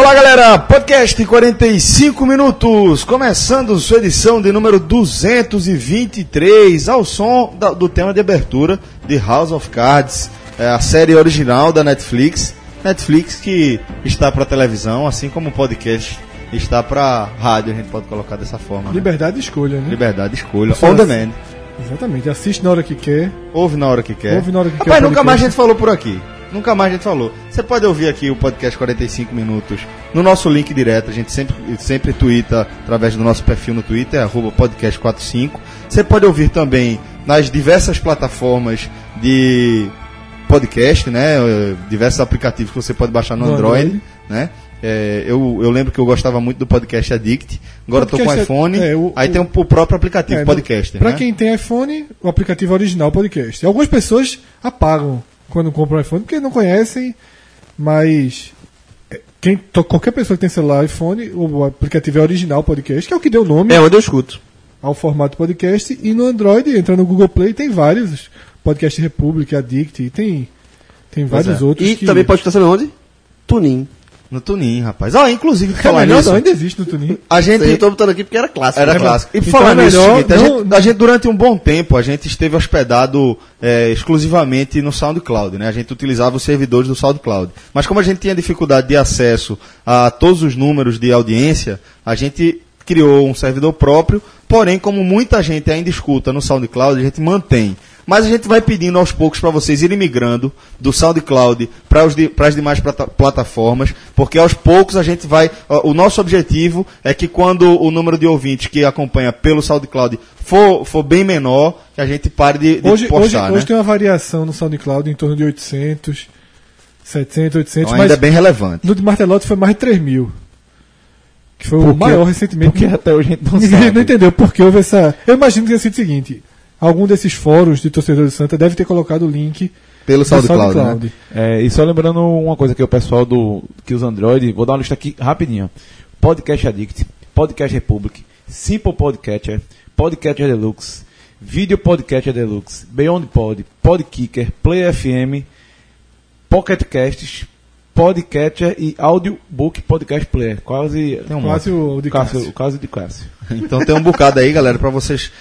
Fala galera, podcast 45 minutos, começando sua edição de número 223, ao som do tema de abertura de House of Cards, a série original da Netflix que está para televisão, assim como o podcast está para rádio, a gente pode colocar dessa forma. Liberdade de escolha, né? Liberdade de escolha, on demand. Exatamente, assiste na hora que quer. Ouve na hora que quer. Rapaz, quer. Nunca mais a gente falou por aqui. Nunca mais a gente falou. Você pode ouvir aqui o podcast 45 minutos no nosso link direto. A gente sempre twitta através do nosso perfil no Twitter, @podcast45. Você pode ouvir também nas diversas plataformas de podcast, né? Diversos aplicativos que você pode baixar no Android, né? Eu lembro que eu gostava muito do Podcast Addict. Agora estou com iPhone. Aí tem o próprio aplicativo podcast. Para né? quem tem iPhone, o aplicativo original podcast. Algumas pessoas apagam quando compram um iPhone porque não conhecem, mas qualquer pessoa que tem celular iPhone, o aplicativo é original podcast, que é o que deu nome onde eu escuto ao formato podcast. E no Android, entra no Google Play, tem vários. Podcast Republic, Addict, tem vários outros. E também pode estar sabendo onde? TuneIn. No TuneIn, rapaz. Inclusive, falar nisso, ainda existe no TuneIn. Eu tô botando aqui porque era clássico. Era clássico. E então falar nisso, a gente durante um bom tempo, a gente esteve hospedado exclusivamente no SoundCloud, né? A gente utilizava os servidores do SoundCloud. Mas como a gente tinha dificuldade de acesso a todos os números de audiência, a gente criou um servidor próprio, porém, como muita gente ainda escuta no SoundCloud, a gente mantém. Mas a gente vai pedindo aos poucos para vocês irem migrando do SoundCloud para as demais plataformas, porque aos poucos a gente vai... O nosso objetivo é que quando o número de ouvintes que acompanha pelo SoundCloud for bem menor, que a gente pare de postar. Hoje tem uma variação no SoundCloud em torno de 800, 700, 800. Então, ainda mas é bem relevante. No de Martelotti foi mais de 3 mil. Que foi o maior recentemente. Porque até hoje a gente não Ninguém sabe. não entendeu porque houve essa... Eu imagino que tenha sido o seguinte... Algum desses fóruns de torcedor do Santa deve ter colocado o link pelo SoundCloud. Né? E só lembrando uma coisa que o pessoal que usa Android, vou dar uma lista aqui rapidinho. Podcast Addict, Podcast Republic, Simple Podcatcher, Podcatcher Deluxe, Video Podcatcher Deluxe, Beyond Pod, Podkicker, Play FM, Pocket Casts, Podcatcher e Audiobook Podcast Player. Quase o de Cássio. O caso de Cássio. Então tem um bocado aí, galera, para vocês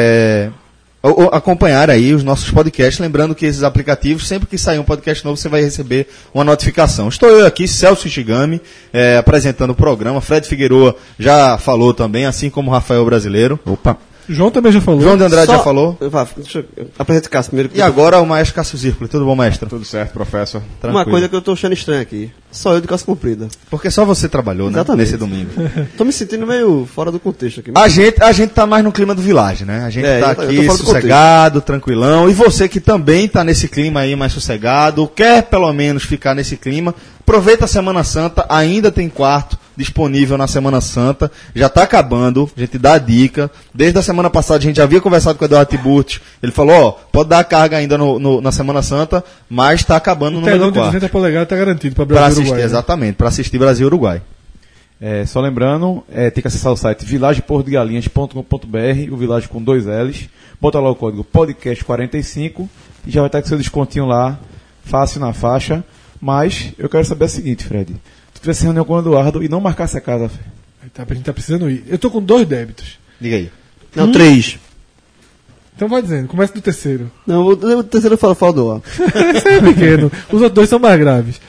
acompanhar aí os nossos podcasts. Lembrando que esses aplicativos, sempre que sair um podcast novo, você vai receber uma notificação. Estou eu aqui, Celso Ishigami, apresentando o programa. Fred Figueroa já falou também, assim como o Rafael Brasileiro. Opa! João também já falou. João de Andrade já falou. Deixa eu apresentar o Cássio primeiro. E agora o maestro Cássio Zirpoli. Tudo bom, maestro? Tudo certo, professor. Tranquilo. Uma coisa que eu tô achando estranha aqui. Só eu de calça comprida. Porque só você trabalhou, né? Exatamente. Nesse domingo. Tô me sentindo meio fora do contexto aqui. A gente tá mais no clima do Village, né? A gente tá aqui sossegado, tranquilão. E você que também tá nesse clima aí mais sossegado, quer pelo menos ficar nesse clima, aproveita a Semana Santa, ainda tem quarto disponível na Semana Santa, já está acabando, a gente dá a dica. Desde a semana passada a gente já havia conversado com o Eduardo Tiburti, ele falou, pode dar a carga ainda na Semana Santa, mas está acabando no número do quarto. O telão de 200 polegadas está garantido para Brasil e Uruguai. Exatamente, para assistir Brasil e Uruguai. Só lembrando, tem que acessar o site vilageportodegalinhas.com.br, o Village com 2 L's, bota lá o código podcast45 e já vai estar com seu descontinho lá, fácil na faixa. Mas eu quero saber o seguinte, Fred. Tu tivesse reunião com o Eduardo e não marcasse a casa, a gente tá precisando ir. Eu tô com 2 débitos. Diga aí. Não, 3. Então vai dizendo, começa do terceiro. Não, o terceiro eu falo do ar. Esse é pequeno. Os outros 2 são mais graves.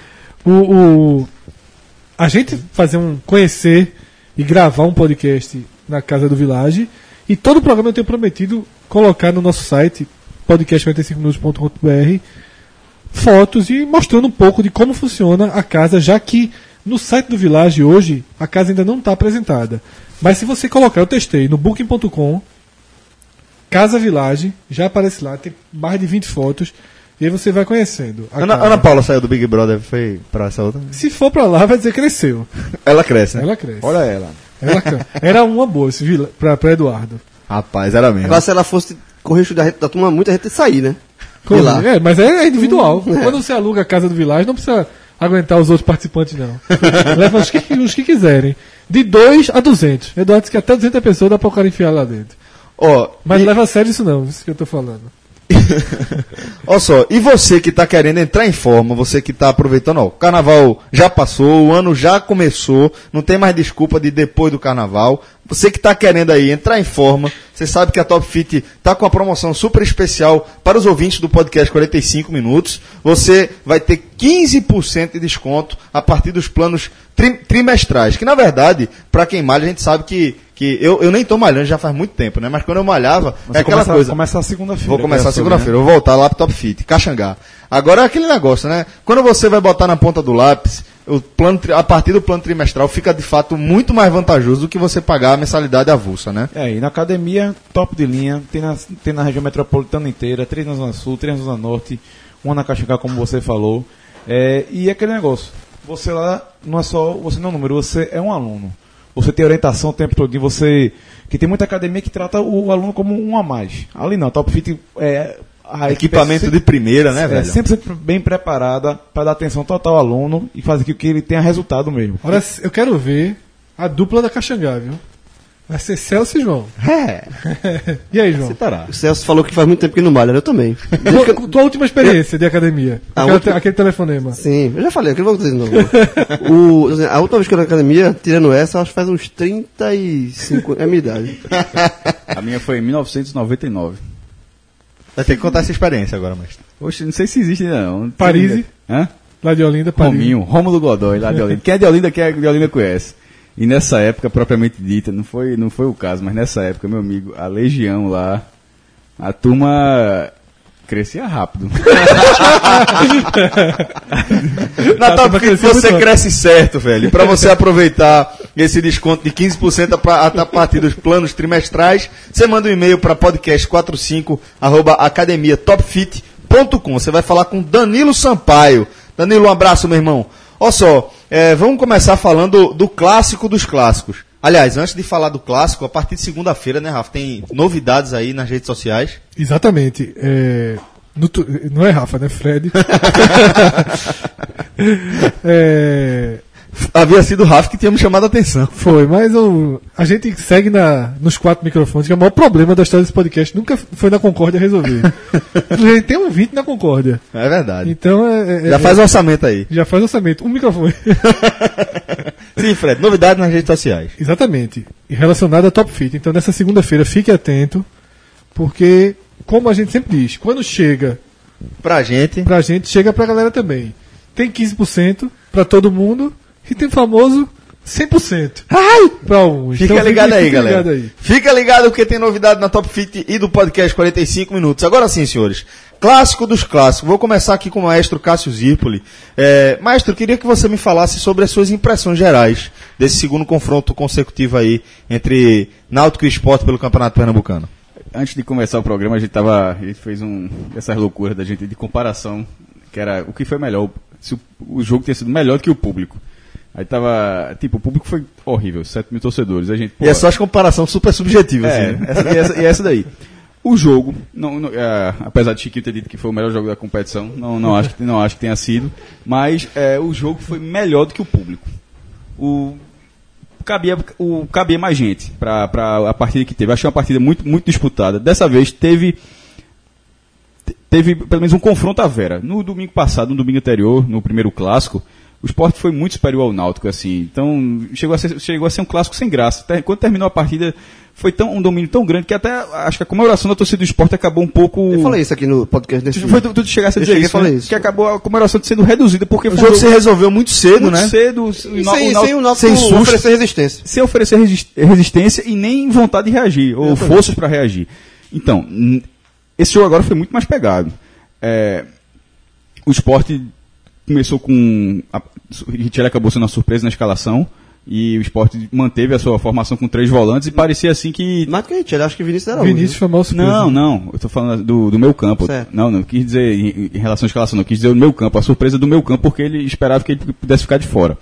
A gente conhecer e gravar um podcast na casa do Village, e todo o programa eu tenho prometido colocar no nosso site, podcast45minutos.com.br, fotos e mostrando um pouco de como funciona a casa, já que no site do Village hoje a casa ainda não está apresentada. Mas se você colocar, eu testei no booking.com, Casa Village, já aparece lá, tem mais de 20 fotos, e aí você vai conhecendo. Ana Paula saiu do Big Brother, foi para essa outra? Se for para lá, vai dizer que cresceu. Ela cresce, né? Ela cresce. Olha ela. Era uma boa para Eduardo. Rapaz, era mesmo. Agora se ela fosse correr o da turma, muita gente ia sair, né? Mas é individual. Quando você aluga a casa do Village, não precisa aguentar os outros participantes, não. Leva os que quiserem. De 2 a 200. Eduardo disse que até 200 pessoas dá para o cara enfiar lá dentro. Mas leva a sério isso não, isso que eu tô falando. Olha só, e você que está querendo entrar em forma, você que está aproveitando, ó, o carnaval já passou, o ano já começou, não tem mais desculpa de depois do carnaval. Você que está querendo aí entrar em forma, você sabe que a Top Fit está com uma promoção super especial para os ouvintes do podcast 45 Minutos. Você vai ter 15% de desconto a partir dos planos trimestrais. Que, na verdade, para quem malha, a gente sabe que eu nem estou malhando já faz muito tempo, né? Mas quando eu malhava, é aquela coisa. Começar segunda-feira. Vou começar segunda-feira, vou voltar lá pro Top Fit, Caxangá. Agora é aquele negócio, né? Quando você vai botar na ponta do lápis, a partir do plano trimestral fica de fato muito mais vantajoso do que você pagar a mensalidade avulsa, né? E na academia, top de linha, tem na região metropolitana inteira, 3 na Zona Sul, 3 na Zona Norte, uma na Caxangá, como você falou. E aquele negócio, você lá não é só, você não é um número, você é um aluno. Você tem orientação o tempo todo, que tem muita academia que trata o aluno como um a mais. Ali não, Top Fit equipamento de primeira, né, velho? Sempre bem preparada para dar atenção total ao aluno e fazer com que ele tenha resultado mesmo. Olha, eu quero ver a dupla da Caxangá, viu? Vai ser Celso e João. E aí, João? O Celso falou que faz muito tempo que não malha, eu também. Tua última experiência de academia. Aquele telefonema. Sim, eu já falei, eu não vou dizer de novo. A última vez que eu na academia, tirando essa, acho que faz uns 35 é a minha idade. A minha foi em 1999. Vai ter que contar essa experiência agora, mestre. Oxe, não sei se existe não. Paris. Hã? Lá de Olinda, Paris. Rominho, Rômulo Godoy, lá de Olinda. Quem é de Olinda conhece. E nessa época, propriamente dita, não foi o caso, mas nessa época, meu amigo, a Legião lá, a turma crescia rápido. Na Top Fit você cresce certo, velho. Para você aproveitar esse desconto de 15% a partir dos planos trimestrais, você manda um e-mail para podcast45@academiatopfit.com. Você vai falar com Danilo Sampaio. Danilo, um abraço, meu irmão. Olha só, vamos começar falando do clássico dos clássicos. Aliás, antes de falar do clássico, a partir de segunda-feira, né, Rafa, tem novidades aí nas redes sociais. Exatamente. Não é Rafa, né, Fred? Havia sido o Rafa que tinha me chamado a atenção. Foi, mas a gente segue nos 4 microfones, que é o maior problema da história desse podcast. Nunca foi na Concórdia resolver. A gente tem um 20 na Concórdia. É verdade. Então já faz orçamento aí. Já faz orçamento. Um microfone. Sim, Fred, novidades nas redes sociais. Exatamente. E relacionado a Top Fit. Então, nessa segunda-feira, fique atento, porque, como a gente sempre diz, quando chega pra gente, chega pra galera também. Tem 15% pra todo mundo e tem o famoso 100%. Pra uns. Fica ligado aí, galera. Fica ligado porque tem novidade na Top Fit e do podcast 45 Minutos. Agora sim, senhores. Clássico dos clássicos. Vou começar aqui com o maestro Cássio Zirpoli. Maestro, queria que você me falasse sobre as suas impressões gerais desse segundo confronto consecutivo aí entre Náutico e Sport pelo Campeonato Pernambucano. Antes de começar o programa, a gente fez essas loucuras da gente de comparação, que era o que foi melhor, se o jogo tinha sido melhor do que o público. Aí tava, o público foi horrível, 7 mil torcedores. A gente, e é só as comparações super subjetivas, assim, né? Essa daí. O jogo, apesar de Chiquinho ter dito que foi o melhor jogo da competição, não acho que tenha sido, mas o jogo foi melhor do que o público. Cabia mais gente para a partida que teve. Achei uma partida muito, muito disputada. Dessa vez teve pelo menos um confronto à vera. No domingo passado, no domingo anterior, no primeiro clássico, o Sport foi muito superior ao Náutico, assim. Então, chegou a ser um clássico sem graça. Quando terminou a partida, foi um domínio tão grande que até acho que a comemoração da torcida do Sport acabou um pouco... Eu falei isso aqui no podcast desse Tu chegasse a dizer isso, né? Que acabou a comemoração sendo reduzida, porque o jogo se resolveu muito cedo, né? Muito cedo. Sem o Náutico oferecer resistência. Sem oferecer resistência e nem vontade de reagir, ou forças para reagir. Então, esse jogo agora foi muito mais pegado. O Sport começou com... Richelli acabou sendo uma surpresa na escalação, e o Sport manteve a sua formação com 3 volantes, e parecia assim que... Mais do que Richelli, acho que Vinícius era Vinícius foi mal surpresa. Não, eu estou falando do meu campo. Certo. Não quis dizer em relação à escalação, não, quis dizer o meu campo, a surpresa do meu campo, porque ele esperava que ele pudesse ficar de fora.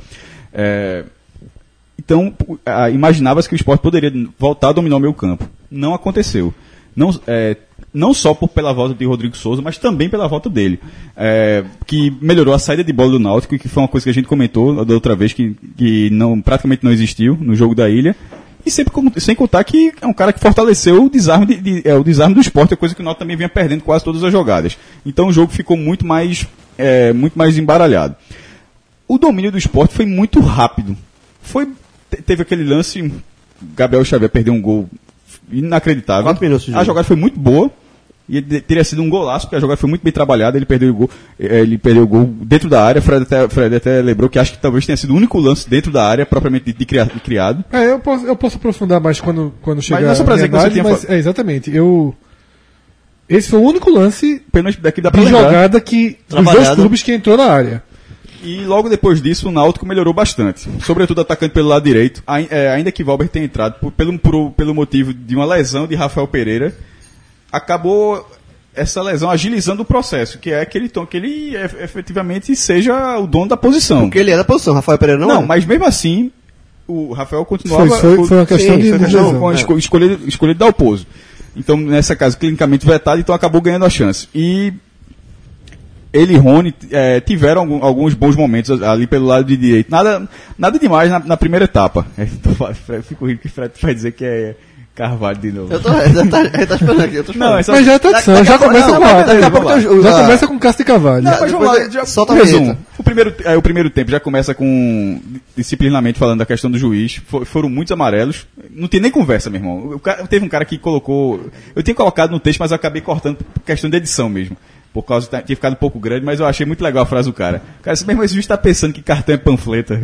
Então, imaginava-se que o Sport poderia voltar a dominar o meu campo. Não aconteceu. Não só pela volta de Rodrigo Souza, mas também pela volta dele, que melhorou a saída de bola do Náutico, que foi uma coisa que a gente comentou da outra vez, que praticamente não existiu no jogo da Ilha, E sempre sem contar que é um cara que fortaleceu o desarme, o desarme do Sport, é coisa que o Náutico também vinha perdendo quase todas as jogadas. Então o jogo ficou muito mais embaralhado. O domínio do Sport foi muito rápido. Teve aquele lance, Gabriel Xavier perdeu um gol inacreditável. 4 minutos de jogo. A jogada foi muito boa. E teria sido um golaço, porque a jogada foi muito bem trabalhada, ele perdeu o gol dentro da área. Fred até lembrou que acho que talvez tenha sido o único lance dentro da área, propriamente de criado. Eu posso aprofundar mais quando chegar não é só pra dizer que você tinha exatamente. Esse foi o único lance daqui dá de jogada que dos dois clubes que entrou na área. E logo depois disso, o Náutico melhorou bastante. Sobretudo atacando pelo lado direito, ainda que Valber tenha entrado pelo motivo de uma lesão de Rafael Pereira. Acabou essa lesão agilizando o processo, que é que ele efetivamente seja o dono da posição. Porque ele é da posição, Rafael Pereira não é. Mas mesmo assim, o Rafael continuava... Foi uma questão de lesão. Com a escolha de Dalpozo. Então, nessa casa, clinicamente vetado, então acabou ganhando a chance. E ele e Rony tiveram alguns bons momentos ali pelo lado de direito. Nada demais na primeira etapa. Fico rindo que o Fred vai dizer que é Carvalho de novo. Tá esperando aqui, eu tô esperando. Mas já é tradição, já começa com já começa com Cássio de Carvalho. Não, mas vamos lá, solta o resumo. O primeiro tempo já começa com, disciplinarmente falando da questão do juiz. Foram muitos amarelos. Não tem nem conversa, meu irmão. Teve um cara que colocou... Eu tinha colocado no texto, mas eu acabei cortando por questão de edição mesmo. Por causa de ter ficado um pouco grande, mas eu achei muito legal a frase do cara. O cara disse, mesmo esse juiz tá pensando que cartão é panfleta.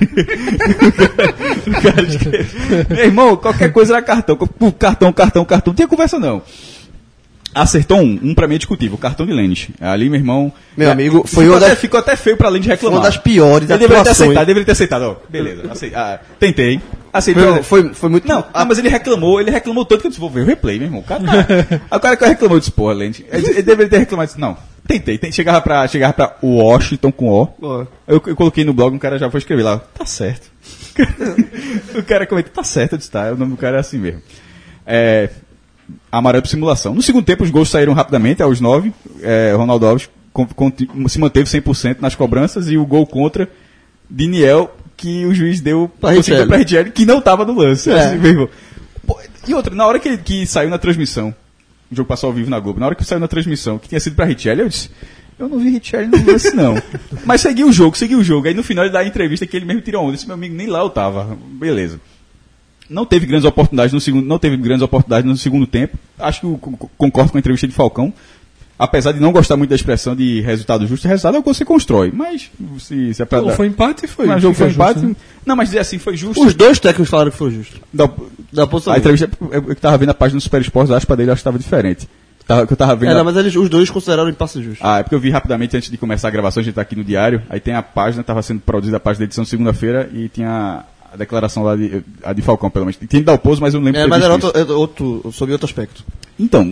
Meu irmão, qualquer coisa era cartão. Cartão. Não tinha conversa, não. Acertou um pra mim é discutível, o cartão de Lênis. Ali, meu irmão... Meu amigo, ficou até feio pra Lênis reclamar. Uma das piores atuações. Deveria ter aceitado. Ó, beleza, tentei. Aceitou. Foi muito... Não, mas ele reclamou tanto que eu disse, vou ver o replay, meu irmão. O cara que reclamou, eu disse, porra, Lênis. Ele deveria ter reclamado, disse, não, tentei. Chegava pra Washington com O. Eu coloquei no blog, um cara já foi escrever lá, tá certo. O cara comentou, tá certo, eu disse, tá, o nome do cara é assim mesmo. Amarelo por simulação. No segundo tempo, os gols saíram rapidamente, aos 9. Ronaldo Alves se manteve 100% nas cobranças e o gol contra Diniel, que o juiz deu para Richelli, que não estava no lance. Assim, mesmo. E outra, na hora que saiu na transmissão, o jogo passou ao vivo na Globo, na hora que saiu na transmissão, que tinha sido para Richelli, eu disse, eu não vi Richelli no lance não. Mas seguiu o jogo. Aí no final ele dá a entrevista que ele mesmo tirou onda. Eu disse, meu amigo, nem lá eu tava. Beleza. Não teve grandes oportunidades no segundo tempo. Acho que concordo com a entrevista de Falcão. Apesar de não gostar muito da expressão de resultado justo, resultado é o que você constrói. Mas se é pra dar... Foi empate, foi. Mas o jogo foi empate. Né? Não, mas dizer assim, foi justo. Os dois técnicos falaram que foi justo. A entrevista, eu estava vendo a página do Super Esportes, a aspa dele, eu acho que estava diferente. Que eu tava vendo mas os dois consideraram o empate justo. É porque eu vi rapidamente antes de começar a gravação, a gente tá aqui no diário, aí tem a página, estava sendo produzida a página da edição segunda-feira e tinha a declaração lá de Falcão, pelo menos. Tinha de Dalpozo, mas eu não lembro. Mas era sobre outro aspecto. Então,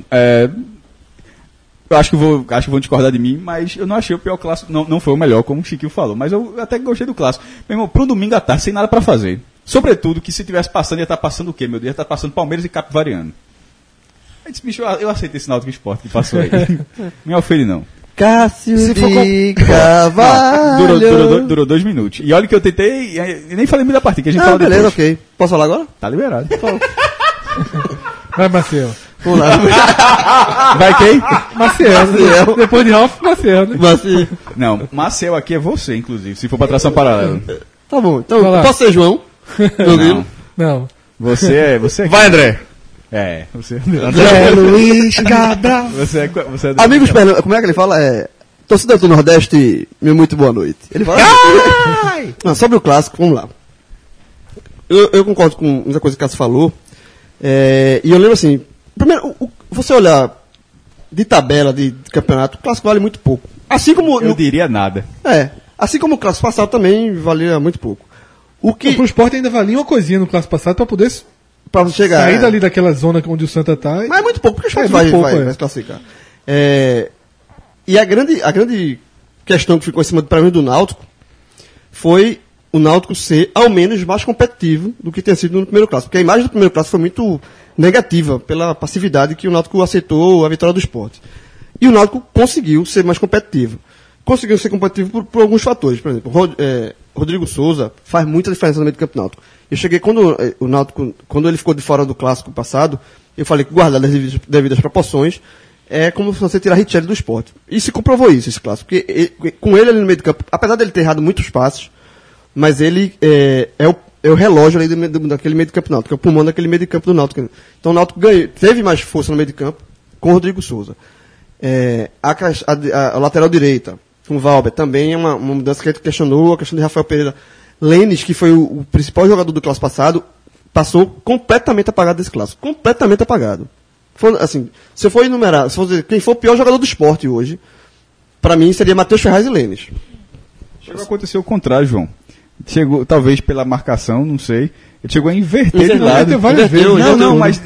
eu acho que vão discordar de mim, mas eu não achei o pior clássico, não foi o melhor, como o Chiquinho falou, mas eu até gostei do clássico. Meu irmão, pro domingo à tarde, sem nada pra fazer. Sobretudo que se tivesse passando, ia estar passando o quê, meu Deus? Ia estar passando Palmeiras e Capivariano. Aí disse, bicho, eu aceitei esse Náutico Esporte que passou aí. Me ofende não. Cássio de Carvalho. Durou 2 minutos. E olha que eu tentei, eu nem falei muito da partida, que a gente fala beleza, depois. ok. Posso falar agora? Tá liberado. Vai, Marcelo. Vamos lá. Vai quem? Marcelo. Depois de Ralf, Marcelo. Né? Não, Marcel aqui é você, inclusive, se for pra tração paralela. Tá bom, então posso ser João? Não. Você é... Vai, André. Você André Luiz Cabral. Você é Amigos Pernambuco, como é que ele fala? Torcida do Nordeste, meu muito boa noite. Ele fala não, sobre o clássico, vamos lá. Eu concordo com muita coisa que o Cássio falou. E eu lembro assim, primeiro, você olhar de tabela de campeonato, o clássico vale muito pouco. Assim como... Eu diria nada. Assim como o clássico passado também valia muito pouco. Pro Sport ainda valia uma coisinha no clássico passado para poder chegar, sair dali daquela zona onde o Santa tá. Mas é muito pouco, porque o Sport vai se classificar. E a grande questão que ficou em cima do Náutico foi o Náutico ser, ao menos, mais competitivo do que tinha sido no primeiro clássico. Porque a imagem do primeiro clássico foi muito negativa pela passividade que o Náutico aceitou a vitória do Sport. E o Náutico conseguiu ser mais competitivo. Conseguiu ser competitivo por alguns fatores. Por exemplo, Rodrigo Souza faz muita diferença no meio do campo náutico. Eu cheguei quando o Náutico, quando ele ficou de fora do clássico passado, eu falei que guardar as devidas proporções é como se você tirar Richelli do Sport. E se comprovou isso, esse clássico. Porque com ele ali no meio do campo, apesar dele ter errado muitos passos, mas ele é o relógio ali daquele meio do campo náutico, é o pulmão daquele meio de campo do Náutico. Então o Náutico teve mais força no meio de campo com o Rodrigo Souza. A lateral direita, com o Valber, também é uma mudança que a gente questionou, a questão de Rafael Pereira. Lênis, que foi o principal jogador do clássico passado, passou completamente apagado desse clássico. Completamente apagado. Assim, se eu for enumerar, se for dizer quem for o pior jogador do esporte hoje, para mim seria Matheus Ferraz e Lênis. Chegou a acontecer o contrário, João. Chegou, talvez pela marcação, não sei. Ele chegou a inverter de lado. Várias vezes. Não, mas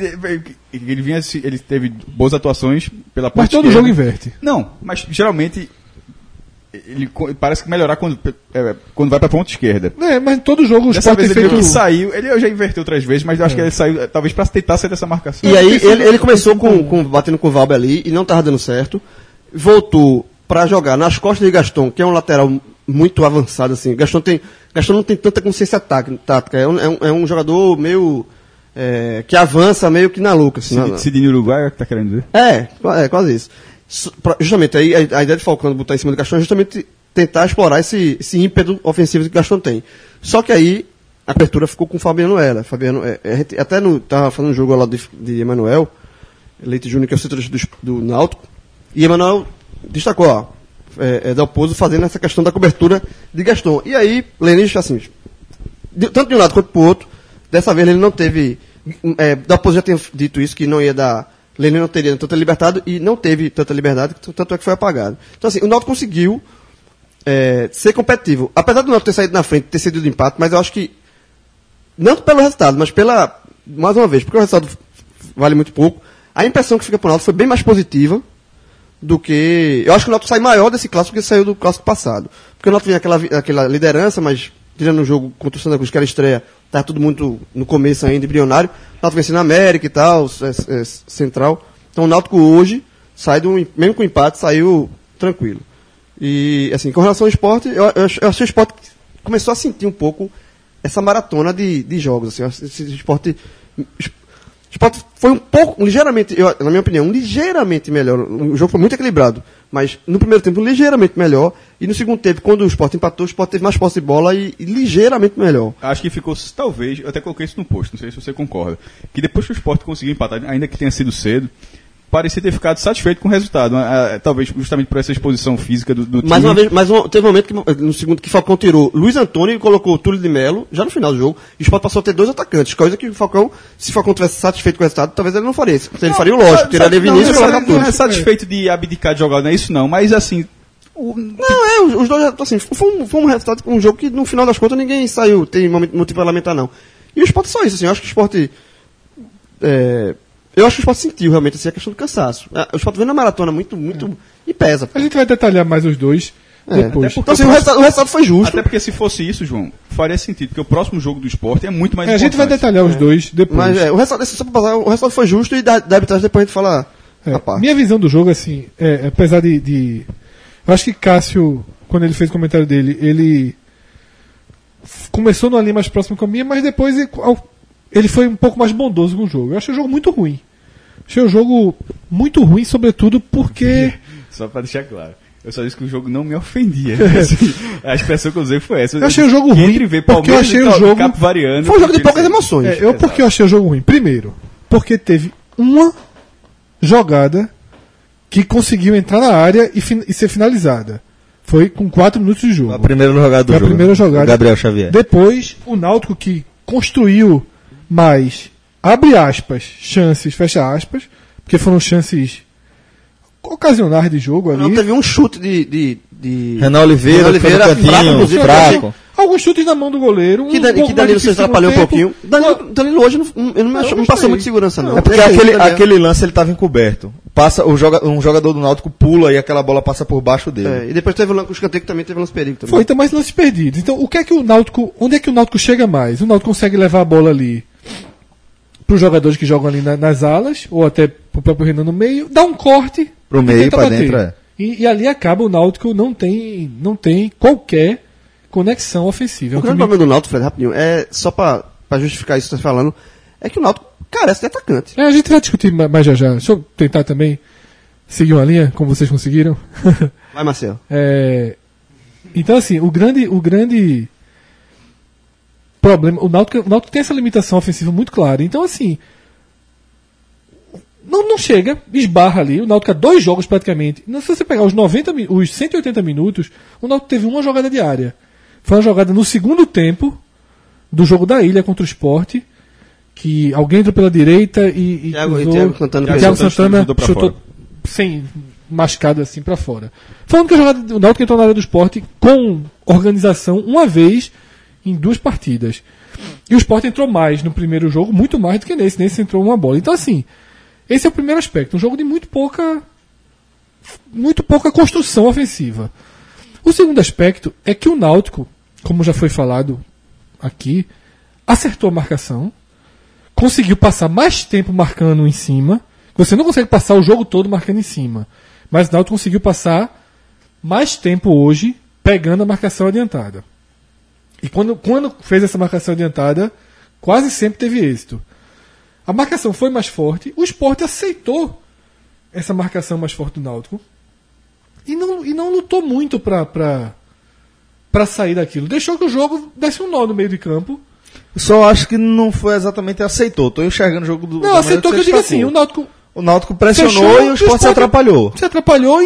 ele teve boas atuações pela parte Mas todo esquerda. jogo inverte. Não, mas geralmente ele parece que melhorar quando vai pra ponta esquerda. Mas todo jogo o Dessa Sport vez tem ele feito... que saiu, ele já inverteu outras vezes, mas eu acho que ele saiu talvez pra tentar sair dessa marcação. E aí ele começou batendo com o Valber ali e não estava dando certo. Voltou para jogar nas costas de Gaston, que é um lateral muito avançado assim. Gaston não tem tanta consciência tática. É um jogador meio que avança meio que na louca. Assim, Sidney Uruguai é o que tá querendo dizer? É quase isso. Justamente aí a ideia de Falcão botar em cima do Gaston é justamente tentar explorar esse ímpeto ofensivo que o Gaston tem. Só que aí a abertura ficou com o Fabiano Heller. Até tava fazendo um jogo lá de Emanuel Leite Júnior, que é o setor do Náutico, e Emanuel destacou, Dalpozo fazendo essa questão da cobertura de Gaston. E aí, Lênis, assim, tanto de um lado quanto do outro, dessa vez ele não teve. Dalpozo já tinha dito isso, que não ia dar. Lênis não teria tanta liberdade, e não teve tanta liberdade, tanto é que foi apagado. Então, assim, o Náutico conseguiu ser competitivo. Apesar do Náutico ter saído na frente, ter cedido o empate, mas eu acho que, não pelo resultado, mas mais uma vez, porque o resultado vale muito pouco, a impressão que fica pro Náutico foi bem mais positiva do que... Eu acho que o Náutico sai maior desse clássico do que saiu do clássico passado. Porque o Náutico vinha aquela liderança, mas tirando o jogo contra o Santa Cruz, que era estreia, estava tudo muito no começo ainda, embrionário. O Náutico vencendo a América e tal, Central. Então o Náutico hoje, mesmo com empate, saiu tranquilo. E, assim, com relação ao esporte, eu achei o esporte começou a sentir um pouco essa maratona de jogos. Assim, esse esporte... O esporte foi um pouco, ligeiramente, na minha opinião, ligeiramente melhor. O jogo foi muito equilibrado, mas no primeiro tempo ligeiramente melhor, e no segundo tempo, quando o Sport empatou, o Sport teve mais posse de bola e ligeiramente melhor. Acho que ficou, talvez, eu até coloquei isso no post, não sei se você concorda, que depois que o Sport conseguiu empatar, ainda que tenha sido cedo, parecia ter ficado satisfeito com o resultado, talvez justamente por essa exposição física do time. Mais uma vez, teve um momento no segundo que o Falcão tirou Luiz Antônio e colocou o Túlio de Melo, já no final do jogo, e o Sport passou a ter 2 atacantes, coisa que se o Falcão tivesse satisfeito com o resultado, talvez ele não faria isso. Ele faria o lógico, tiraria Vinícius e colocar Túlio. Não é satisfeito de abdicar de jogar, não é isso não, mas assim... Os dois, assim, foi um resultado, um jogo que no final das contas ninguém saiu, tem motivo para lamentar não. E o Sport só isso, assim, eu acho que o Sport... Eu acho que o Sport sentiu realmente assim, a questão do cansaço. O Sport vem na maratona muito e pesa. A gente vai detalhar mais os dois depois. Então, assim, o resultado foi justo. Até porque se fosse isso, João, faria sentido, porque o próximo jogo do Sport é muito mais importante. A gente vai detalhar os dois depois. Mas o resultado foi justo e da arbitragem depois a gente fala a parte. Minha visão do jogo, assim, apesar de... Eu acho que Cássio, quando ele fez o comentário dele, ele começou numa linha mais próxima com a minha, mas depois ele foi um pouco mais bondoso com o jogo. Eu achei o jogo muito ruim. Achei o jogo muito ruim, sobretudo porque... Só para deixar claro, eu só disse que o jogo não me ofendia. A expressão que eu usei foi essa. Eu achei o jogo ruim, porque eu achei o jogo... Foi um jogo de poucas emoções. Porque eu achei o jogo ruim. Primeiro, porque teve uma jogada que conseguiu entrar na área e ser finalizada. Foi com 4 minutos de jogo. A primeira jogada do jogo. A primeira jogada. Gabriel Xavier. Depois, o Náutico que construiu mais, abre aspas, chances, fecha aspas, porque foram chances ocasionais de jogo ali. Não, teve um chute de Renan Oliveira fraco. Alguns chutes na mão do goleiro. Que Danilo se atrapalhou um pouquinho. Danilo hoje não passou muito segurança, não. É porque aquele lance ele estava encoberto. Um jogador do Náutico pula e aquela bola passa por baixo dele. E depois teve o escanteio que também teve lance perigo. Foi, então mais lances perdidos. Então, onde é que o Náutico chega mais? O Náutico consegue levar a bola ali para os jogadores que jogam ali nas alas, ou até para o próprio Renan no meio, dá um corte pro meio, para dentro. E ali acaba, o Náutico não tem qualquer conexão ofensiva. O grande problema do Náutico, Fred, rapidinho, é só pra justificar isso que você está falando, é que o Náutico carece de atacante. A gente vai discutir mais já. Deixa eu tentar também seguir uma linha, como vocês conseguiram. Vai, Marcelo. Então, assim, o grande problema... O Náutico tem essa limitação ofensiva muito clara. Então, assim... Não chega, esbarra ali. O Náutico há 2 jogos praticamente. Se você pegar os 180 minutos, o Náutico teve uma jogada diária. Foi uma jogada no segundo tempo do jogo da Ilha contra o Sport, que alguém entrou pela direita e Thiago Santana chutou sem mascado assim pra fora. Foi a única jogada do Náutico que entrou na área do Sport com organização uma vez em 2 partidas. E o Sport entrou mais no primeiro jogo, muito mais do que nesse. Nesse entrou uma bola. Então, assim, esse é o primeiro aspecto. Um jogo de muito pouca construção ofensiva. O segundo aspecto é que o Náutico, como já foi falado aqui, acertou a marcação, conseguiu passar mais tempo marcando em cima. Você não consegue passar o jogo todo marcando em cima, mas o Náutico conseguiu passar mais tempo hoje pegando a marcação adiantada. E quando fez essa marcação adiantada, quase sempre teve êxito. A marcação foi mais forte, o Sport aceitou essa marcação mais forte do Náutico e não lutou muito para sair daquilo. Deixou que o jogo desse um nó no meio de campo. Só acho que não foi exatamente aceitou. Tô enxergando o jogo do... Não, aceitou que eu digo assim, o Náutico pressionou fechou, e o Sport se atrapalhou. Se atrapalhou e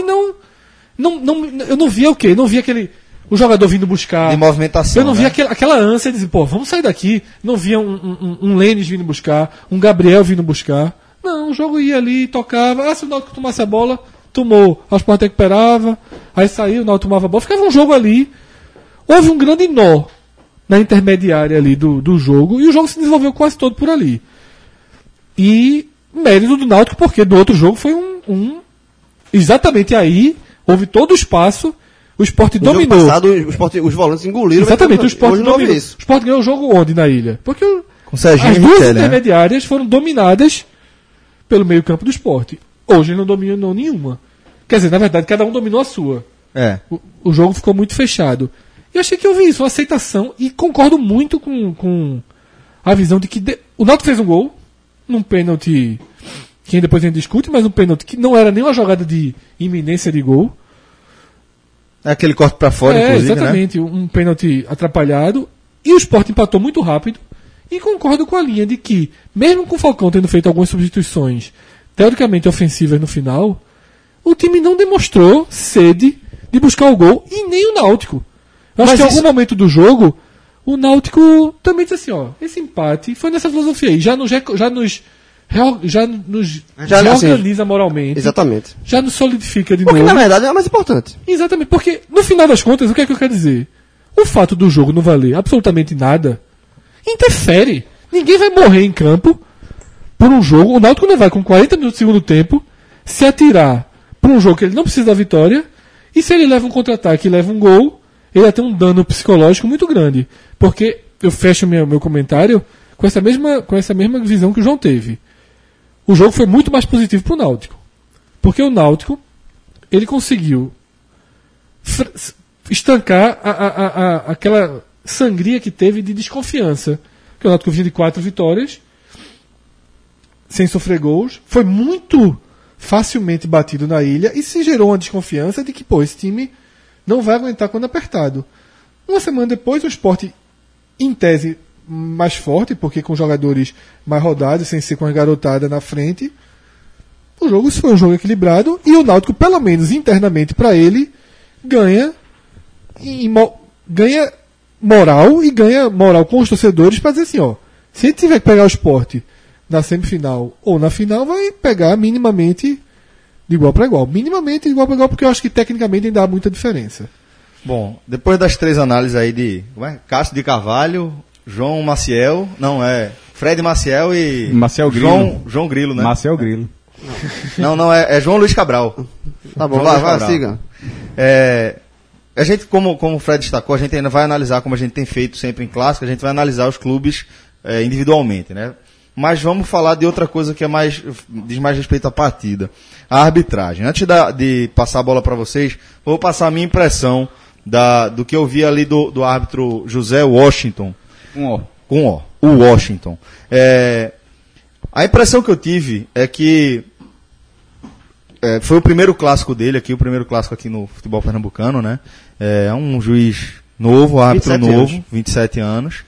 eu não via o quê? Não via o jogador vindo buscar. De movimentação. Eu não via aquela ânsia de dizer, pô, vamos sair daqui. Não via um Lênis vindo buscar, um Gabriel vindo buscar. Não, o jogo ia ali, tocava. Se o Náutico tomasse a bola, tomou. O Sport recuperava, aí saiu, o Náutico tomava a bola. Ficava um jogo ali. Houve um grande nó na intermediária ali do jogo e o jogo se desenvolveu quase todo por ali. E mérito do Náutico, porque do outro jogo foi exatamente aí, houve todo o espaço, o Sport dominou. No jogo passado, os volantes engoliram. Exatamente, o Sport dominou. O Sport ganhou o jogo onde na Ilha? Porque as duas intermediárias foram dominadas pelo meio campo do Sport. Hoje ele não dominou nenhuma. Quer dizer, na verdade, cada um dominou a sua. O jogo ficou muito fechado. E eu achei que eu vi isso, uma aceitação, e concordo muito com a visão de que o Náutico fez um gol, num pênalti que depois a gente discute, mas um pênalti que não era nem uma jogada de iminência de gol. É aquele corte pra fora, inclusive, exatamente, né? Um pênalti atrapalhado, e o Sport empatou muito rápido, e concordo com a linha de que, mesmo com o Falcão tendo feito algumas substituições teoricamente ofensivas no final, o time não demonstrou sede de buscar o gol, e nem o Náutico. Eu acho que em algum momento do jogo, o Náutico também disse assim, ó, esse empate foi nessa filosofia aí, já nos reorganiza moralmente. Exatamente. Já nos solidifica de novo. Porque na verdade é o mais importante. Exatamente, porque no final das contas, o que é que eu quero dizer? O fato do jogo não valer absolutamente nada interfere. Ninguém vai morrer em campo por um jogo. O Náutico não vai com 40 minutos do segundo tempo se atirar por um jogo que ele não precisa da vitória, e se ele leva um contra-ataque e leva um gol, ele vai ter um dano psicológico muito grande. Porque eu fecho meu comentário com essa mesma visão que o João teve. O jogo foi muito mais positivo para o Náutico. Porque o Náutico, ele conseguiu estancar aquela sangria que teve de desconfiança. Porque o Náutico vinha de 4 vitórias, sem sofrer gols, foi muito facilmente batido na Ilha e se gerou uma desconfiança de que, pô, esse time não vai aguentar quando apertado. Uma semana depois, o Sport, em tese, mais forte, porque com jogadores mais rodados, sem ser com a garotada na frente, o jogo foi um jogo equilibrado e o Náutico, pelo menos internamente para ele, ganha moral, e ganha moral com os torcedores para dizer assim, ó, se ele tiver que pegar o Sport na semifinal ou na final, vai pegar minimamente de igual para igual. Minimamente de igual para igual, porque eu acho que tecnicamente ainda há muita diferença. Bom, depois das 3 análises aí de Cássio de Carvalho, João Maciel, Fred Maciel e Marcel Grilo. João Grilo, né? Marcel Grilo. Não, é João Luiz Cabral. Tá bom, vai, siga. A gente, como o Fred destacou, a gente ainda vai analisar, como a gente tem feito sempre em clássico, a gente vai analisar os clubes individualmente, né? Mas vamos falar de outra coisa que diz mais respeito à partida. A arbitragem. Antes de passar a bola para vocês, vou passar a minha impressão do que eu vi ali do árbitro José Washington. O Washington. A impressão que eu tive é que foi o primeiro clássico dele aqui, o primeiro clássico aqui no futebol pernambucano, né? É um juiz novo, árbitro novo, 27 anos.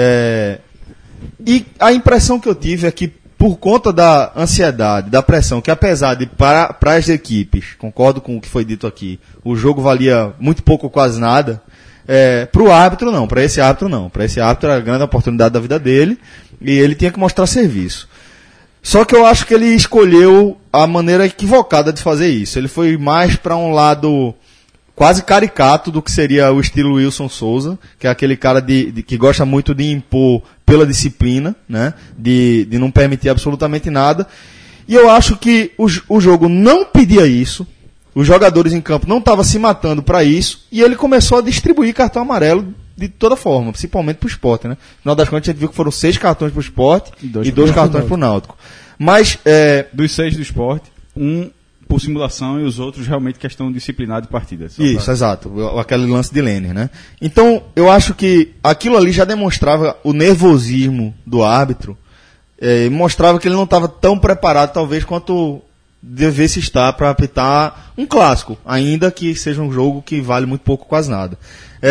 E a impressão que eu tive é que, por conta da ansiedade, da pressão, que apesar de para as equipes, concordo com o que foi dito aqui, o jogo valia muito pouco ou quase nada, para o árbitro não, para esse árbitro não. Para esse árbitro era a grande oportunidade da vida dele e ele tinha que mostrar serviço. Só que eu acho que ele escolheu a maneira equivocada de fazer isso. Ele foi mais para um lado quase caricato do que seria o estilo Wilson Souza, que é aquele cara que gosta muito de impor pela disciplina, né? De não permitir absolutamente nada. E eu acho que o jogo não pedia isso, os jogadores em campo não estavam se matando para isso, e ele começou a distribuir cartão amarelo de toda forma, principalmente para o Sport, né? No final das contas a gente viu que foram 6 cartões para o Sport e 2 cartões para o Náutico. Mas, dos 6 do Sport, um por simulação e os outros realmente questão disciplinar de partida. Isso, exato. Aquele lance de Lênin, né? Então, eu acho que aquilo ali já demonstrava o nervosismo do árbitro, mostrava que ele não estava tão preparado, talvez, quanto devesse estar para apitar um clássico, ainda que seja um jogo que vale muito pouco, quase nada.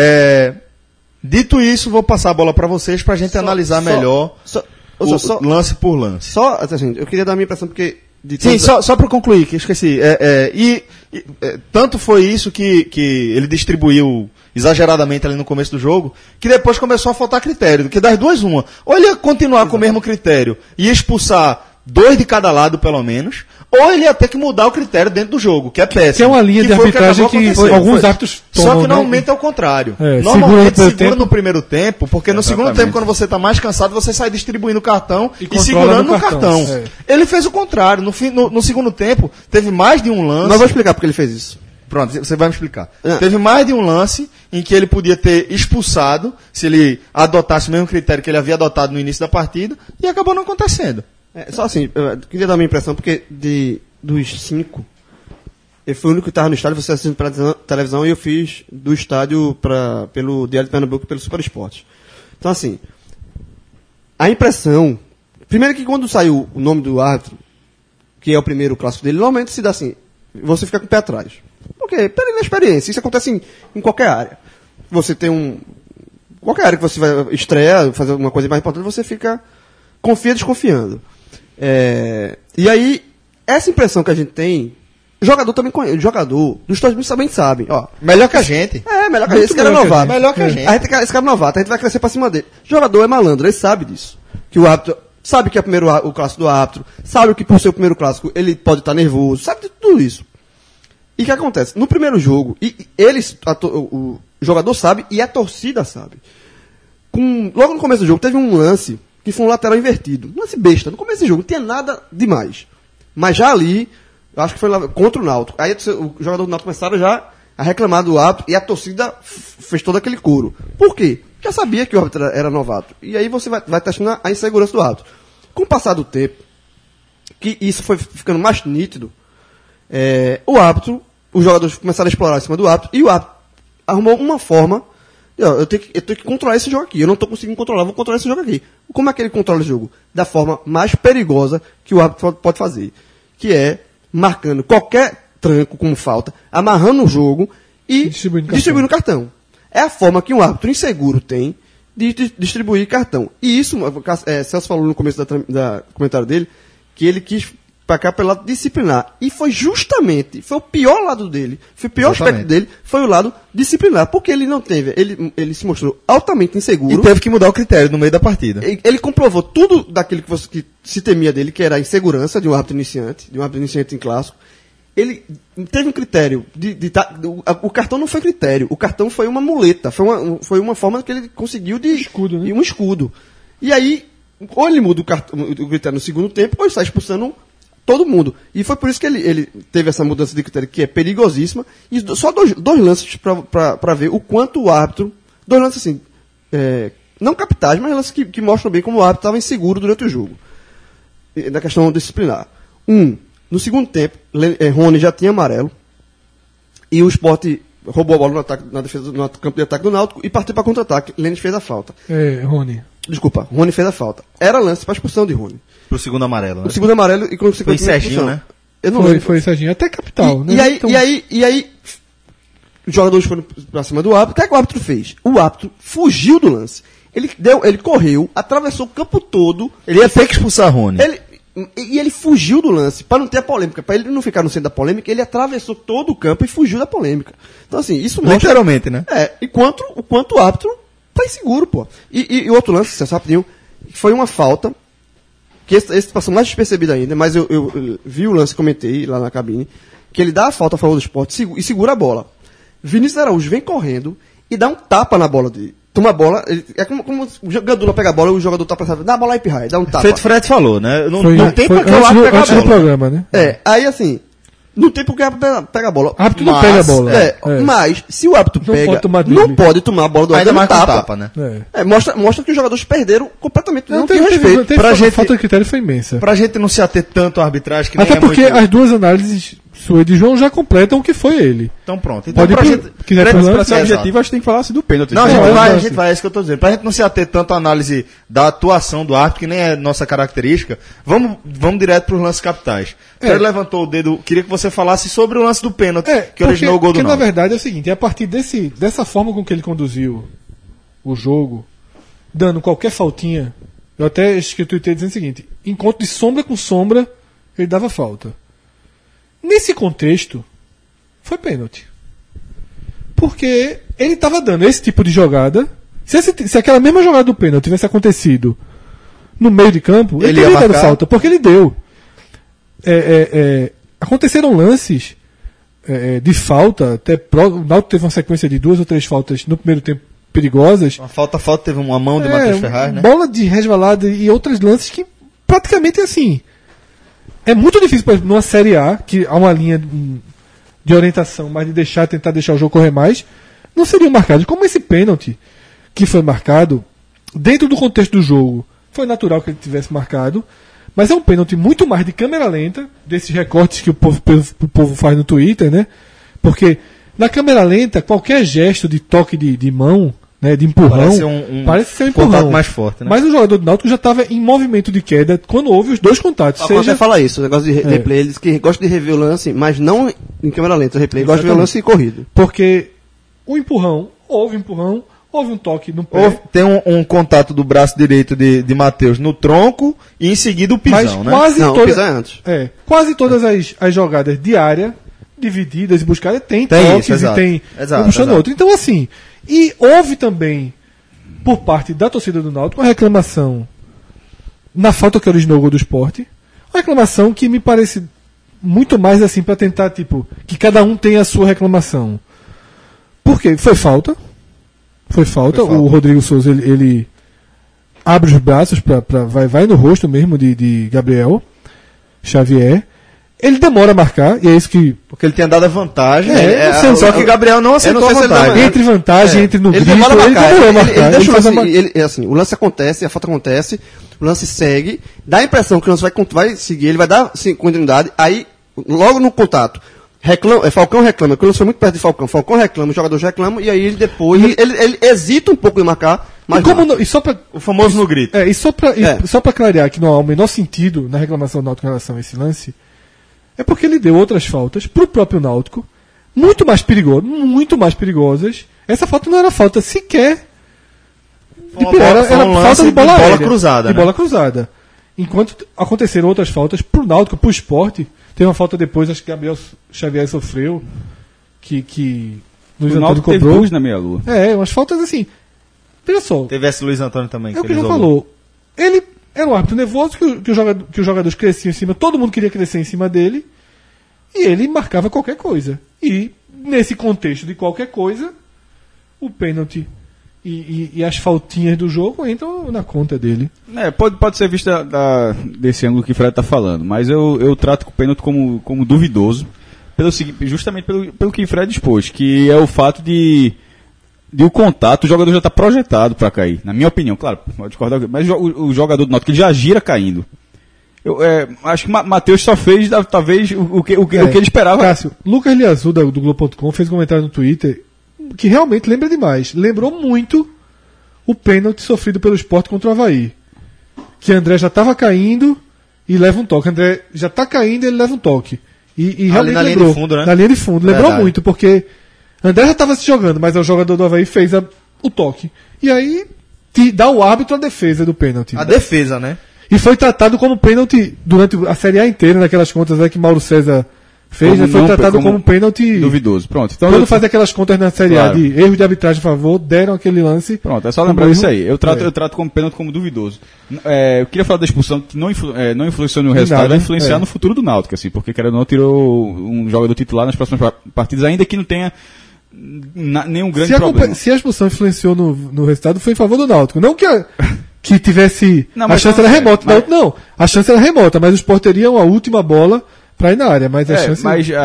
Dito isso, vou passar a bola para vocês para a gente analisar melhor lance por lance. Assim, eu queria dar a minha impressão, porque... Sim, só para concluir, que eu esqueci. Tanto foi isso que ele distribuiu exageradamente ali no começo do jogo, que depois começou a faltar critério, que das duas uma. Ou ele ia continuar com o mesmo critério e expulsar 2 de cada lado, pelo menos, ou ele ia ter que mudar o critério dentro do jogo, que é péssimo. Que é uma linha de arbitragem que alguns árbitros tomam. Só que normalmente é o contrário. Normalmente segura no primeiro tempo, porque no segundo tempo, quando você está mais cansado, você sai distribuindo o cartão e segurando no cartão. Ele fez o contrário. No segundo tempo, teve mais de um lance. Mas vou explicar porque ele fez isso. Pronto, você vai me explicar. Teve mais de um lance em que ele podia ter expulsado, se ele adotasse o mesmo critério que ele havia adotado no início da partida, e acabou não acontecendo. Só assim, eu queria dar a minha impressão, porque dos 5, eu fui o único que estava no estádio, você assistindo pela televisão, e eu fiz do estádio pelo Diário de Pernambuco e pelo Super Esporte. Então, assim, a impressão... Primeiro que quando saiu o nome do árbitro, que é o primeiro clássico dele, normalmente se dá assim, você fica com o pé atrás. Porque, pela inexperiência, isso acontece em qualquer área. Você tem qualquer área que você vai estrear, fazer uma coisa mais importante, você confia desconfiando. E aí, essa impressão que a gente tem, o jogador também conhece, o jogador dos Estados Unidos também sabe. Melhor que a gente. Melhor que a gente. Esse cara é novato. Melhor que a gente. Esse cara é novato, a gente vai crescer pra cima dele. O jogador é malandro, ele sabe disso. Que o árbitro sabe que é o clássico do árbitro, sabe que por ser o primeiro clássico ele pode estar nervoso, sabe de tudo isso. E o que acontece? No primeiro jogo, o jogador sabe e a torcida sabe. Logo no começo do jogo, teve um lance que foi um lateral invertido. Um lance besta. No começo do jogo, não tinha nada demais. Mas já ali, eu acho que foi lá, contra o Náutico. Aí o jogador do Náutico começaram já a reclamar do árbitro e a torcida fez todo aquele coro. Por quê? Já sabia que o árbitro era novato. E aí você vai testando a insegurança do árbitro. Com o passar do tempo, que isso foi ficando mais nítido, os jogadores começaram a explorar em cima do árbitro, e o árbitro arrumou uma forma, eu tenho que controlar esse jogo aqui, eu não estou conseguindo controlar, vou controlar esse jogo aqui. Como é que ele controla o jogo? Da forma mais perigosa que o árbitro pode fazer, que é marcando qualquer tranco como falta, amarrando o jogo e distribuindo cartão. É a forma que um árbitro inseguro tem de distribuir cartão. E isso, Celso falou no começo da comentário dele, que ele quis para cá pelo lado disciplinar. E foi o pior lado dele, foi o pior aspecto dele, foi o lado disciplinar. Porque ele não teve, ele se mostrou altamente inseguro. E teve que mudar o critério no meio da partida. Ele comprovou tudo daquilo que se temia dele, que era a insegurança de um árbitro iniciante em clássico. Ele teve um critério. O cartão não foi critério. O cartão foi uma muleta. Foi uma forma que ele conseguiu de... escudo, né? Um escudo. E aí, ou ele muda o critério no segundo tempo, ou ele está expulsando todo mundo. E foi por isso que ele teve essa mudança de critério, que é perigosíssima. E só dois lances para ver o quanto o árbitro... 2 lances assim... não capitais, mas lances que mostram bem como o árbitro estava inseguro durante o jogo. Na questão disciplinar. No segundo tempo, Rony já tinha amarelo. E o Sport roubou a bola no ataque, na defesa, no campo de ataque do Náutico e partiu para contra-ataque. Lênis fez a falta. Rony. Desculpa, Rony fez a falta. Era lance para expulsão de Rony. Pro segundo amarelo, né? O segundo amarelo e consequentemente Foi Serginho, né? Eu não lembro. Foi Serginho. Até capital, né? E aí, os jogadores foram pra cima do árbitro. O que é que o árbitro fez? O árbitro fugiu do lance. Ele correu, atravessou o campo todo. Ele ia ter que expulsar Rony. Ele fugiu do lance, para não ter a polêmica, para ele não ficar no centro da polêmica, ele atravessou todo o campo e fugiu da polêmica. Então, assim, isso mostra... Literalmente, né? O quanto o árbitro tá inseguro, pô. E outro lance, você rapidinho, foi uma falta, que esse passou mais despercebido ainda, mas eu vi o lance, comentei lá na cabine, que ele dá a falta a favor do Sport e segura a bola. Vinícius Araújo vem correndo e dá um tapa na bola dele. Toma a bola, é como o Gandula pega a bola e o jogador tá pensando, dá a bola aí, Pirraia, dá um tapa. Feito Fred falou, né? Não tem porque o árbitro pegar a bola. Do programa, né? Aí assim, não tem porque o árbitro pega a bola. O árbitro não pega a bola. Mas, se o árbitro Não pega, não pode tomar a bola do Ainda árbitro. mais com tapa, né? Mostra que os jogadores perderam completamente. Não teve tem respeito. pra gente, a falta de critério foi imensa. Pra gente não se ater tanto à arbitragem, que nem Até porque as duas análises, sua e de João, já completam o que foi ele. Então pronto. Então, Pode Pra ser objetivo, acho que tem que falar assim do pênalti. Não, a gente vai, é isso que eu tô dizendo. Pra gente não se ater tanto à análise da atuação do árbitro, que nem é nossa característica, vamos direto pros lances capitais. Ele levantou o dedo, queria que você falasse sobre o lance do pênalti, que originou o gol do Porque, na Náutico. verdade, é o seguinte, é a partir dessa forma com que ele conduziu o jogo, dando qualquer faltinha, eu até escrevi o dizendo o seguinte, encontro de sombra com sombra, ele dava falta. Nesse contexto, foi pênalti. Porque ele estava dando esse tipo de jogada. Se aquela mesma jogada do pênalti tivesse acontecido no meio de campo, ele teria dado falta, porque ele deu. Aconteceram lances de falta, até o Náutico teve uma sequência de 2 ou 3 faltas no primeiro tempo perigosas. Uma falta, teve uma mão de Matheus Ferraz, né? Bola de resvalada e outros lances que praticamente assim. É muito difícil, por exemplo, numa Série A, que há uma linha de orientação, mas de tentar deixar o jogo correr mais, não seriam marcados. Como esse pênalti que foi marcado, dentro do contexto do jogo, foi natural que ele tivesse marcado, mas é um pênalti muito mais de câmera lenta, desses recortes que o povo faz no Twitter, né? Porque na câmera lenta, qualquer gesto de toque de mão, né, de empurrão, parece ser um empurrão. Contato mais forte, né? Mas o jogador do Náutico já estava em movimento de queda quando houve os dois contatos. Você fala isso, o negócio de replay, eles que gostam de rever o lance, mas não em câmera lenta, o replay, gosta de ver o lance corrido. Porque o empurrão, houve um toque no pé. Tem um contato do braço direito de Matheus no tronco e em seguida o pisão, né? O pisão é antes. Quase todas as jogadas de área, divididas e buscadas, tem toques isso, e tem um puxando outro. Então, assim, e houve também, por parte da torcida do Náutico, uma reclamação na falta que originou o gol do Sport. Uma reclamação que me parece muito mais assim, para tentar, tipo, que cada um tenha a sua reclamação. Porque foi falta. O Rodrigo Souza, ele abre os braços vai no rosto mesmo de Gabriel Xavier. Ele demora a marcar, e é isso que... Porque ele tinha dado a vantagem, só que Gabriel não aceitou a vantagem. Entre vantagem, entre no ele grito, demora a marcar. Ele demorou a marcar. O lance acontece, a falta acontece, o lance segue, dá a impressão que o lance vai seguir, ele vai dar continuidade, aí, logo no contato, Falcão reclama, porque o lance foi muito perto de Falcão reclama, os jogadores reclamam, e aí ele depois, ele hesita um pouco em marcar, mas o famoso no grito. Só pra clarear que não há o menor sentido na reclamação do Náutico em relação a esse lance, é porque ele deu outras faltas pro próprio Náutico, muito mais perigosas. Essa falta não era falta sequer de Pirera, era falta de bola aérea, cruzada. De bola cruzada. Enquanto aconteceram outras faltas pro Náutico, pro Sport, tem uma falta depois, acho que Gabriel Xavier sofreu, que Luiz Antônio cobrou. Teve na meia-lua. Umas faltas assim. Veja só. Teve esse Luiz Antônio também. É o que ele falou. Ele era um árbitro nervoso, que os jogadores cresciam em cima, todo mundo queria crescer em cima dele, e ele marcava qualquer coisa. E, nesse contexto de qualquer coisa, o pênalti e as faltinhas do jogo entram na conta dele. Pode ser vista desse ângulo que o Fred está falando, mas eu trato o pênalti como duvidoso, justamente pelo que o Fred expôs, que é o fato de o contato, o jogador já está projetado para cair, na minha opinião, claro, pode discordar, mas o jogador do Náutico ele já gira caindo. Acho que Matheus só fez, talvez, o que ele esperava. Cássio, Lucas Liazul, do Globo.com, fez um comentário no Twitter que realmente lembra demais. Lembrou muito o pênalti sofrido pelo Sport contra o Avaí. Que André já estava caindo e leva um toque. André já está caindo e ele leva um toque. E realmente na lembrou. linha de fundo, né? Na linha de fundo. Lembrou Verdade. muito, porque André já estava se jogando, mas o jogador do Avaí fez o toque. E aí dá o árbitro a defesa do pênalti. A defesa, né? E foi tratado como pênalti durante a Série A inteira, naquelas contas que Mauro César fez, Como né? Foi não- tratado como pênalti. Duvidoso. Pronto. Então, Quando faz aquelas contas na Série Claro. A de erro de arbitragem a favor, deram aquele lance. Pronto, é só como lembrar erro. disso aí. Eu trato É. como pênalti como duvidoso. Eu queria falar da expulsão que não influenciou no resultado, nada, vai influenciar é. no futuro do Náutico, assim, porque querendo ou não tirou um jogador titular nas próximas partidas, ainda que não tenha nenhum grande problema. Se a expulsão influenciou no resultado, foi em favor do Náutico. Não que tivesse. Não, a mas chance não, era remota. mas- Não, a chance era remota, mas o Sport teria uma última bola pra ir na área. Mas a chance.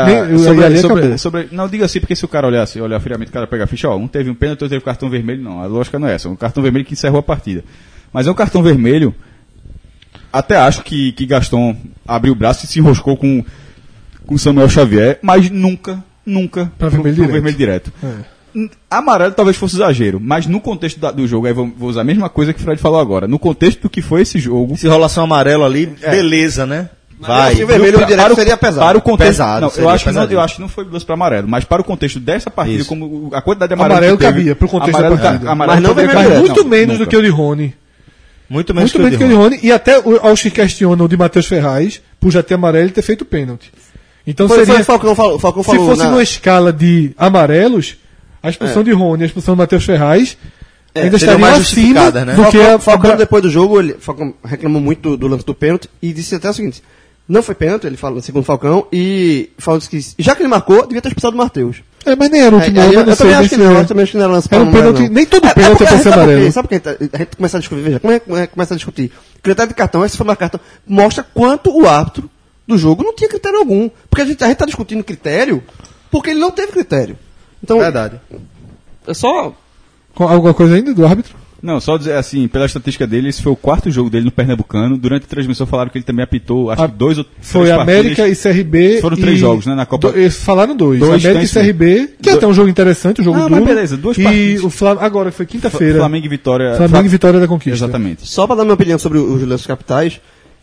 Não diga assim, porque se o cara olhar friamente, o cara pega a ficha, um teve um pênalti, outro teve cartão vermelho, não. A lógica não é essa. Um cartão vermelho que encerrou a partida. Mas é um cartão vermelho. Até acho que Gaston abriu o braço e se enroscou com Samuel Xavier, mas nunca Pra pro vermelho direto. É. Amarelo talvez fosse exagero, mas no contexto do jogo, aí vou usar a mesma coisa que o Fred falou agora. No contexto do que foi esse jogo, Se rolação amarelo ali, beleza, né? Vai. assim, o vermelho direto seria pesado. Para o contexto, Pesado, não, seria eu acho pesadinho. que não foi lance para amarelo, mas para o contexto dessa partida, Isso. como a quantidade de amarelo, Amarelo que teve, cabia pro contexto amarelo, da partida. amarelo Mas não poderia vermelho caber. Mas muito Não, menos nunca. do que o de Rony. Muito menos Muito que o menos de que o de Rony. Rony. E até aos que questionam de Matheus Ferraz, por já ter amarelo e ter feito pênalti. Então Foi seria. o Falcão falou. Se fosse numa escala de amarelos, a expulsão de Rony e a expulsão do Matheus Ferraz ainda seriam estariam mais acima justificadas, né? do que a Falcão, depois do jogo, Falcão reclamou muito do lance do pênalti e disse até o seguinte: não foi pênalti, ele fala, segundo o Falcão, e falou que já que ele marcou, devia ter expulsado o Matheus. É, mas nem era o último Aí, ano, eu não sei também acho se que não, é. eu também acho que não era lance Era um para amarelo, pênalti, não. nem todo pênalti porque é pra ser amarelo. Sabe por quê? A gente começa a discutir, veja, como é que começa a discutir? Critério de cartão, esse foi uma cartão, mostra quanto o árbitro do jogo não tinha critério algum. Porque a gente tá discutindo critério porque ele não teve critério. Então, Verdade. é só... Alguma coisa ainda do árbitro? Não, só dizer assim, pela estatística dele, esse foi o quarto jogo dele no Pernambucano. Durante a transmissão falaram que ele também apitou, acho que 2 ou 3 Foi América e CRB. Foram 3 jogos, né, na Copa. Eles falaram 2. Dois, América e tem isso. CRB, que é até um jogo interessante, um jogo Ah, duro. mas beleza, 2 E partidas. o Flamengo, agora foi quinta-feira. Flamengo e Vitória. Flamengo e Vitória da Conquista. Exatamente. Só para dar minha opinião sobre os lances capitais,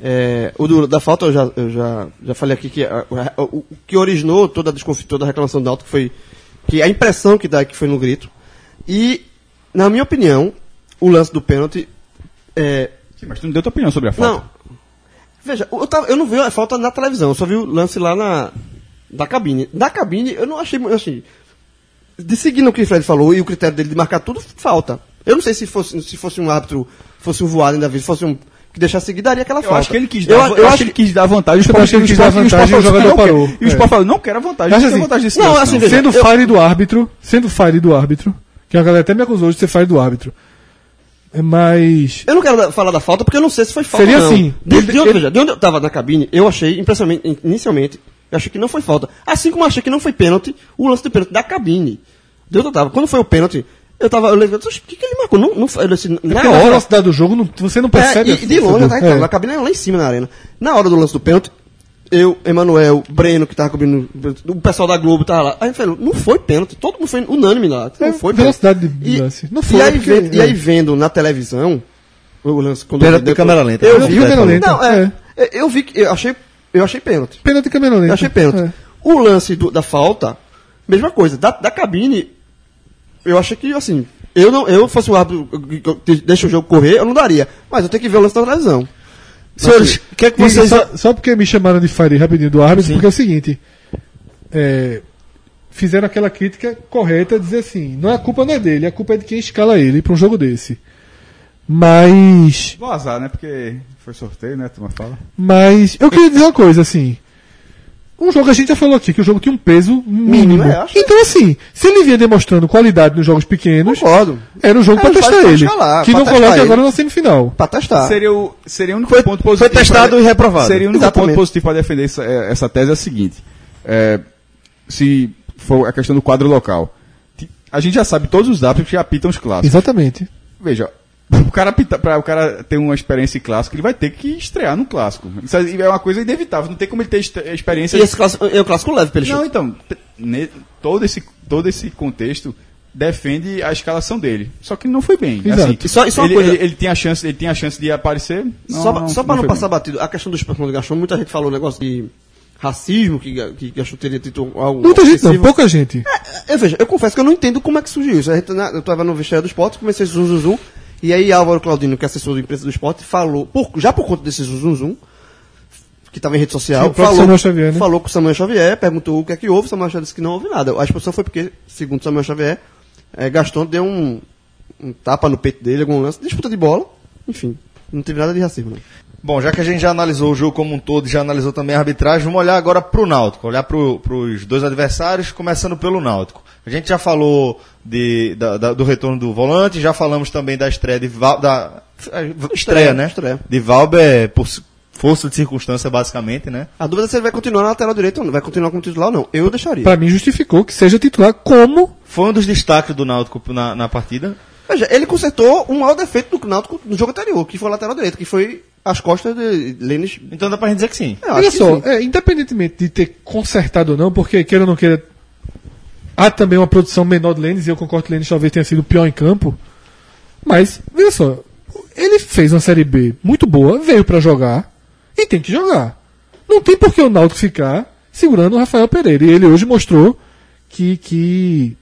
da falta eu já falei aqui que o que originou toda a reclamação do Náutico foi que a impressão que dá é que foi no grito. E, na minha opinião, o lance do pênalti... Sim, mas tu não deu tua opinião sobre a falta. Não. Veja, eu não vi a falta na televisão, eu só vi o lance lá da cabine. Da cabine, eu não achei, assim, de seguindo o que o Fred falou e o critério dele de marcar tudo, falta. Eu não sei se fosse um árbitro, fosse um voado ainda vez, fosse um que deixasse seguir, daria aquela falta. Eu acho que ele quis dar, eu acho que ele quis dar vantagem. Eu acho que ele quis dar vantagem e o jogador parou. E o Sport falou, não quero a vantagem, Mas não quero assim, vantagem desse não, lance, assim, não. veja, Sendo falha do árbitro, que a galera até me acusou de ser falha do árbitro. Mas. Eu não quero falar da falta porque eu não sei se foi falta. Seria não. assim. De onde eu estava na cabine, eu achei, inicialmente, eu achei que não foi falta. Assim como eu achei que não foi pênalti, o lance de pênalti da cabine. De onde eu estava. Quando foi o pênalti, eu levantei, o que ele marcou? Não foi, assim, na Porque na hora. velocidade do jogo, você não percebe. E de longe, a cabine era lá em cima na arena. Na hora do lance do pênalti, eu, Emanuel, Breno, que tava cobrindo, o pessoal da Globo tava lá. Aí a gente falou, não foi pênalti, todo mundo foi unânime lá. Não foi velocidade de lance. Não foi. E aí vendo na televisão, o lance quando Pênalti de câmera lenta. Eu Eu vi vi câmera lenta. Não, eu vi que eu achei pênalti. Pênalti de câmera lenta. Eu achei pênalti. É. O lance da falta, mesma coisa. Da cabine, eu achei que, assim, eu fosse o árbitro, deixa o jogo correr, eu não daria. Mas eu tenho que ver o lance da televisão. Senhores, o que é que E vocês... só porque me chamaram de Fari rapidinho do árbitro, porque é o seguinte. Fizeram aquela crítica correta, dizer assim, a culpa não é dele, a culpa é de quem escala ele para um jogo desse. Mas Bom azar, né? Porque foi sorteio, né? Tu fala. eu queria dizer uma coisa, assim. Um jogo, a gente já falou aqui, que o jogo tinha um peso mínimo. acho. Então, assim, se ele vinha demonstrando qualidade nos jogos pequenos, Concordo. era um jogo pra Ele testar faz pra ele. escalar, Que pra não testar coloque ele. agora na semifinal. Pra testar. Seria o único ponto positivo. Foi testado e reprovado. Seria o único Exatamente. ponto positivo para defender essa tese é o seguinte. Se for a questão do quadro local. A gente já sabe todos os árbitros que apitam os clássicos. Exatamente. Veja, Para o cara ter uma experiência em clássico, ele vai ter que estrear no clássico. Isso é uma coisa inevitável, não tem como ele ter experiência. E esse clássico, é o clássico leve pelo Não, então, todo esse contexto defende a escalação dele. Só que não foi bem. Exato. Assim, Só uma coisa. ele tinha a chance de aparecer. Só para não foi passar bem. batido, a questão do esporte do Gastão, muita gente falou um negócio de racismo, que Gastão teria tido algo. Muita gente não, excessivo. pouca gente. Eu confesso que eu não entendo como é que surgiu isso. Eu estava no vestiário do esporte, comecei zum, e aí Álvaro Claudino, que é assessor da imprensa do esporte, falou, já por conta desse zum, que estava em rede social, Sim, o próprio Samuel Xavier, né? falou com o Samuel Xavier, perguntou o que é que houve, Samuel Xavier disse que não houve nada. A expulsão foi porque, segundo Samuel Xavier, Gastão deu um tapa no peito dele, algum lance, disputa de bola, enfim, não teve nada de racismo, não. Bom, já que a gente já analisou o jogo como um todo, já analisou também a arbitragem, vamos olhar agora pro Náutico, olhar pros dois adversários, começando pelo Náutico. A gente já falou do retorno do volante, já falamos também da estreia né? Estreia. De Valber, por força de circunstância, basicamente, né? A dúvida é se ele vai continuar na lateral direita ou não, vai continuar como titular ou não. Eu deixaria. Pra mim justificou que seja titular como... Foi um dos destaques do Náutico na partida. Veja, ele consertou um maior defeito do Náutico no jogo anterior, que foi a lateral direita, que foi as costas de Lênis. Então dá pra gente dizer que sim. Eu acho Olha que só, sim. independentemente de ter consertado ou não, porque queira ou não queira, há também uma produção menor de Lênis, e eu concordo que Lênis talvez tenha sido o pior em campo, mas, veja só, ele fez uma Série B muito boa, veio pra jogar, e tem que jogar. Não tem por que o Náutico ficar segurando o Rafael Pereira, e ele hoje mostrou que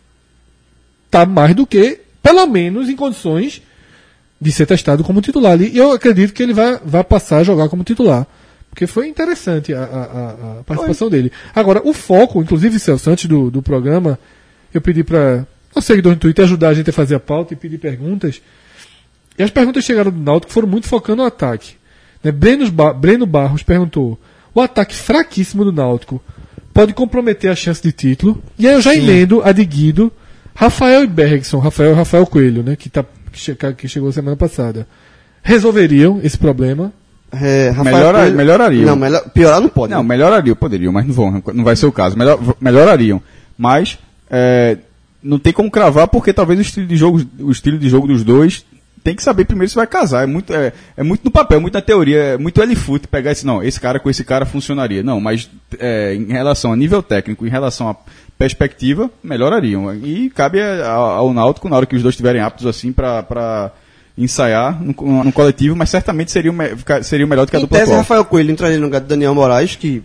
tá mais do que, pelo menos, em condições de ser testado como titular ali. E eu acredito que ele vai passar a jogar como titular. Porque foi interessante a participação dele. Agora, o foco, inclusive, Celso, antes do programa, eu pedi para o seguidor no Twitter ajudar a gente a fazer a pauta e pedir perguntas. E as perguntas chegaram do Náutico foram muito focando no ataque. Né? Breno Barros perguntou: o ataque fraquíssimo do Náutico pode comprometer a chance de título? E aí eu já emendo a de Guido, Rafael e Bergson, Rafael Coelho, né, que chegou semana passada, resolveriam esse problema? Melhorariam. Não, piorar não pode. Não, melhorariam, poderiam, mas não vai ser o caso. Melhorariam. Mas não tem como cravar, porque talvez o estilo de jogo dos dois tem que saber primeiro se vai casar. É muito no papel, muito na teoria, é muito L-foot pegar esse, não, esse cara com esse cara funcionaria. Não, mas em relação a nível técnico, em relação a perspectiva, melhorariam. E cabe ao Náutico, na hora que os dois estiverem aptos assim para ensaiar no coletivo, mas certamente seria o melhor do que a dupla atual. Rafael Coelho entraria no lugar de Daniel Moraes, que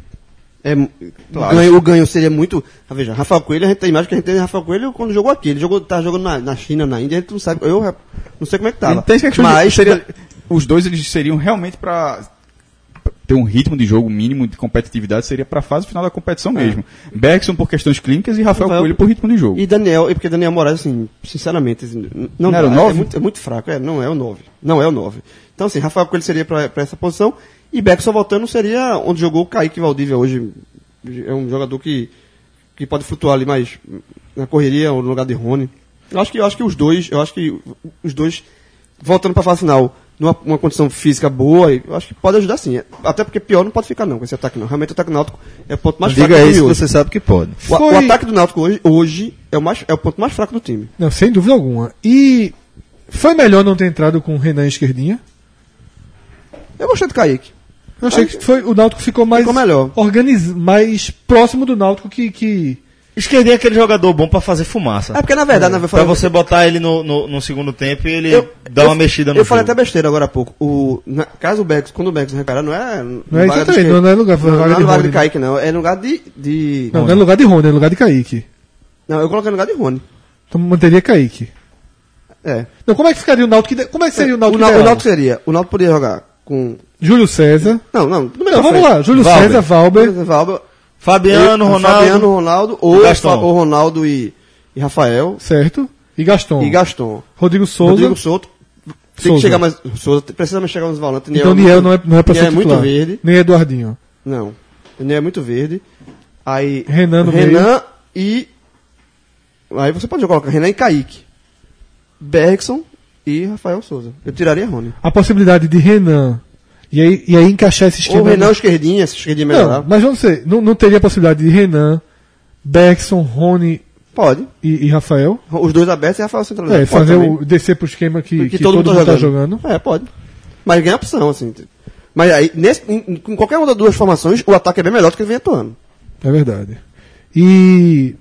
Claro. o ganho seria muito... Veja, Rafael Coelho, a gente tem a imagem que a gente tem de Rafael Coelho quando jogou aqui. Ele tá jogando na China, na Índia, a gente não sabe, eu não sei como é que tava. Mas os dois eles seriam realmente para ter um ritmo de jogo mínimo de competitividade, seria para a fase final da competição mesmo. Bergson por questões clínicas e Rafael Coelho por ritmo de jogo. E porque Daniel Moraes, assim, sinceramente, assim, não era o 9? É muito fraco, não é o 9. Não é o 9. Então, assim, Rafael Coelho seria para essa posição, e Bergson voltando seria onde jogou o Kaique Valdívia hoje. É um jogador que pode flutuar ali mais na correria ou no lugar de Rony. Eu acho que os dois voltando para a fase final numa condição física boa, eu acho que pode ajudar sim. Até porque pior não pode ficar não com esse ataque não. Realmente o ataque do Náutico é o ponto mais fraco do time. Diga isso, hoje. você sabe que pode. O ataque do Náutico hoje é o ponto mais fraco do time. Não, sem dúvida alguma. E foi melhor não ter entrado com o Renan Esquerdinha? Eu gostei do Kaique. Eu achei que o Náutico ficou mais melhor. Mais próximo do Náutico que... Esquerdinha é aquele jogador bom pra fazer fumaça. É porque na verdade... Pra você botar ele no segundo tempo e ele dá uma mexida no jogo. Eu falei até besteira agora há pouco. Caso o Bergson, quando o Bergson reparar, não é exatamente, não é lugar de Kaique, não. É no lugar de... Não é no lugar de Rony, é no lugar de Kaique. Não, eu coloquei no lugar de Rony. Então manteria Kaique. É. Não, como é que ficaria o Náutico? Como é que seria o Náutico? O Náutico poderia jogar com... Júlio César. Não, vamos lá. Júlio César, Valber. Fabiano, Ronaldo ou Ronaldo e Rafael. Certo. E Gaston. Rodrigo Souto. Tem que chegar mais. Souza precisa mais chegar nos volantes. Então Niel não é pra ser titular. Muito verde. Nem Eduardinho. Não. Niel é muito verde. Aí Renan no meio. E aí você pode colocar Renan e Kaique. Bergson e Rafael Souza. Eu tiraria Rony. A possibilidade de Renan e aí encaixar esse esquema. Ou Renan ou Esquerdinha, se Esquerdinha melhorar. Não, mas vamos sei, não teria a possibilidade de Renan, Bergson, Rony Pode. e Rafael. Os dois abertos e Rafael centralizado. Fazer descer pro esquema que todo mundo tá jogando. Pode. Mas ganha opção, assim. Mas aí, em qualquer uma das duas formações, o ataque é bem melhor do que ele vem atuando. É verdade. E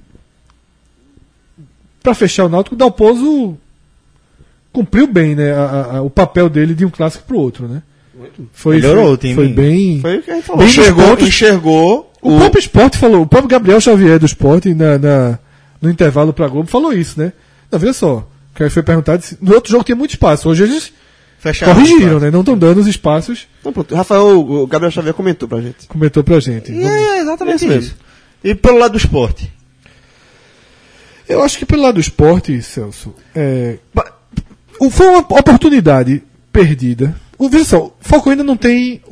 pra fechar o Náutico, o Dalpozo cumpriu bem, né, o papel dele de um clássico pro outro, né? Melhorou o time. Foi bem. Foi o que a gente falou. Enxergou. O próprio Sport falou, o próprio Gabriel Xavier do Sport no intervalo pra Globo falou isso, né? Não, veja só, que aí foi perguntado, no outro jogo tinha muito espaço, hoje eles corrigiram, né? Não estão dando os espaços. Então, pronto. O Gabriel Xavier comentou pra gente. E é exatamente isso. E pelo lado do Sport? Eu acho que pelo lado do Sport, Celso, foi uma oportunidade perdida. Veja só, o Falcão ainda não tem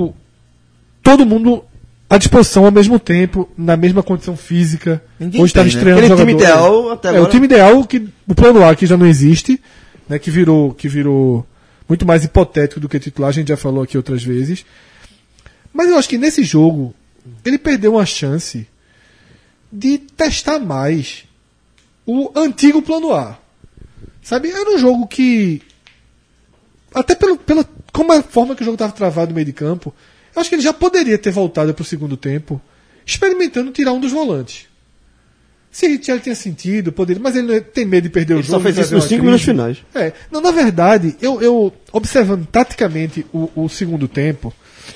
todo mundo à disposição ao mesmo tempo, na mesma condição física. Ninguém hoje estava estreando Aquele jogador. time ideal até agora. O time ideal, o plano A que já não existe, né, que virou muito mais hipotético do que titular, a gente já falou aqui outras vezes. Mas eu acho que nesse jogo ele perdeu uma chance de testar mais o antigo plano A. Sabe, era um jogo que, até como a forma que o jogo estava travado no meio de campo, eu acho que ele já poderia ter voltado para o segundo tempo experimentando tirar um dos volantes. Se ele tinha sentido, poderia, mas ele tem medo de perder o Ele jogo. só fez isso nos 5 minutos finais. Não, na verdade, eu observando taticamente o segundo tempo,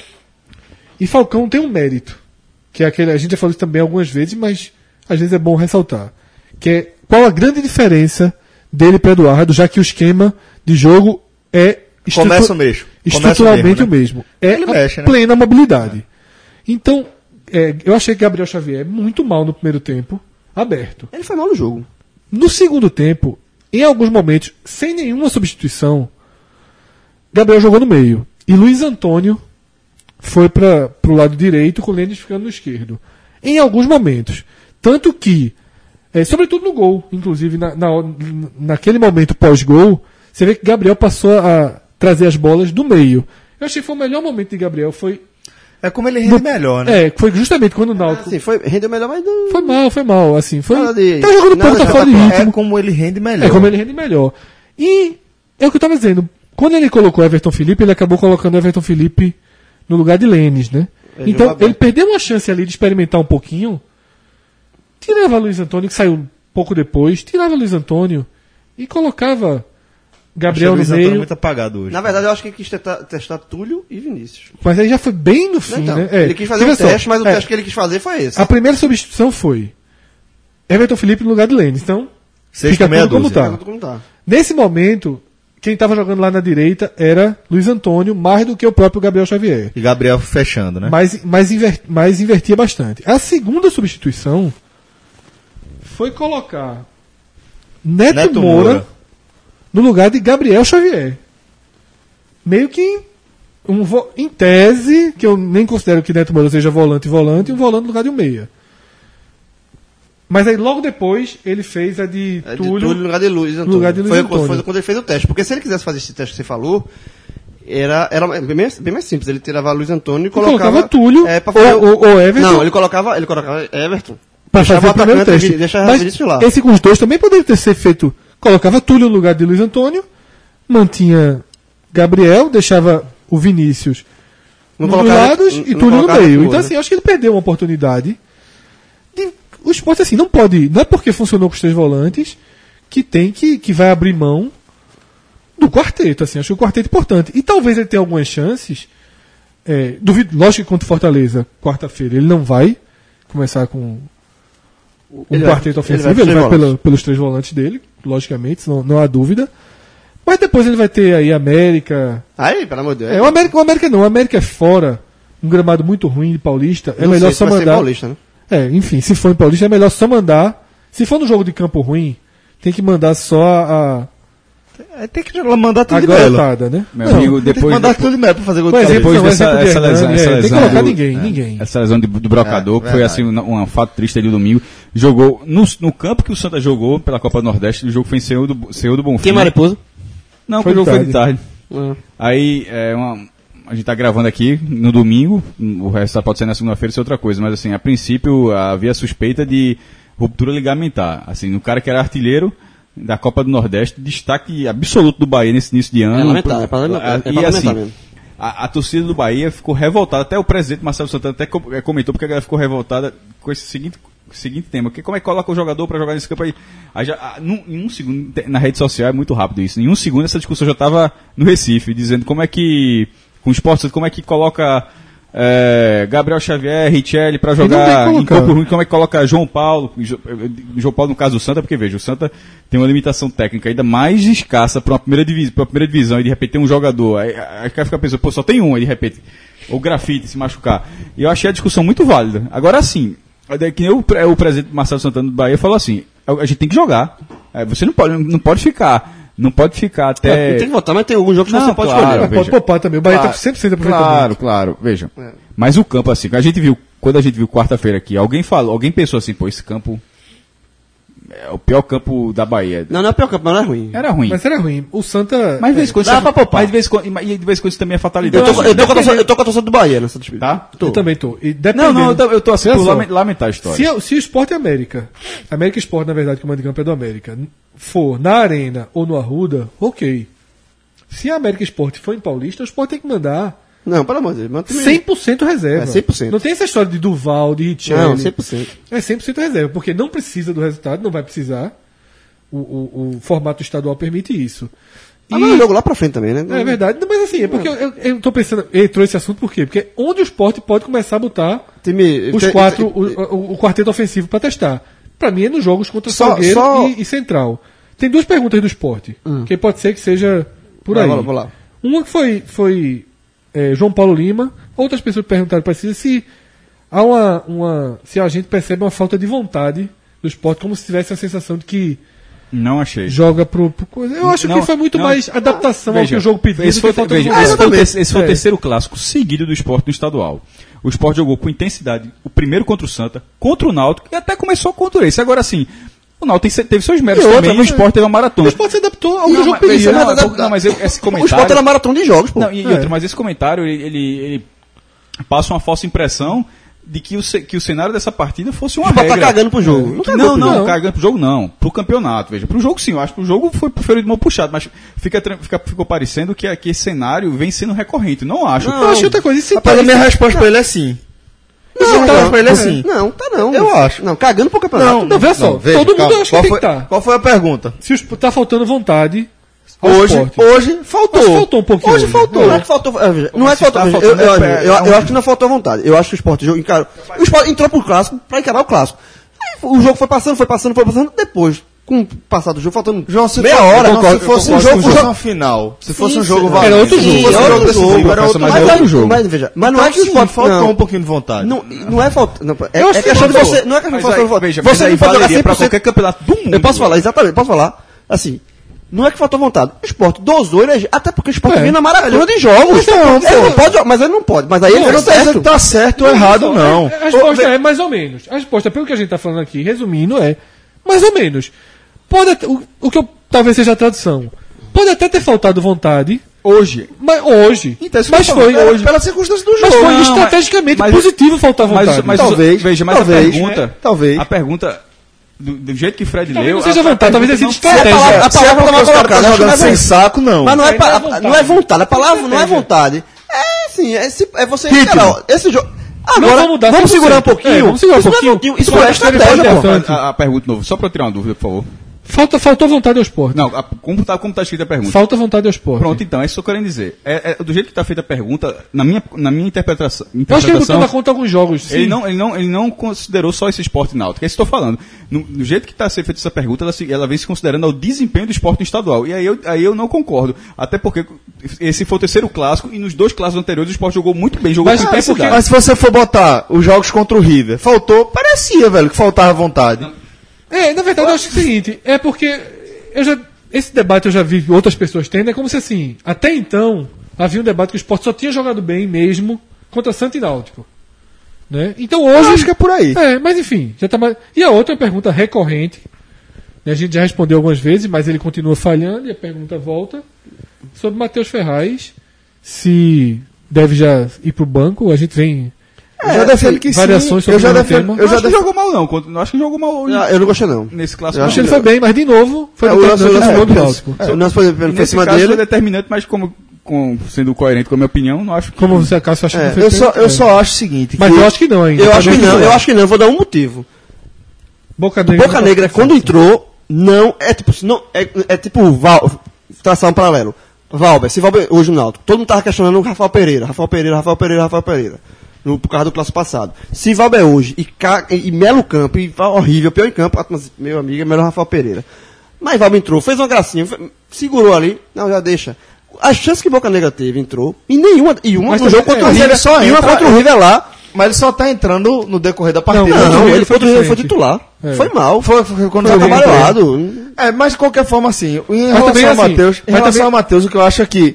e Falcão tem um mérito, que é aquele, a gente já falou isso também algumas vezes, mas às vezes é bom ressaltar, que é qual a grande diferença dele para Eduardo, já que o esquema de jogo é estruturalmente o mesmo. É ele mexe, né? Plena mobilidade. Então, eu achei que Gabriel Xavier muito mal no primeiro tempo, aberto. Ele foi mal no jogo. No segundo tempo, em alguns momentos, sem nenhuma substituição, Gabriel jogou no meio. E Luiz Antônio foi para o lado direito, com o Lênis ficando no esquerdo. Em alguns momentos. Tanto que, sobretudo no gol, inclusive naquele momento pós-gol, você vê que Gabriel passou a trazer as bolas do meio. Eu achei que foi o melhor momento de Gabriel. É como ele rende melhor, né? Foi justamente quando o Náutico... Rendeu melhor, mas não... Foi mal, assim. Tá jogando pouco, tá fora de ritmo. É como ele rende melhor. É como ele rende melhor. E é o que eu estava dizendo. Quando ele colocou Everton Felipe, ele acabou colocando Everton Felipe no lugar de Lênis, né? Então, ele perdeu uma chance ali de experimentar um pouquinho. Tirava Luiz Antônio, que saiu pouco depois. Tirava Luiz Antônio e colocava Gabriel no meio. Muito apagado hoje. Na verdade, eu acho que ele quis testar Túlio e Vinícius. Mas aí já foi bem no fim, né? Ele quis fazer um teste, mas o teste que ele quis fazer foi esse. A primeira substituição foi Everton Felipe no lugar de Lênis. Então, fica tudo como tá. Nesse momento, quem estava jogando lá na direita era Luiz Antônio, mais do que o próprio Gabriel Xavier. E Gabriel fechando, né? Mas invertia bastante. A segunda substituição foi colocar Neto Moura no lugar de Gabriel Xavier. Meio que em tese, que eu nem considero que Neto Moura seja volante, e um volante no lugar de um meia. Mas aí logo depois ele fez a de Túlio no lugar de Luiz Antônio. Foi quando ele fez o teste. Porque se ele quisesse fazer esse teste que você falou, era bem mais simples. Ele tirava Luiz Antônio e colocava Túlio ou Everton. Não, ele colocava Everton. Para fazer o primeiro teste. Mas lá. Esse com os dois também poderia ter sido feito. Colocava Túlio no lugar de Luiz Antônio, mantinha Gabriel, deixava o Vinícius nos lados e Túlio no meio. Então, assim, acho que ele perdeu uma oportunidade. O Sport, assim, não é porque funcionou com os 3 volantes que vai abrir mão do quarteto. Assim, acho que o quarteto é importante. E talvez ele tenha algumas chances. Duvido, lógico que contra o Fortaleza, quarta-feira, ele não vai começar com um quarteto ofensivo, ele vai pelos 3 volantes dele, logicamente, não há dúvida. Mas depois ele vai ter aí América. Aí, pelo amor de Deus. O América não, o América é fora, um gramado muito ruim de Paulista, é melhor só mandar. Paulista, né? Enfim, se for em Paulista é melhor só mandar. Se for no jogo de campo ruim, tem que mandar só tem que mandar tudo de Melo, né? Meu amigo, tem que mandar tudo de Melo pra fazer gol de depois dessa lesão. Tem que colocar ninguém. Essa lesão do Brocador, que foi assim um fato triste ali no domingo. Jogou no campo que o Santa jogou pela Copa do Nordeste, o jogo foi em Senhor do Bonfim. Quem Mariposa? Não, o jogo foi de tarde. Aí, a gente tá gravando aqui no domingo, o resultado pode ser na segunda-feira, isso é outra coisa, mas assim, a princípio havia suspeita de ruptura ligamentar. Assim, no cara que era artilheiro da Copa do Nordeste, destaque absoluto do Bahia nesse início de ano. É pra lamentar E assim, mesmo. a torcida do Bahia ficou revoltada, até o presidente Marcelo Santana até comentou, porque a galera ficou revoltada com esse seguinte tema, que como é que coloca o jogador para jogar nesse campo aí? Em um segundo, na rede social é muito rápido isso, em um segundo essa discussão já estava no Recife, dizendo como é que, com o Sport, como é que coloca Gabriel Xavier, Richelli para jogar em campo ruim, como é que coloca João Paulo no caso do Santa, porque veja, o Santa tem uma limitação técnica ainda mais escassa para uma primeira divisão, e de repente tem um jogador, aí o cara fica pensando, pô, só tem um, aí de repente, ou grafite, se machucar, e eu achei a discussão muito válida. Agora sim, que nem o presidente Marcelo Santana do Bahia falou assim, a gente tem que jogar, você não pode ficar até... Tem que votar, mas tem alguns jogos que você pode Mas escolher. pode poupar também. O Bahia tá 100% aproveitamento. Claro, veja. Mas o campo, assim, quando a gente viu quarta-feira aqui, alguém pensou assim, pô, esse campo é o pior campo da Bahia. Não é o pior campo, mas não é ruim. Era ruim. Mas era ruim. O Santa... Mas de vez em quando dá pra poupar. Mas de vez em quando isso também é fatalidade. Eu tô com a torcida do Bahia nessa disputa. Tá? Eu também tô. E Não, eu tô assim Olha por só. lamentar a história. Se o Sport América Sport, na verdade, que o mando de campo é do América, for na Arena ou no Arruda, ok. Se a América Sport for em Paulista, o Sport tem que mandar Não, pelo amor de Deus. 100% reserva. É 100%. Não tem essa história de Duval, de Richelli. Não, 100%. É 100% reserva, porque não precisa do resultado, não vai precisar. O formato estadual permite isso. Ah, mas o jogo lá pra frente também, né? É verdade, não, mas assim, é porque eu tô pensando, entrou esse assunto por quê? Porque onde o Sport pode começar a botar o quarteto ofensivo pra testar. Pra mim é nos jogos contra Salgueiro e Central. Tem duas perguntas do Sport, que pode ser que seja por aí. Vou lá. Uma que foi João Paulo Lima, outras pessoas perguntaram para se há se a gente percebe uma falta de vontade do Sport, como se tivesse a sensação de que Não achei. joga pro coisa. Eu acho que foi muito mais adaptação ao que o jogo pediu. Esse foi o terceiro clássico seguido do Sport no estadual. O Sport jogou com intensidade o primeiro contra o Santa, contra o Náutico e até começou contra esse. Agora sim, o Náutico teve seus méritos também e o Sport teve uma maratona. O Sport se adaptou ao que o jogo pedia. pedia. Mas esse comentário... O Sport era maratona de jogos, pô. Não, mas esse comentário, ele passa uma falsa impressão de que o cenário dessa partida fosse uma regra. Tá cagando pro jogo. Não, cagando pro jogo não. Pro campeonato, veja. Pro jogo sim, eu acho que o jogo foi pro freio de mão puxado, mas ficou parecendo que esse cenário vem sendo recorrente. Não acho. Eu acho outra coisa. Rapaz, a minha resposta pra ele é sim. Não, tá não. Eu acho. Não, cagando pro campeonato. Não, veja só. Veja, todo mundo acha que tem que estar. Qual foi a pergunta? Se tá faltando vontade... ao Hoje faltou. Mas faltou um pouquinho. Hoje faltou. Não é que faltou. Não é que faltou. Eu acho que não faltou vontade. Eu acho que o Sport encarou. O Sport entrou pro clássico pra encarar o clássico. Aí o jogo foi passando. Depois, com o passar do jogo, faltando meia hora. Se fosse um jogo final. Se fosse um jogo era outro jogo. Era outro jogo. Mas é outro jogo. Mas veja, mas não é que o Sport faltou um pouquinho de vontade. Não é falta. É questão de você. Não é questão de falta de vontade. Você não pode jogar 100% pra qualquer campeonato do mundo. Eu posso falar, exatamente, posso falar. Assim, não é que faltou vontade. O Sport dosou energia, até porque o Sport vinha na maratona de jogos. Ele não pode, mas ele não pode. Mas aí ele não certo. Tá certo ou errado, não. A resposta é mais ou menos. A resposta, pelo que a gente tá falando aqui, resumindo, é mais ou menos. Pode até, o que talvez seja a tradução. Pode até ter faltado vontade. Hoje. Mas hoje. Então, mas foi hoje. Pela circunstância do jogo. Mas foi estrategicamente positivo faltar vontade. Mas talvez. Veja, mas talvez, a pergunta. Talvez. A pergunta. Do jeito que Fred Talvez leu. não seja vontade, talvez tenha sido estratégia. estratégia. A palavra não vai colocar, tá jogando sem saco, não. Mas não é vontade. não é vontade. A palavra não é vontade. É sim, é você encarar esse jogo. Agora, vamos segurar um pouquinho. Vamos segurar um pouquinho. Isso é estratégia, pô. A pergunta de novo, só para eu tirar uma dúvida, por favor. Faltou vontade ao Sport. Não, como tá escrita a pergunta? Falta vontade ao Sport. Pronto, então, é isso que eu quero dizer. Do jeito que está feita a pergunta, na minha interpretação. Eu acho que ele botou na conta alguns jogos. Sim. Ele não considerou só esse esporte náutico. É isso que eu estou falando. Do jeito que está sendo feita essa pergunta, ela vem se considerando o desempenho do esporte no estadual. E aí eu não concordo. Até porque esse foi o terceiro clássico e nos dois clássicos anteriores o esporte jogou muito bem, jogou com intensidade. Mas se você for botar os jogos contra o River, parecia, velho, que faltava vontade. Na verdade, eu acho que é o seguinte, é porque esse debate eu já vi outras pessoas tendo, é como se assim, até então, havia um debate que o Sport só tinha jogado bem mesmo contra Santa e Náutico. Né? Então hoje. Eu acho que é por aí. Mas enfim, já tá mais. E a outra pergunta recorrente, né, a gente já respondeu algumas vezes, mas ele continua falhando, e a pergunta volta sobre Matheus Ferraz, se deve já ir pro banco, a gente vem Eu já defendo que variações sim. sobre Eu já o defendo. tema. Eu já acho que jogou mal, não. Não acho que jogou mal Eu não gostei, não. nesse Eu clássico. Acho que ele foi bem, mas de novo foi o determinante lance- nesse gol do é, Náutico. O nosso foi em Nesse cima caso dele. foi determinante, mas sendo coerente com a minha opinião, não acho que... Como você acaso acha que não fez Eu pênalti? só acho o seguinte. Mas eu acho que não ainda. Eu acho que Também não, eu acho que não. Eu vou dar um motivo. Boca Negra, Boca Negra, quando entrou, não. É tipo, não, é tipo traçar um paralelo. Valber, se Valber hoje no Náutico, todo mundo tava questionando o Rafael Pereira. Por causa do clássico passado. Se Valber hoje e Melo Campo, e horrível, pior em campo, meu amigo, é melhor Rafael Pereira. Mas Valber entrou, fez uma gracinha, segurou ali, não, já deixa. A chance que Boca Negra teve, entrou, e uma Mas no jogo também- contra o River, só e uma entra- contra o River lá. Mas ele só tá entrando no decorrer da partida. Não, ele foi foi diferente. titular. É. Foi mal. Foi quando Foi jogou bem. amarelado. Mas de qualquer forma, assim, em Mas também, relação ao assim, Matheus, o que eu acho é que.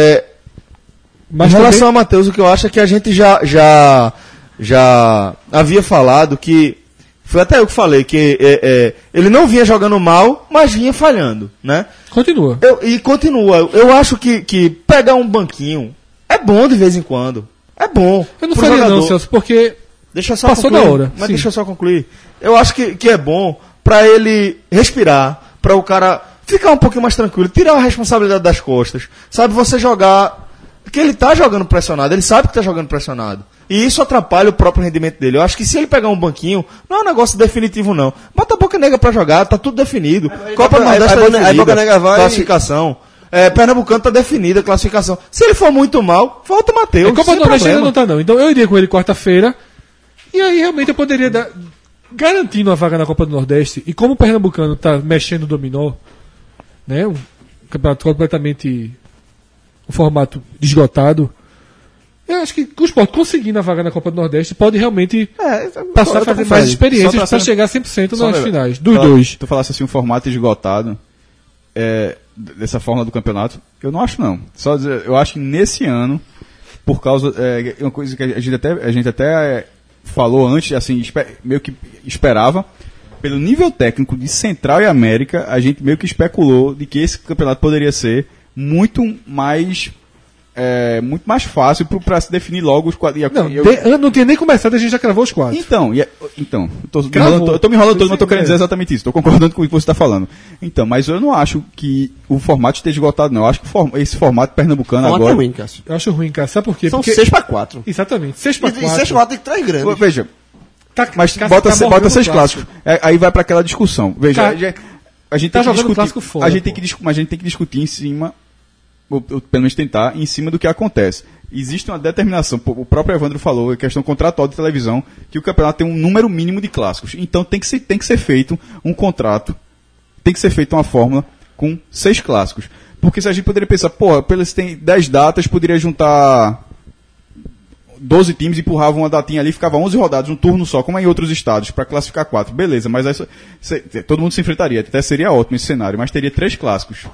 Mas em relação também- ao Matheus, o que eu acho é que a gente já havia falado que. Foi até eu que falei, que ele não vinha jogando mal, mas vinha falhando, né? Continua. E continua. Eu acho que pegar um banquinho é bom de vez em quando. É bom. Eu não pro faria não, jogador. Celso, porque Deixa eu só Passou concluir, da hora, Mas sim. deixa eu só concluir. Eu acho que é bom pra ele respirar, pra o cara ficar um pouquinho mais tranquilo, tirar a responsabilidade das costas. Sabe, você jogar. Porque ele tá jogando pressionado, ele sabe que tá jogando pressionado. E isso atrapalha o próprio rendimento dele. Eu acho que se ele pegar um banquinho, não é um negócio definitivo, não. Bota a Boca Negra pra jogar, tá tudo definido. Copa do Nordeste tá aí definida, Boca Negra vai- classificação. Pernambucano tá definida a classificação. Se ele for muito mal, volta o Matheus. a Copa sem do Nordeste ainda problema. não tá não. Então eu iria com ele quarta-feira. E aí realmente eu poderia dar, garantindo a vaga na Copa do Nordeste. E como o Pernambucano tá mexendo o dominó, né? Um campeonato completamente um formato esgotado. Eu acho que o Sport conseguindo a vaga na Copa do Nordeste pode realmente passar a fazer mais experiências Só para traçando- chegar a 100% Só nas lembra- finais. Dos fala- dois. Tu falasse assim, um formato esgotado, dessa forma do campeonato, eu não acho não. Só dizer, eu acho que nesse ano, por causa, uma coisa que a gente até falou antes, assim, meio que esperava, pelo nível técnico de Central e América, a gente meio que especulou de que esse campeonato poderia ser muito mais fácil para se definir logo os quadros. Não tinha nem começado, a gente já cravou os quatro. Então, eu tô me Cravou. enrolando todo, mas eu tô querendo É. dizer exatamente isso. Tô concordando com o que você está falando. Então, mas eu não acho que o formato esteja esgotado, não. Eu acho que esse formato pernambucano Formato agora. é ruim, Cássio. Eu acho ruim, cara. Sabe por quê? São Porque 6-4. exatamente, 6 para E 4. 6-4 tem 3 grandes. Veja, Tá, mas Cássio bota tá seis mordendo clássicos. Aí vai para aquela discussão. Veja, Tá. a gente Tá tem que jogando discutir. clássico fora, A gente pô. tem que mas a gente tem que discutir em cima, ou pelo menos tentar, em cima do que acontece. Existe uma determinação, o próprio Evandro falou, a questão contratual de televisão, que o campeonato tem um número mínimo de clássicos. Então tem que ser feito um contrato, tem que ser feita uma fórmula com 6 clássicos. Porque se a gente poderia pensar, eles têm 10 datas, poderia juntar 12 times, empurravam uma datinha ali, ficava 11 rodadas, um turno só, como é em outros estados, para classificar 4. Beleza, mas aí todo mundo se enfrentaria, até seria ótimo esse cenário, mas teria 3 clássicos.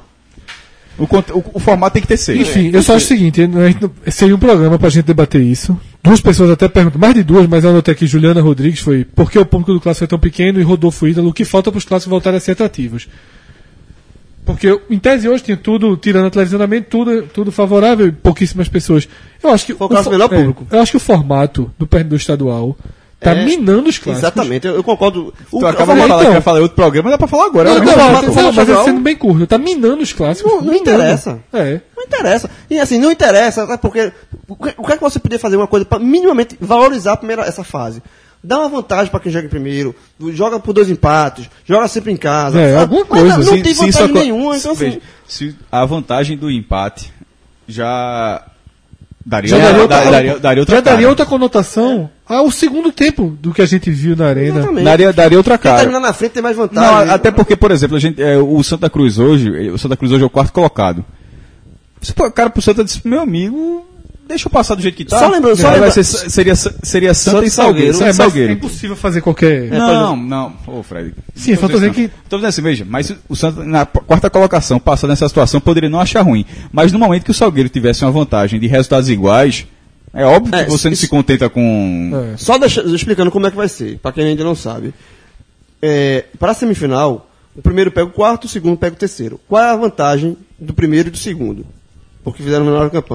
O formato tem que ter 6. Enfim, eu só acho o seguinte, seria um programa pra gente debater isso. 2 pessoas até perguntam, mais de 2, mas eu anotei aqui, Juliana Rodrigues, foi por que o público do clássico é tão pequeno e Rodolfo Ítalo, o que falta para os clássicos voltarem a ser atrativos? Porque em tese hoje tinha tudo, tirando a televisionamento, tudo favorável e pouquíssimas pessoas. Eu acho que Foi o clássico menor público. eu acho que o formato do estadual tá minando os clássicos. Exatamente, eu concordo. Tu acaba de formato, falar que então. vai falar em outro programa, dá pra falar agora. Não, né? mas é sendo bem curto, tá minando os clássicos. Não minando. interessa. É. Não interessa. E assim, não interessa, até porque o que é que você podia fazer uma coisa para minimamente valorizar essa fase? Dá uma vantagem para quem joga em primeiro, joga por 2 empates, joga sempre em casa. É, sabe? alguma Mas coisa. Não Se- tem se isso vantagem aco- nenhuma, então Veja, assim. se a vantagem do empate já daria, Já daria outra, daria outra já daria cara. outra conotação ao segundo tempo do que a gente viu na arena. Exatamente. Daria outra Quem cara. terminar na frente tem mais Não, vantagem. até porque, por exemplo, o Santa Cruz hoje é o 4º colocado. Se o cara pro Santa disse, meu amigo, deixa eu passar do jeito que tá. Só lembrando, Aí vai lembra- seria Santa Santa e Salgueiro. Salgueiro. Santa e É Salgueiro. impossível fazer qualquer. Não. Ô, Fred. Sim, só tô dizendo que. Tô dizendo assim, veja, mas o Santa, na 4ª colocação, passar nessa situação, poderia não achar ruim. Mas no momento que o Salgueiro tivesse uma vantagem de resultados iguais, é óbvio que você não se contenta com... É. Só explicando como é que vai ser, para quem ainda não sabe. Para a semifinal, o primeiro pega o quarto, o segundo pega o terceiro. Qual é a vantagem do primeiro e do segundo? Porque fizeram menores campanhas.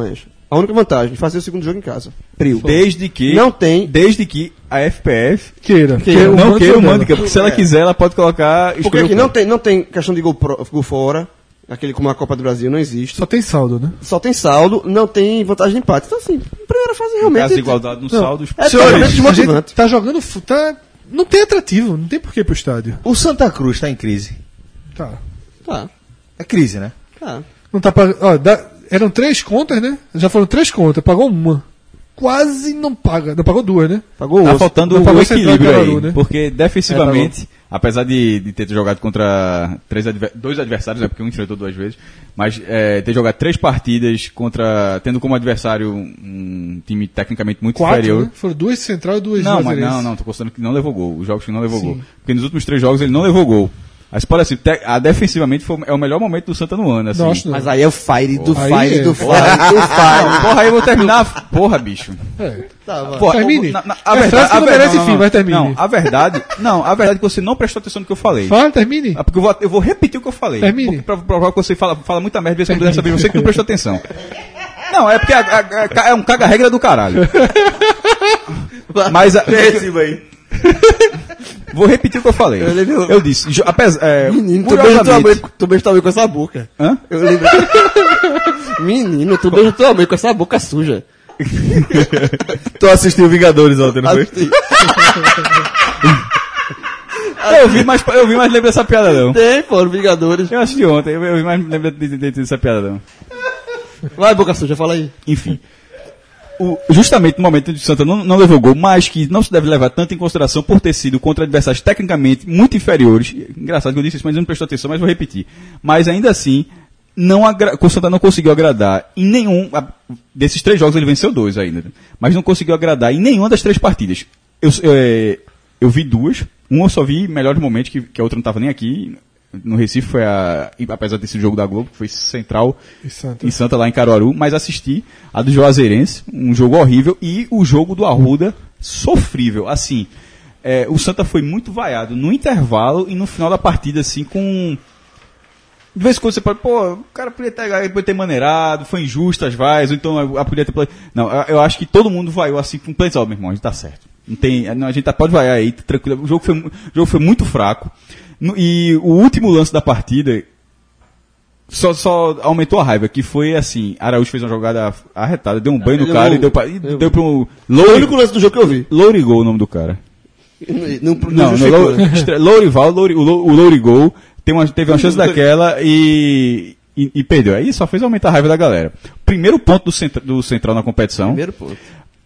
A única vantagem de fazer o segundo jogo em casa. Desde que a FPF Queira. não queira o dela. mando de campo, porque se ela quiser, ela pode colocar. Porque aqui não tem questão de gol fora, aquele como a Copa do Brasil não existe. Só tem saldo, né? Só tem saldo, não tem vantagem de empate. Então, assim, primeira fase realmente. Caso de igualdade no saldo. É totalmente A desmotivante. gente tá jogando. Não tem atrativo, não tem por que ir pro estádio. O Santa Cruz tá em crise. Tá. Tá, É crise, né? tá. Não tá pagando. Ó, eram 3 contas, né? Já foram 3 contas, pagou uma. Quase não paga. Não pagou 2, né? Pagou Tá osso. faltando Não o pagou equilíbrio Central aí, Caruaru, né? porque defensivamente, apesar de ter jogado contra 2 adversários, né, porque um enfrentou 2 vezes, mas ter jogado 3 partidas tendo como adversário um time tecnicamente muito 4, inferior. né? Foram 2 Central e 2 Não, mas Juazeirense. não, tô considerando que não levou gol. Os jogos que não levou Sim. gol. Porque nos últimos 3 jogos ele não levou gol. Aí você pode assim, defensivamente é o melhor momento do Santa no ano, assim. Não, acho não. Mas aí é o Fire do Aí Fire é. do Fire do Fire. Porra, aí eu vou terminar. Porra, bicho. É. Tá, vai. Porra, Termine. a frase que não merece fim, mas termine. Não, a verdade é que você não prestou atenção no que eu falei. Fala, termine. Porque eu vou repetir o que eu falei. Termine. Pra provar que você fala muita merda, dessa vez você que não prestou atenção. Não, é porque é um caga-regra do caralho. Mas vou repetir o que eu falei. Eu disse, Menino, tu curiosamente- beija tua mãe com essa boca. Hã? Eu lembro. Menino, tu beija tua mãe com essa boca suja. Tu assistiu Vingadores ontem, não foi? Assisti. Eu vi, mas lembro dessa piada não. Tem, pô, no Vingadores. Eu assisti ontem, eu vi, mas lembro dessa piada não. Vai, boca suja, fala aí. Enfim. Justamente no momento em que o Santa não levou gol, mas que não se deve levar tanto em consideração por ter sido contra adversários tecnicamente muito inferiores. Engraçado que eu disse isso, mas eu não prestou atenção, mas vou repetir. Mas ainda assim, o Santa não conseguiu agradar em nenhum. Desses 3 jogos ele venceu 2 ainda, mas não conseguiu agradar em nenhuma das 3 partidas. Eu vi 2, uma eu só vi melhores momentos, que a outra não estava nem aqui. No Recife foi apesar desse jogo da Globo, que foi Central E em Santa lá em Caruaru, mas assisti a do Juazeirense, um jogo horrível, e o jogo do Arruda, sofrível. Assim, o Santa foi muito vaiado no intervalo e no final da partida, assim, com... De vez em quando você pode, o cara podia ter maneirado, foi injusto as vaias, ou então podia ter... Não, eu acho que todo mundo vaiou assim com play, meu irmão, a gente tá certo. A gente pode vaiar aí, tranquilo. O jogo foi muito fraco. E o último lance da partida só aumentou a raiva, que foi assim, Araújo fez uma jogada arretada, deu um banho no cara e deu pro O único lance do jogo que eu vi. Lourigol, o nome do cara. Não justificou, né? Lourival, o Lourigol teve uma chance daquela e perdeu. Aí só fez aumentar a raiva da galera. Primeiro ponto do Central na competição. Primeiro ponto.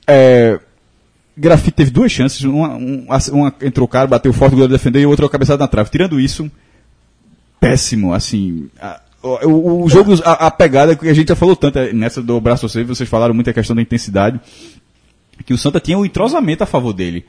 Grafite teve 2 chances, uma entrou o cara, bateu forte, o goleiro defendeu e o outro cabeçada na trave. Tirando isso, péssimo, assim. O jogo, a pegada que a gente já falou tanto nessa do braço vocês falaram muito a questão da intensidade, que o Santa tinha o entrosamento a favor dele.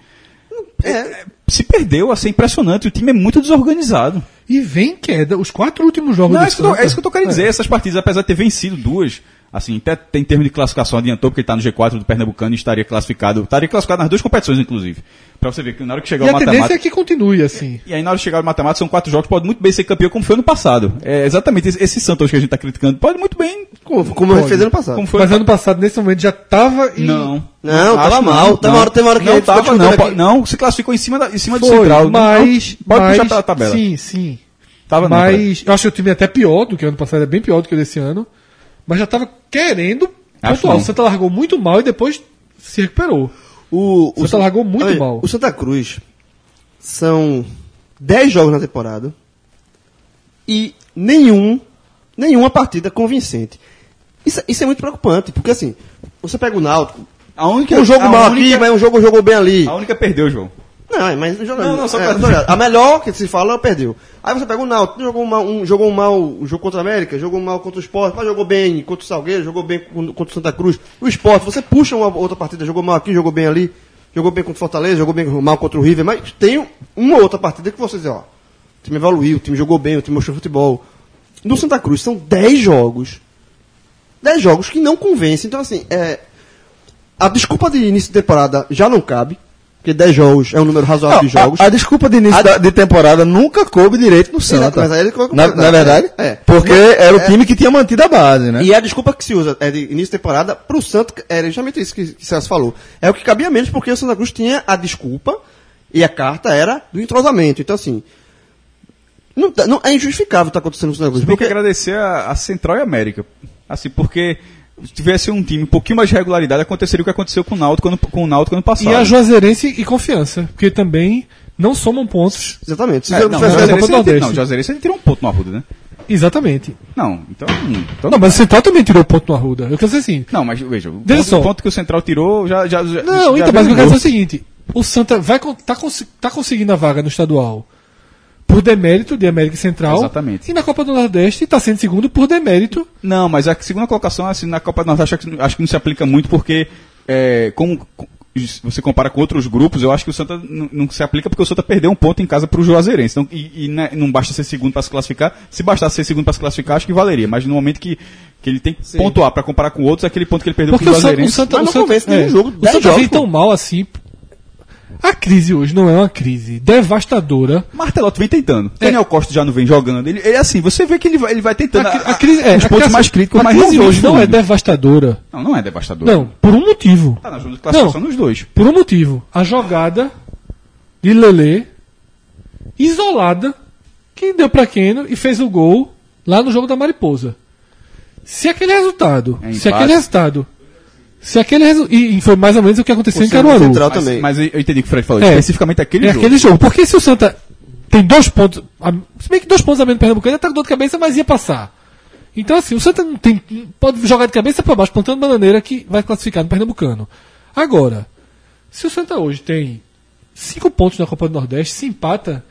Se perdeu, assim, impressionante. O time é muito desorganizado. E vem queda. Os 4 últimos jogos Não, do é isso Santa. que eu tô querendo dizer. Essas partidas, apesar de ter vencido 2, assim, até em termos de classificação adiantou, porque ele tá no G4 do Pernambucano e estaria classificado nas 2 competições, inclusive. Pra você ver que na hora que chegar E o a tendência matemática... é que continue assim. E aí na hora de chegar o matemática são 4 jogos, pode muito bem ser campeão como foi ano passado. É exatamente esse Santos que a gente tá criticando. Pode muito bem... Como a gente fez ano passado. Como foi Mas ano passado, nesse momento, já tava em... Não, tava mal. Tem uma hora que não a gente tava, ficou não, discutindo aqui. não, se classificou em cima do Foi, Central. mas... Não, pode mas, puxar pela tabela. Sim. Tava não, cara. Mas eu acho que o time é até pior do que o ano passado, é bem pior do que o desse ano. Mas já tava querendo Acho pontuar. não. O Santa largou muito mal e depois se recuperou. O Santa largou muito mal. O Santa Cruz são 10 jogos na temporada e nenhuma partida convincente. Isso é muito preocupante, porque assim, você pega o Náutico, um jogo mal aqui, mas um jogo jogou bem ali. A única perdeu, João. Não, mas Não, só tô ligado. A melhor que se fala, perdeu. Aí você pega o Náutico, jogou mal o jogo contra a América, jogou mal contra o Sport, mas jogou bem contra o Salgueiro, jogou bem contra o Santa Cruz. O Sport, você puxa uma outra partida, jogou mal aqui, jogou bem ali, jogou bem contra o Fortaleza, jogou bem mal contra o River, mas tem uma outra partida que você diz, ó, o time evoluiu, o time jogou bem, o time mostrou futebol. No Santa Cruz são 10 jogos. 10 jogos que não convencem. Então, assim, a desculpa de início de temporada já não cabe. Porque 10 jogos é um número razoável de jogos. A desculpa de início de temporada nunca coube direito no Santa. Mas aí ele colocou na verdade? É. Porque era o time que tinha mantido a base, né? E a desculpa que se usa de início de temporada pro Santa é justamente isso que Celso falou. É o que cabia menos porque o Santa Cruz tinha a desculpa e a carta era do entrosamento. Então, assim, não é injustificável o que está acontecendo com o Santa Cruz. Tem que agradecer a Central e América. Assim, porque se tivesse um time um pouquinho mais de regularidade, aconteceria o que aconteceu com o Náutico ano passado. E a Juazeirense e Confiança, porque também não somam pontos. Exatamente. O Juazeirense ele tirou um ponto no Arruda, né? Exatamente. Não, então não, mas o Central também tirou ponto no Arruda. Eu quero dizer assim. Não, mas veja, o ponto que o Central tirou já não, então, mas o que eu quero dizer é o seguinte: o Santa tá conseguindo a vaga no estadual por demérito de América Central. Exatamente. E na Copa do Nordeste está sendo segundo por demérito. Não, mas a segunda colocação, assim, na Copa do Nordeste, acho que não se aplica muito, porque como você compara com outros grupos, eu acho que o Santa não se aplica porque o Santa perdeu um ponto em casa para o Juazeirense. Então, não basta ser segundo para se classificar. Se bastasse ser segundo para se classificar, acho que valeria. Mas no momento que ele tem que pontuar para comparar com outros, aquele ponto que ele perdeu para o Juazeirense. Mas não convence nenhum jogo. O Santa vem tão mal assim. A crise hoje não é uma crise devastadora. Martelotti vem tentando. Daniel Costa já não vem jogando. Ele assim, você vê que ele vai tentando. A crise os pontos mais críticos, mas a crise hoje não é devastadora. Não é devastadora. Não, por um motivo. Tá na zona de classificação nos dois. Por um motivo. A jogada de Lelê, isolada, que deu pra Keno e fez o gol lá no jogo da Mariposa. Se aquele resultado. E foi mais ou menos o que aconteceu em Caruaru. Mas eu entendi o que o Fred falou. Especificamente aquele jogo. Porque se o Santa tem 2 pontos. Se bem que 2 pontos a menos no Pernambucano, tá com dor de cabeça, mas ia passar. Então, assim, o Santa não tem, pode jogar de cabeça para baixo, plantando bananeira que vai classificar no Pernambucano. Agora, se o Santa hoje tem 5 pontos na Copa do Nordeste, se empata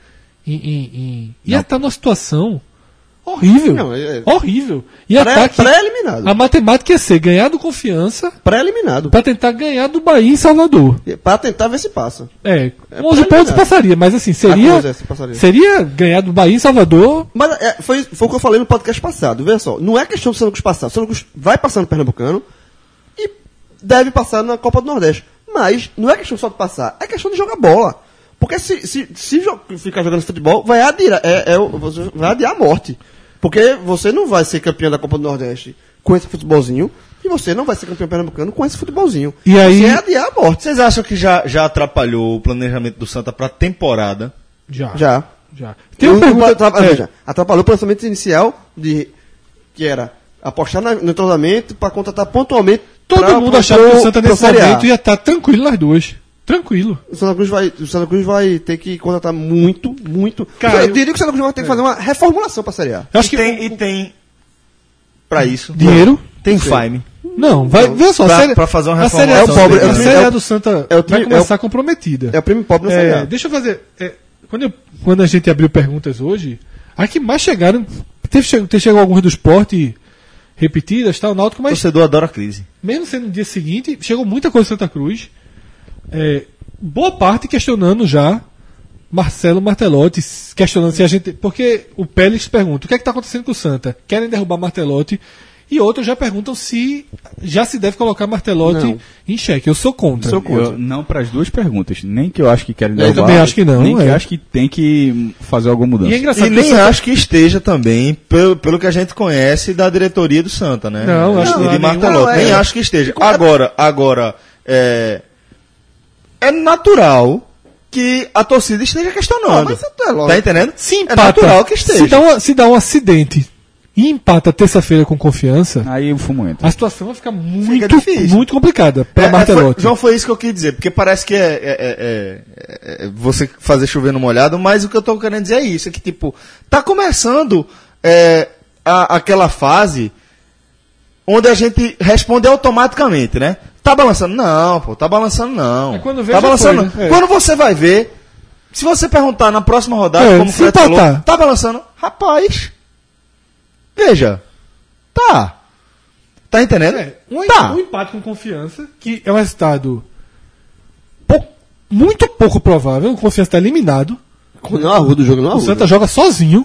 ia estar numa situação horrível. Horrível. Pré-eliminado. A matemática ia ser ganhar do Confiança. Pré-eliminado. Para tentar ganhar do Bahia em Salvador. Para tentar ver se passa. 11 pontos passaria, mas assim, seria ganhar do Bahia em Salvador. Mas foi o que eu falei no podcast passado. Veja só, não é questão do Santa Cruz passar. O Santa Cruz vai passar no Pernambucano e deve passar na Copa do Nordeste. Mas não é questão só de passar, é questão de jogar bola. Porque se ficar jogando futebol, vai adiar a morte. Porque você não vai ser campeão da Copa do Nordeste com esse futebolzinho, e você não vai ser campeão pernambucano com esse futebolzinho. E aí, você é adiar a morte. Vocês acham que já atrapalhou o planejamento do Santa para a temporada? Já. Tem atrapalhou o planejamento inicial que era apostar no entrosamento para contratar pontualmente. Todo mundo achava que o Santa nesse momento ia estar tranquilo nas duas. Tranquilo. O Santa Cruz vai ter que contratar muito. Cara, eu diria que o Santa Cruz vai ter que fazer uma reformulação para a Série A. Eu acho que tem para isso dinheiro. Tem Fime. Não, vai ver só. Para fazer uma reformulação. A Série A do Santa vai começar comprometida. É o prêmio pobre na Série A. Deixa eu fazer. Quando a gente abriu perguntas hoje, a que mais chegaram. Chegou alguns do esporte repetidas, tal, Náutico, mas. O torcedor adora a crise. Mesmo sendo no dia seguinte, chegou muita coisa do Santa Cruz. Boa parte questionando já Marcelo Martelotti, questionando se a gente. Porque o Pélix pergunta: o que é que está acontecendo com o Santa? Querem derrubar Martelotti? E outros já perguntam se já se deve colocar Martelotti em xeque. Eu sou contra. Não para as duas perguntas. Nem que eu acho que querem derrubar. Eu também acho que não. Nem que eu acho que tem que fazer alguma mudança. E é engraçado. E nem acho que esteja também, pelo que a gente conhece da diretoria do Santa, né? Não, acho que de Martelotti. Nem acho que esteja. Agora, é natural que a torcida esteja questionando. Tá entendendo? Se empata, é natural que esteja. Se dá um acidente e empata terça-feira com Confiança, aí o fumo entra. A situação vai ficar muito complicada para Martelotti. João, foi isso que eu quis dizer, porque parece que você fazer chover no molhado, mas o que eu tô querendo dizer é isso, é que tipo, tá começando aquela fase onde a gente responde automaticamente, né? Tá balançando? Não, pô, tá balançando não. Tá balançando não. Quando você vai ver, se você perguntar na próxima rodada, como o Fred falou, tá balançando? Rapaz, veja, tá entendendo? Um empate com Confiança, que é um resultado muito pouco provável. O Confiança está eliminado. Não arruda o jogo, não arruda. O Santa joga sozinho.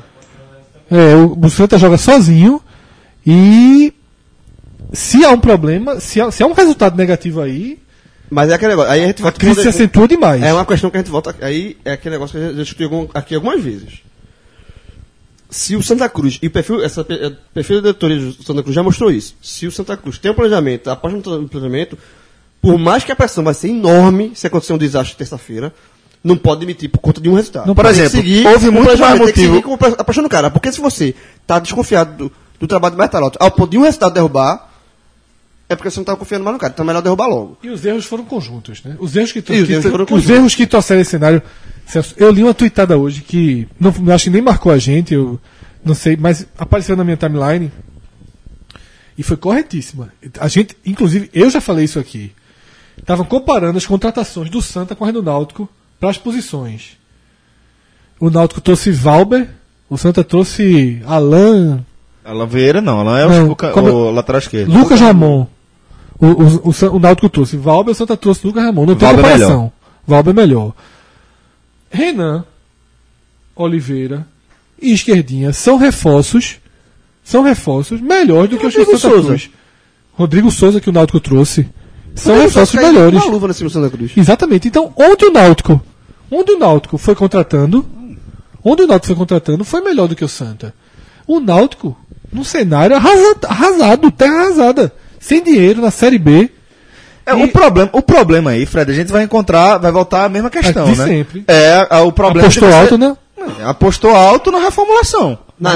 O Santa joga sozinho. E se há um problema, se há um resultado negativo aí, Mas é aquele negócio. Aí a gente A volta. crise se acentua demais. É uma questão que a gente volta. Aí é aquele negócio que a gente já discutiu aqui algumas vezes. Se o Santa Cruz, e o perfil da diretoria do Santa Cruz já mostrou isso. Se o Santa Cruz tem um planejamento, após um planejamento, por mais que a pressão vai ser enorme se acontecer um desastre terça-feira, não pode demitir por conta de um resultado. Não, por Tem que exemplo, seguir houve o muito mais planejamento, tem que motivo. seguir com a paixão do cara. Porque se você está desconfiado do trabalho do Bertalotti ao ponto de um resultado derrubar, é porque você não está confiando mais no cara. Então é melhor derrubar logo. E os erros foram conjuntos, né? Os erros que erros os erros que trouxeram esse cenário. Celso, eu li uma tweetada hoje que não acho que nem marcou a gente, eu não sei, mas apareceu na minha timeline e foi corretíssima. A gente, inclusive, eu já falei isso aqui. Estavam comparando as contratações do Santa com a do Náutico para as posições. O Náutico trouxe Valber, o Santa trouxe Alain Vieira não, Alain é Não, o lateral esquerdo. Lucas Ramon. O Náutico trouxe Valber, o Santa trouxe Lucas Ramon. Não tem Valber comparação. Valber é melhor. Renan, Oliveira e Esquerdinha são reforços melhores do que os que o Rodrigo Santa Souza. Cruz. Rodrigo Souza, que o Náutico trouxe, são Rodrigo reforços Souza caiu melhores. com uma luva nesse time do Santa Cruz. Exatamente. Então, onde o Náutico foi contratando foi melhor do que o Santa. O Náutico, num cenário arrasado, terra arrasada, sem dinheiro na Série B. O problema aí, Fred, a gente vai voltar à mesma questão, De né? sempre. O problema Apostou de você- alto, né? Apostou alto na reformulação. Na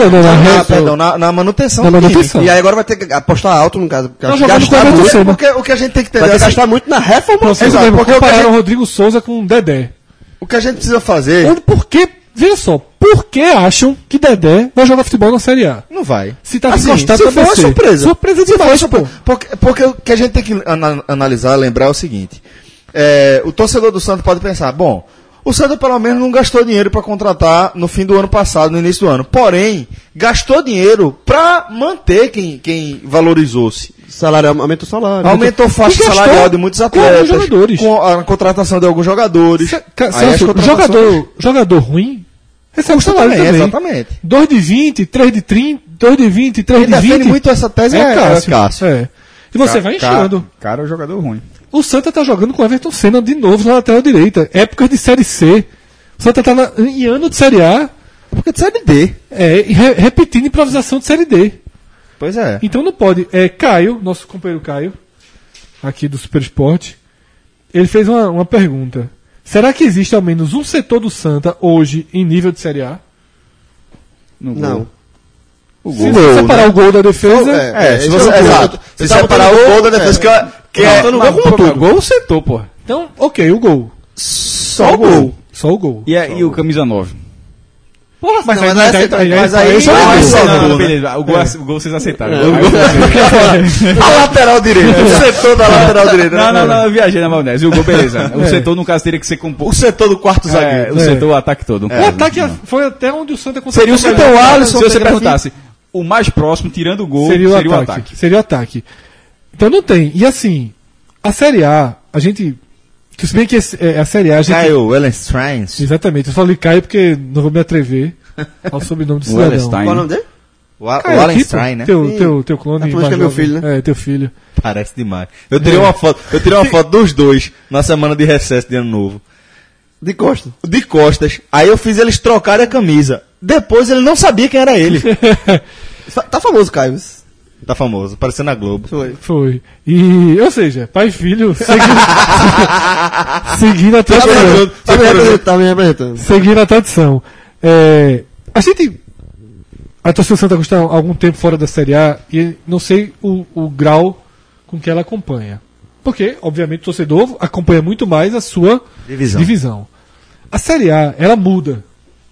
manutenção. Na do time. manutenção. E aí agora vai ter que apostar alto, no caso. Tá jogando com o Everton Porque, Senna. o que a gente tem que entender Vai ter que é gastar muito na reformulação. Vocês Exato, porque o que a compararam gente- o Rodrigo Souza com o Dedé. o que a gente precisa fazer Por que, veja só, por que acham que Dedé vai jogar futebol na Série A? não vai. Se tá Assim, encostado se pra for uma você. surpresa. Surpresa Se for demais, surpresa. pô. Porque o que a gente tem que analisar, lembrar é o seguinte. O torcedor do Santos pode pensar, bom, o Santos pelo menos não gastou dinheiro para contratar no fim do ano passado, no início do ano. Porém, gastou dinheiro para manter quem valorizou-se. Aumenta o salário. Aumentou a faixa E gastou salarial de muitos com atletas. alguns jogadores. Com a contratação de alguns jogadores. Aí as Celso, contratações- jogador ruim recebe Custa salário também, também. exatamente. 2 de 20, 3 de 30, 2 de 20, 3 Quem de defende 20. muito essa tese é Cássio. É. E você vai enchendo. Cara, é um jogador ruim. O Santa tá jogando com o Everton Senna de novo na lateral direita. Épocas de Série C. O Santa tá em ano de Série A. Porque de Série D. E repetindo improvisação de Série D. Pois é. Então não pode. Caio, nosso companheiro Caio, aqui do Super Esporte, ele fez uma pergunta. Será que existe ao menos um setor do Santa hoje em nível de Série A? No gol. Não. O Se gol. você separar o gol da defesa. Se você, exato. Se separar o gol da defesa, que é no gol como tudo. Gol setor, pô. Então, ok, o gol. só o gol. Só o gol. E o camisa 9? Porra, mas Não, aí, mas aí, aí- aí, mas aí aí- só o aí gol. só- Não, gol, né? beleza. O gol vocês aceitaram. A lateral direita. O setor da lateral direita. Não, eu viajei na maionese. O gol, beleza. O setor, no caso, teria que ser O composto. setor do quarto zagueiro. O setor, o ataque todo. O ataque foi até onde o Santa Seria o conseguiu setor ganhar. Alisson. Se você perguntasse, o mais próximo, tirando o gol, Seria o o ataque. ataque. Seria o ataque. Então não tem. E assim, a Série A, a gente. Se bem que a Série A, a gente. Caio Wellensteins. Exatamente, eu só li Caio porque não vou me atrever ao sobrenome do cidadão. Wellenstein. Qual é o nome dele? O Caio, Wallenstein, aqui, né? pô, teu clone. É por isso mais que é meu jovem. filho, né? É, teu filho. Parece demais. Eu tirei uma foto dos dois na semana de recesso de ano novo. De Costa. De costas. Aí eu fiz eles trocarem a camisa. Depois ele não sabia quem era ele. Tá famoso, Caio. Tá famoso, aparecendo na Globo. Foi. Foi. E, ou seja, pai e filho seguindo a tradição. Tá me representando. Seguindo a tradição. A gente. A torcida do Santa Cruz está há algum tempo fora da Série A e não sei o grau com que ela acompanha. Porque, obviamente, o torcedor acompanha muito mais a sua divisão. A Série A, ela muda.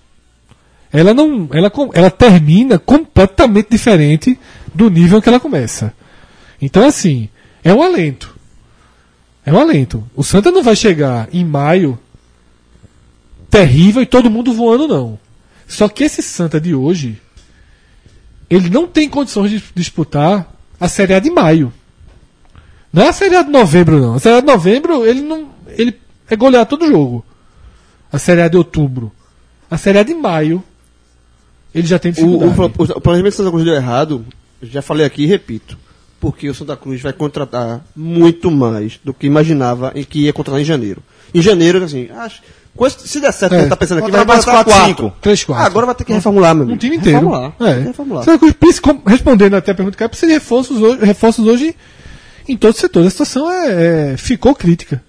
Ela termina completamente diferente do nível que ela começa. Então, assim, é um alento. É um alento. O Santa não vai chegar em maio terrível e todo mundo voando, não. Só que esse Santa de hoje, ele não tem condições de disputar a Série A de maio. Não é a Série A de novembro, não. A Série A de novembro, ele é golear todo jogo. A Série A de outubro. A Série A de maio, ele já tem dificuldade. O planejamento do Santa Cruz deu errado. Já falei aqui e repito. porque o Santa Cruz vai contratar muito mais do que imaginava e que ia contratar em janeiro. Em janeiro, assim, se der certo, a gente tá pensando aqui, vai contratar 4. 3, 4. Agora vai ter que reformular, meu amigo. Um time inteiro. Reformular. Tem que reformular. Santa Cruz, respondendo até a pergunta do Caio, precisa de reforços hoje em todos os setores. A situação ficou crítica.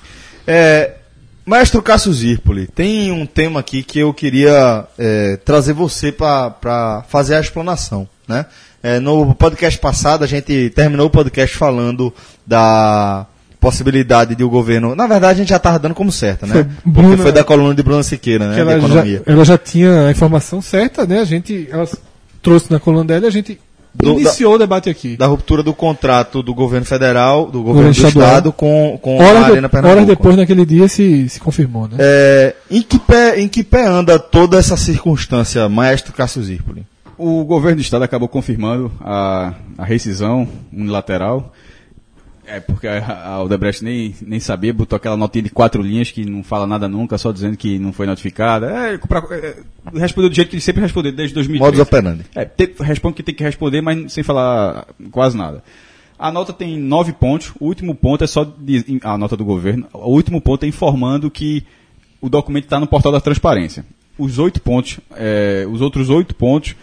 Maestro Cássio Zirpoli, tem um tema aqui que eu queria trazer você para fazer a explanação, né? No podcast passado, a gente terminou o podcast falando da possibilidade de o governo... Na verdade, a gente já estava dando como certa, né? Porque foi da coluna de Bruna Siqueira, né? De economia. Ela já tinha a informação certa, né? Ela trouxe na coluna dela e a gente iniciou o debate aqui. Da ruptura do contrato do governo federal, do governo do estado com a Arena Pernambuco. Horas depois, naquele dia, se confirmou, né? Em que pé anda toda essa circunstância, Maestro Cássio Zirpoli? O governo do estado acabou confirmando a rescisão unilateral. Porque a Odebrecht nem sabia, botou aquela notinha de 4 linhas que não fala nada nunca, só dizendo que não foi notificada. Respondeu do jeito que ele sempre respondeu, desde 2013. Modus operandi. Responde que tem que responder, mas sem falar quase nada. A nota tem 9 pontos, o último ponto é só a nota do governo, o último ponto é informando que o documento está no portal da transparência. Os 8 pontos, os outros 8 pontos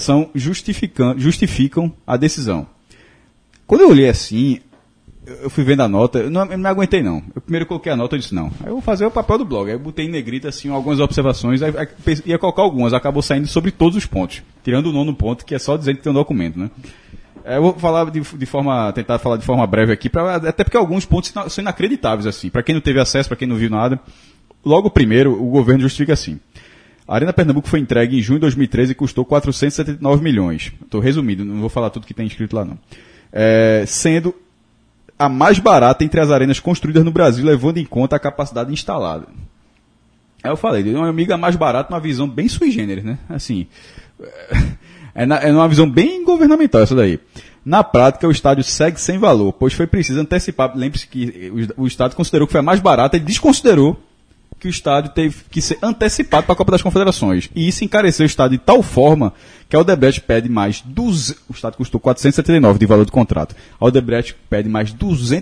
justificam a decisão. Quando eu olhei assim, eu fui vendo a nota, eu não me aguentei não. Eu primeiro coloquei a nota e disse não. Aí eu vou fazer o papel do blog. Aí eu botei em negrita assim algumas observações, aí ia colocar algumas, acabou saindo sobre todos os pontos. Tirando o 9º ponto, que é só dizendo que tem um documento, né? Eu vou falar tentar falar de forma breve aqui, até porque alguns pontos são inacreditáveis assim. Para quem não teve acesso, para quem não viu nada. Logo primeiro, o governo justifica assim. A Arena Pernambuco foi entregue em junho de 2013 e custou 479 milhões. Estou resumindo, não vou falar tudo que tem escrito lá não. Sendo a mais barata entre as arenas construídas no Brasil, levando em conta a capacidade instalada. Aí eu falei, meu amigo, a mais barata, uma visão bem sui generis, né? Assim, é uma visão bem governamental essa daí. Na prática, o estádio segue sem valor, pois foi preciso antecipar. Lembre-se que o Estado considerou que foi a mais barata e desconsiderou que o estádio teve que ser antecipado para a Copa das Confederações. E isso encareceu o estádio de tal forma que a Odebrecht pede mais... O estádio custou 479 de valor do contrato. A Odebrecht pede mais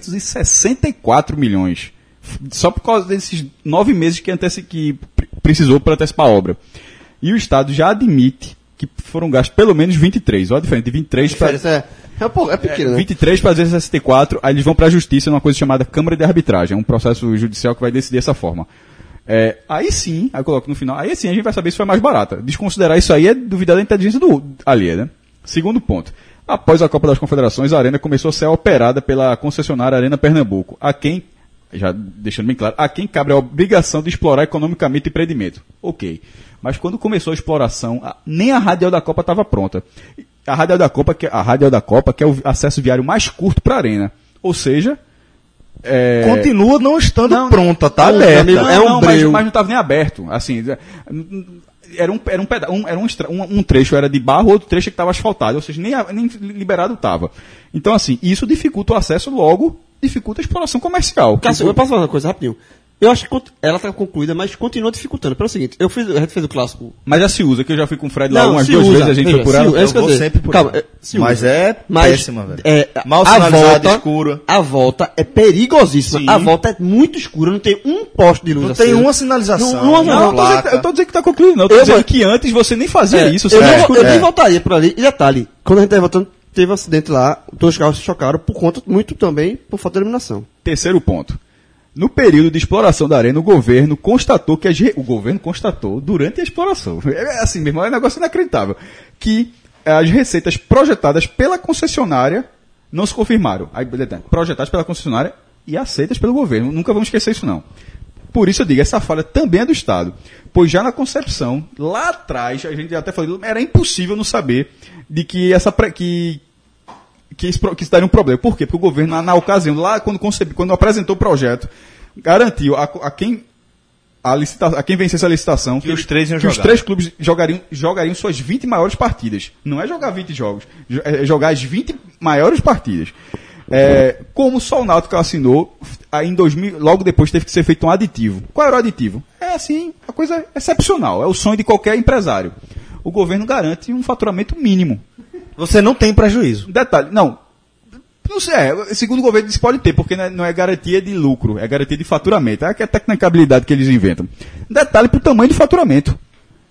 264 milhões. Só por causa desses 9 meses que precisou para antecipar a obra. E o Estado já admite que foram gastos pelo menos 23. Olha a diferença de 23 para... É pequeno, né? 23 para 264, aí eles vão para a justiça numa coisa chamada Câmara de Arbitragem. É um processo judicial que vai decidir dessa forma. Aí sim, aí eu coloco no final, aí sim a gente vai saber se foi mais barata. Desconsiderar isso aí é duvidar da inteligência do alheio, né? Segundo ponto. Após a Copa das Confederações, a Arena começou a ser operada pela concessionária Arena Pernambuco, já deixando bem claro, a quem cabe a obrigação de explorar economicamente o empreendimento. Ok. Mas quando começou a exploração, nem a Radial da Copa estava pronta. A Radial da Copa, que é o acesso viário mais curto para a Arena. Ou seja... Continua não pronta, tá aberta. Mas não estava nem aberto. Assim, era um trecho era de barro, outro trecho que estava asfaltado, ou seja, nem liberado estava. Então, assim, isso dificulta o acesso, logo dificulta a exploração comercial. Cássio, eu posso falar uma coisa rapidinho? Eu acho que ela está concluída, mas continua dificutando. Pelo seguinte, a gente fez o clássico. Mas já se usa, que eu já fui com o Fred lá algumas 2 vezes, a gente foi por ela. Eu vou sempre por ela. Mas péssima, velho. Mal sinalizada, escura. A volta é perigosíssima. Sim. A volta é muito escura, não tem um poste de luz. Não tem uma sinalização. Eu tô dizendo que está concluído, não. Eu tô dizendo que antes você nem fazia isso. Eu nem voltaria por ali. E detalhe, quando a gente estava voltando, teve um acidente lá, todos os carros se chocaram por conta, muito também, por falta de iluminação. Terceiro ponto. No período de exploração da arena, o governo constatou durante a exploração, assim mesmo, é um negócio inacreditável, que as receitas projetadas pela concessionária não se confirmaram. Projetadas pela concessionária e aceitas pelo governo. Nunca vamos esquecer isso, não. Por isso eu digo, essa falha também é do Estado. Pois já na concepção, lá atrás, a gente até falou, era impossível não saber de que isso daria um problema. Por quê? Porque o governo, na ocasião, lá quando apresentou o projeto, garantiu a quem vencesse a licitação que os 3 iam jogar. Os 3 clubes jogariam suas 20 maiores partidas. Não é jogar 20 jogos, é jogar as 20 maiores partidas. Como só o Náutico assinou, aí em 2000, logo depois teve que ser feito um aditivo. Qual era o aditivo? É assim, uma coisa excepcional, é o sonho de qualquer empresário. O governo garante um faturamento mínimo. Você não tem prejuízo. Detalhe, não. Não sei, segundo o governo disse pode ter, porque não é garantia de lucro, é garantia de faturamento. É a tecnicabilidade que eles inventam. Detalhe pro tamanho do faturamento.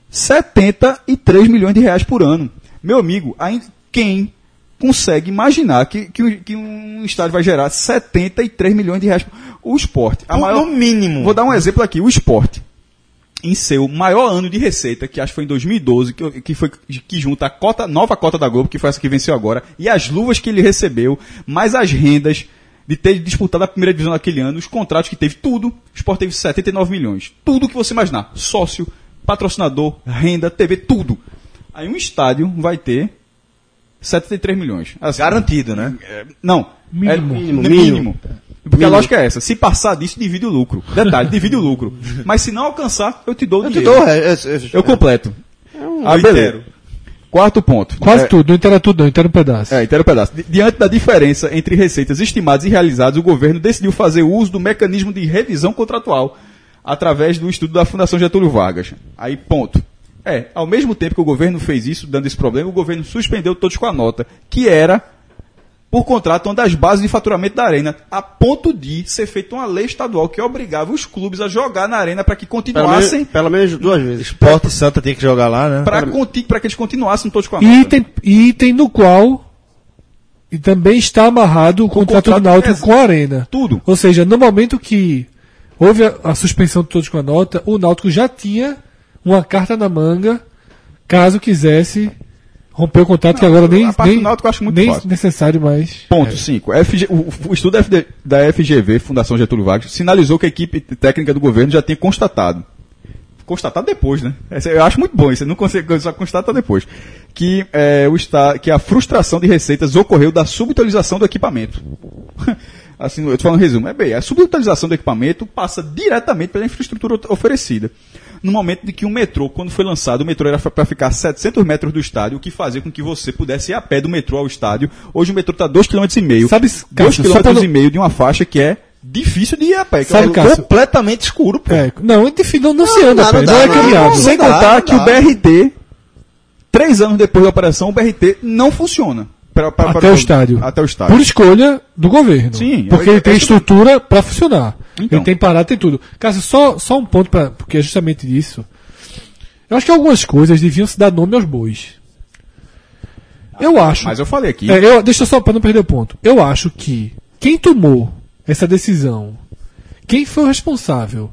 73 milhões de reais por ano. Meu amigo, quem consegue imaginar que um estádio vai gerar 73 milhões de reais? O Sport. No mínimo. Vou dar um exemplo aqui. O Sport, em seu maior ano de receita, que acho que foi em 2012, que junta a nova cota da Globo, que foi essa que venceu agora, e as luvas que ele recebeu, mais as rendas de ter disputado a primeira divisão naquele ano, os contratos que teve, tudo, o Sport teve 79 milhões. Tudo que você imaginar. Sócio, patrocinador, renda, TV, tudo. Aí um estádio vai ter 73 milhões. Assim, garantido, né? Não. Mínimo. Porque a lógica é essa. Se passar disso, divide o lucro. Detalhe, divide o lucro. Mas se não alcançar, eu te dou o dinheiro. Eu completo. Eu inteiro. Quarto ponto. Quase tudo. Não inteira tudo não, inteira um pedaço. Inteira um pedaço. Diante da diferença entre receitas estimadas e realizadas, o governo decidiu fazer uso do mecanismo de revisão contratual através do estudo da Fundação Getúlio Vargas. Aí, ponto. Ao mesmo tempo que o governo fez isso, dando esse problema, o governo suspendeu todos com a nota, que era, por contrato, uma das bases de faturamento da Arena, a ponto de ser feita uma lei estadual que obrigava os clubes a jogar na Arena para que continuassem... Pelo menos 2 vezes. Sport e Santa tinha que jogar lá, né? Para que eles continuassem todos com a nota. Item no qual e também está amarrado o contrato do Náutico com a Arena. Tudo. Ou seja, no momento que houve a suspensão de todos com a nota, o Náutico já tinha uma carta na manga, caso quisesse romper o contrato, que agora nem necessário mais. Ponto 5. O estudo da FGV, Fundação Getúlio Vargas, sinalizou que a equipe técnica do governo já tinha constatado depois, né? Eu acho muito bom isso, não consegue, só constata depois. Que a frustração de receitas ocorreu da subutilização do equipamento. Assim, eu estou falando em resumo. A subutilização do equipamento passa diretamente pela infraestrutura oferecida. No momento de que o metrô, quando foi lançado, o metrô era para ficar a 700 metros do estádio, o que fazia com que você pudesse ir a pé do metrô ao estádio. Hoje o metrô está 2,5 km. Sabe, 2,5 km de uma faixa que é difícil de ir a pé. Sabe, Cássio, completamente escuro, pô. Não se anda a pé, não é caminhado. Sem contar que o BRT, 3 anos depois da operação, o BRT não funciona. Até o estádio. Por escolha do governo. Sim. Porque ele tem estrutura para funcionar. Então. Ele tem parada, tem tudo. Cássio, só um ponto, porque é justamente isso. Eu acho que algumas coisas deviam se dar nome aos bois. Eu acho. Mas eu falei aqui. Deixa só para não perder o ponto. Eu acho que quem tomou essa decisão, quem foi o responsável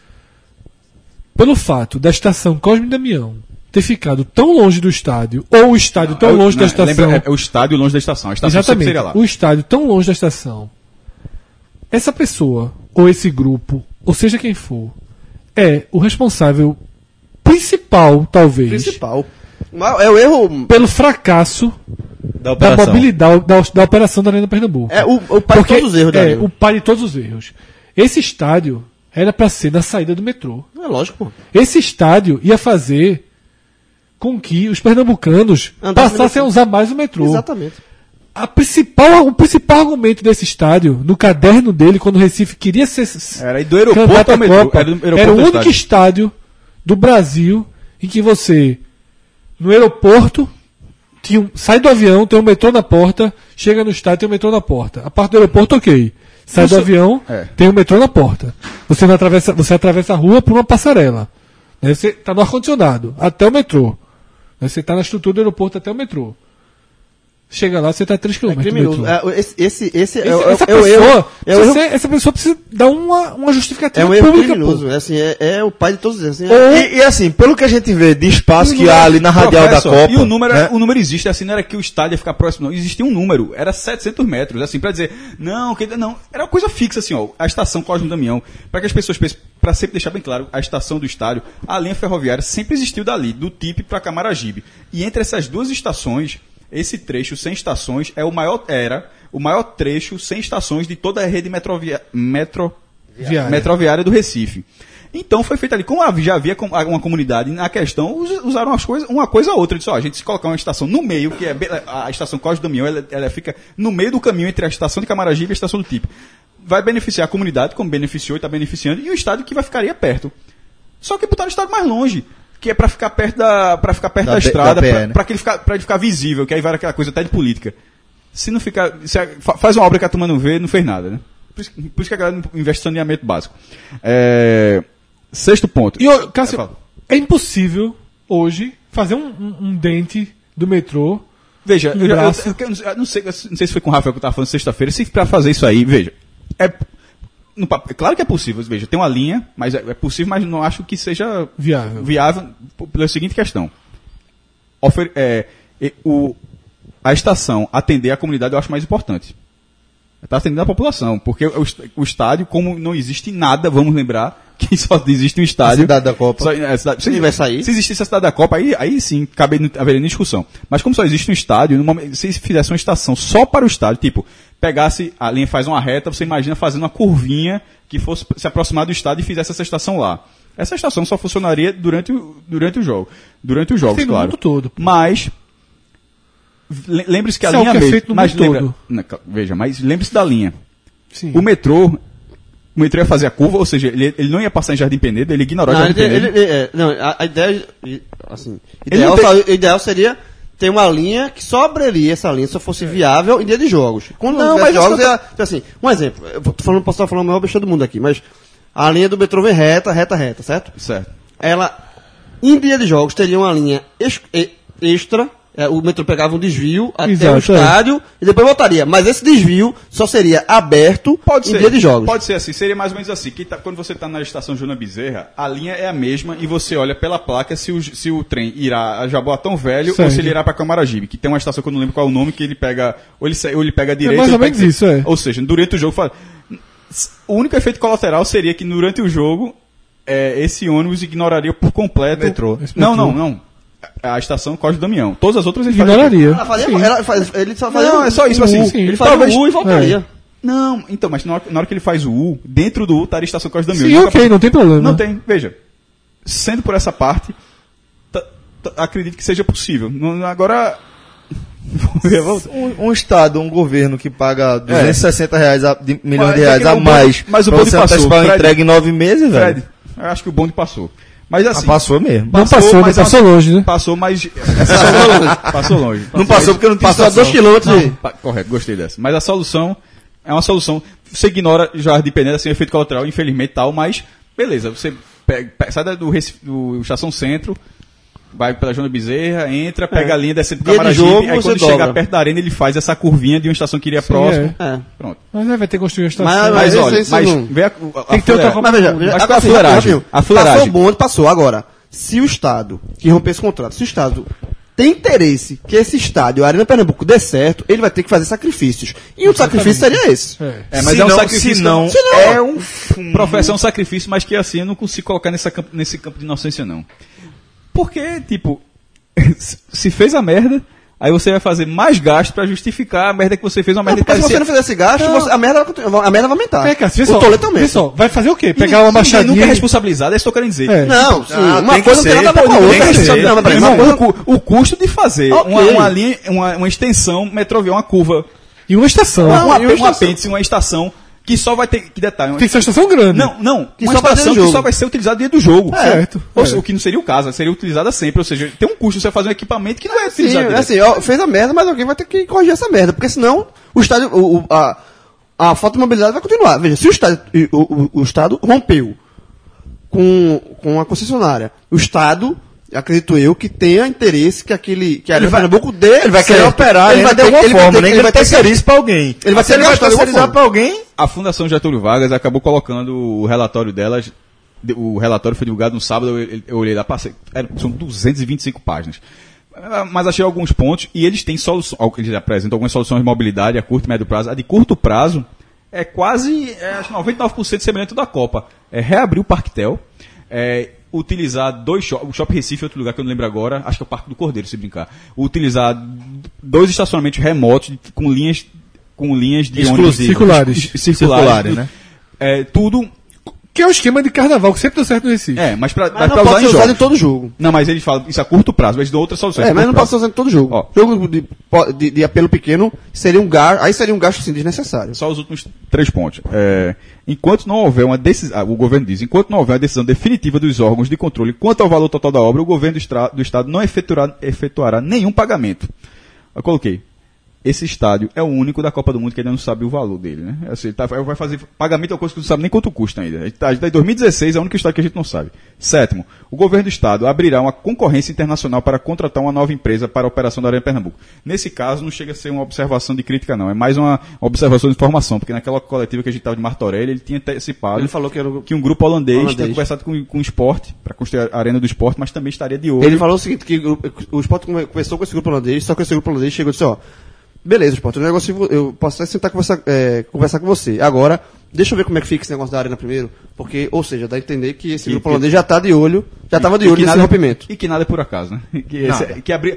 pelo fato da estação Cosme Damião ter ficado tão longe do estádio, ou o estádio tão longe da estação... É o estádio longe da estação. A estação exatamente, seria lá. O estádio tão longe da estação. Essa pessoa, ou esse grupo, ou seja quem for, é o responsável principal, talvez. É o erro... Pelo fracasso da mobilidade da operação da Arena Pernambuco. É o pai de todos os erros da Arena. O pai de todos os erros. Esse estádio era para ser na saída do metrô. É lógico, pô. Esse estádio ia fazer com que os pernambucanos passassem a usar mais o metrô. Exatamente. O principal argumento desse estádio, no caderno dele, quando o Recife queria ser... Era ir do aeroporto ao metrô. Era o único estádio do Brasil em que você, no aeroporto, sai do avião, tem um metrô na porta, chega no estádio, tem um metrô na porta. A parte do aeroporto, ok. Sai do avião, tem um metrô na porta. Você atravessa a rua por uma passarela. Você está no ar-condicionado, até o metrô. Você está na estrutura do aeroporto até o metrô. Chega lá, você está a 3 km. Essa pessoa precisa dar uma justificativa pública. Criminoso. É o pai de todos eles. E assim, pelo que a gente vê de espaço que há ali na radial da Copa... E o número existe, assim, não era que o estádio ia ficar próximo, não. Existia um número, era 700 metros, assim, para dizer, não, era uma coisa fixa, assim, ó, a estação Cosme Damião, para que as pessoas pensem, para sempre deixar bem claro, a estação do estádio, a linha ferroviária sempre existiu dali, do TIP para Camaragibe. E entre essas duas estações... Esse trecho sem estações era o maior trecho sem estações de toda a rede metroviária do Recife. Então foi feito ali, como já havia uma comunidade na questão, usaram uma coisa ou outra. A gente se colocar uma estação no meio, que é a estação Cosme Damião, ela fica no meio do caminho entre a estação de Camaragibe e a estação do TIP. Vai beneficiar a comunidade, como beneficiou e está beneficiando, e o estádio que ficaria perto. Só que botaram o estádio mais longe, que é para ficar perto da estrada, para ele ficar visível, que aí vai aquela coisa até de política. Se não ficar. Faz uma obra que a turma não vê, não fez nada, né? Por isso que a galera não investe em saneamento básico. Sexto ponto. E, Cássio, é impossível hoje fazer um dente do metrô. Veja, eu não sei se foi com o Rafael que eu estava falando sexta-feira, se para fazer isso aí, veja, claro que é possível, veja, tem uma linha, mas é possível, mas não acho que seja viável pela seguinte questão. A estação atender a comunidade eu acho mais importante. Está atendendo a população, porque o estádio, como não existe nada, vamos lembrar que só existe um estádio. A cidade da Copa. Se vai sair. Se existisse a cidade da Copa, aí sim, haveria discussão. Mas como só existe um estádio, no momento, se fizesse uma estação só para o estádio, tipo, pegasse a linha, faz uma reta, você imagina fazendo uma curvinha que fosse se aproximar do estádio e fizesse essa estação lá. Essa estação só funcionaria durante o jogo. Durante os jogos, tem claro. No mundo todo. Mas lembre-se que a isso linha é o que é mesmo, feito no mas mundo todo. Veja, mas lembre-se da linha. Sim. O metrô ia fazer a curva, ou seja, ele não ia passar em Jardim Penedo, ele ignorou Jardim Penedo. A ideia, assim, ideal seria ter uma linha que só abriria essa linha se fosse viável em dia de jogos. Quando não tivesse jogos, assim, um exemplo, posso estar falando a maior besteira do mundo aqui, mas a linha do metrô vem reta, certo? Certo. Ela, em dia de jogos, teria uma linha extra. O metrô pegava um desvio até o estádio e depois voltaria. Mas esse desvio só seria aberto em dia de jogos. Pode ser assim, seria mais ou menos assim. Quando você está na estação Joana Bezerra, a linha é a mesma e você olha pela placa se o trem irá a Jaboatão Velho ou se ele irá para Camaragibe, que tem uma estação que eu não lembro qual é o nome, que ele pega, ou ele pega a direita. É mais ou menos isso, Ou seja, durante o jogo, o único efeito colateral seria que durante o jogo, esse ônibus ignoraria por completo. Metrô. Não. A estação Cosme Damião. Todas as outras ele ignoraria. Ele só fazia. Não, é só isso assim. Ele fazia o U e voltaria. Não, então, mas na hora que ele faz o U, dentro do U estaria a estação Cosme Damião. Sim, ok, não tem problema. Não tem, veja. Sendo por essa parte, acredito que seja possível. Agora. Um Estado, um governo que paga 260 milhões de reais a mais. Mas o bonde passou. Entregue em 9 meses, velho. Eu acho que o bonde passou. Mas assim. Passou mesmo. Não passou, mas passou longe, né? Passou, mas. Passou longe. Não passou porque não tinha passou a 2 km. Correto, gostei dessa. Mas a solução é uma solução. Você ignora Jardim Penedo, assim, efeito colateral, infelizmente tal, mas beleza, você sai do Estação Centro, vai pela Joana Bezerra, entra, pega a linha, desce pro Camaragibe, aí quando chegar perto da arena ele faz essa curvinha de uma estação que iria próximo. Pronto. Mas vai ter que construir a estação. Mas olha, vê tem que ter outra Mas veja, a fuleiragem. Passou o bonde, passou. Agora, se o Estado, que romper esse contrato, se o Estado tem interesse que esse estádio, a Arena Pernambuco, dê certo, ele vai ter que fazer sacrifícios. E o sacrifício seria esse. Mas é um sacrifício. Não, é um professa um sacrifício, mas que assim eu não consigo colocar nesse campo de inocência, não. Porque, tipo, se fez a merda, aí você vai fazer mais gasto pra justificar a merda que você fez, uma merda que se você não fizer esse gasto, a merda vai aumentar. O Toledo também. Pessoal, vai fazer o quê? Pegar uma machadinha. Nunca é responsabilizado, é isso que eu quero dizer. Não, uma coisa não tem nada a ver com a outra. O custo de fazer uma linha, uma extensão metroviária, uma curva. E uma estação. Um apêndice, uma estação. Que só vai ter. Que detalhe. Tem que ser uma estação grande. Não. Que uma estação que só vai ser utilizada dentro do jogo. Certo. O que não seria o caso, seria utilizada sempre. Ou seja, tem um custo você fazer um equipamento que não é utilizado. Sim, assim, fez a merda, mas alguém vai ter que corrigir essa merda. Porque senão o estádio. A falta de mobilidade vai continuar. Veja, se o Estado rompeu com a concessionária, o Estado. Acredito eu que tenha interesse que a Arena Pernambuco dê. Ele vai querer operar, ele vai ter alguma forma, nem que ele terceirize para alguém. Ele vai terceirizar para alguém. A Fundação Getúlio Vargas acabou colocando o relatório delas. O relatório foi divulgado no sábado, eu olhei lá, passei. São 225 páginas. Mas achei alguns pontos e eles têm soluções. Eles apresentam algumas soluções de mobilidade a curto e médio prazo. A de curto prazo é quase acho 99% semelhante da Copa. É reabrir o Parquetel. Utilizar o Shopping Recife é outro lugar que eu não lembro agora, acho que é o Parque do Cordeiro, se brincar. Utilizar 2 estacionamentos remotos com linhas de ônibus circulares, né? Tudo. Que é o esquema de carnaval, que sempre deu certo no Recife. Mas pra não usar pode ser usado em todo jogo. Não, mas ele fala isso a curto prazo, mas dão outras soluções. Mas não pode ser usado em todo jogo. Jogo de apelo pequeno seria um gasto, aí seria um gasto assim, desnecessário. Só os últimos 3 pontos. Enquanto não houver uma decisão, o governo diz, enquanto não houver uma decisão definitiva dos órgãos de controle quanto ao valor total da obra, o governo do Estado não efetuará nenhum pagamento. Eu coloquei. esse estádio é o único da Copa do Mundo que ainda não sabe o valor dele, né? Assim, vai fazer pagamento é uma coisa que não sabe nem quanto custa ainda. A gente tá em 2016, é o único estádio que a gente não sabe. Sétimo, o governo do estado abrirá uma concorrência internacional para contratar uma nova empresa para a operação da Arena Pernambuco. Nesse caso, não chega a ser uma observação de crítica, não. É mais uma observação de informação, porque naquela coletiva que a gente estava de Martorelli, ele tinha antecipado Ele falou que um grupo holandês tinha conversado com o esporte, para construir a Arena do esporte, mas também estaria de olho. Ele falou o seguinte, que o Sport conversou com esse grupo holandês, só que esse grupo holandês chegou e disse, ó, beleza, Sport, eu posso até sentar e conversar com você. Agora, deixa eu ver como é que fica esse negócio da Arena primeiro, porque, ou seja, dá a entender que esse grupo holandês já está de olho, já estava de olho nesse rompimento. E que nada é por acaso, né? Que abrir,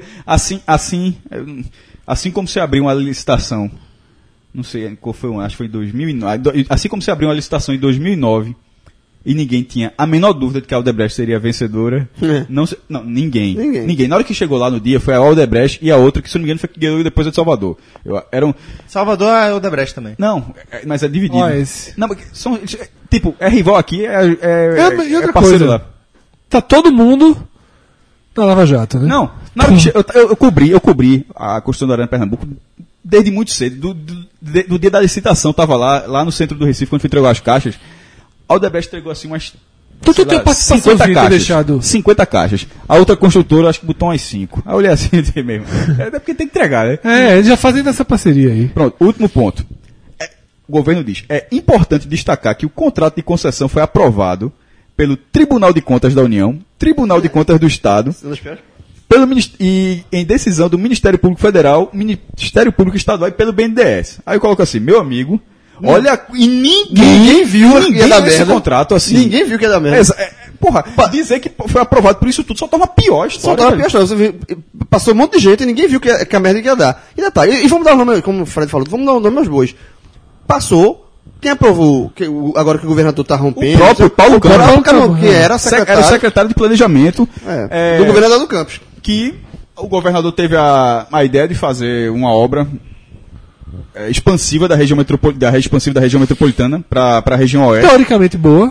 assim como se abriu uma licitação, não sei qual foi, acho que foi em 2009, assim como se abriu uma licitação em 2009, e ninguém tinha a menor dúvida de que a Odebrecht seria a vencedora. Ninguém. Na hora que chegou lá no dia, foi a Odebrecht e a outra, que se não me engano foi que ganhou depois a de Salvador. Salvador é a Odebrecht também. Não, mas é dividido. Esse. Não, tipo, é rival aqui, E outra parceiro coisa, lá. tá todo mundo na Lava Jato, né? Não, na hora que eu cobri a construção da Arena Pernambuco desde muito cedo. Do dia da licitação, tava lá no centro do Recife, quando fui entregar as caixas. A Odebrecht entregou assim umas Tu tem participação 50 caixas. Deixado. 50 caixas. A outra construtora acho que botou umas 5. Aí eu olhei assim mesmo. É porque tem que entregar, né? Eles já fazem essa parceria aí. Pronto, último ponto. O governo diz, é importante destacar que o contrato de concessão foi aprovado pelo Tribunal de Contas da União, Tribunal de Contas do Estado, e em decisão do Ministério Público Federal, Ministério Público Estadual e pelo BNDES. Aí eu coloco assim, meu amigo, olha, e ninguém viu esse contrato assim. Ninguém viu que ia dar merda. Porra, dizer que foi aprovado por isso tudo só torna pior a história. Só torna pior. Passou um monte de gente e ninguém viu que a merda ia dar. E ainda tá. E vamos dar o nome, como o Fred falou, vamos dar o nome aos bois. Passou. Quem aprovou, agora que o governador está rompendo? O próprio Paulo Campos, que era o secretário de planejamento do governador do Campos. Que o governador teve a ideia de fazer uma obra expansiva da região metropolitana para a região oeste. Teoricamente boa.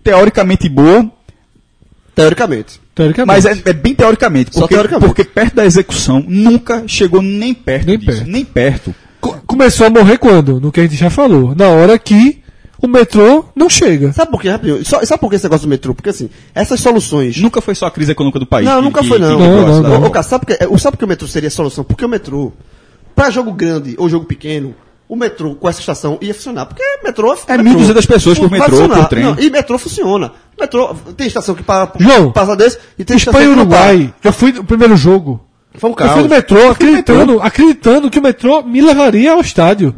Teoricamente. Mas é bem teoricamente. Porque perto da execução nunca chegou nem perto disso. Nem perto. Começou a morrer quando? No que a gente já falou. Na hora que o metrô não chega. Sabe por quê? Rapidinho. Sabe por que esse negócio do metrô? Porque assim, essas soluções... Nunca foi só a crise econômica do país. Não, nunca foi não. Não. Sabe por que o metrô seria a solução? Porque o metrô, para jogo grande ou jogo pequeno, o metrô com essa estação ia funcionar. Porque metrô... É 1.200 pessoas por metrô, por trem. Não, e metrô funciona. Metrô, tem estação que passa desse e tem estação Espanha e que não para. Uruguai. Eu fui no primeiro jogo. Foi um caos. Eu fui no metrô acreditando que o metrô me levaria ao estádio.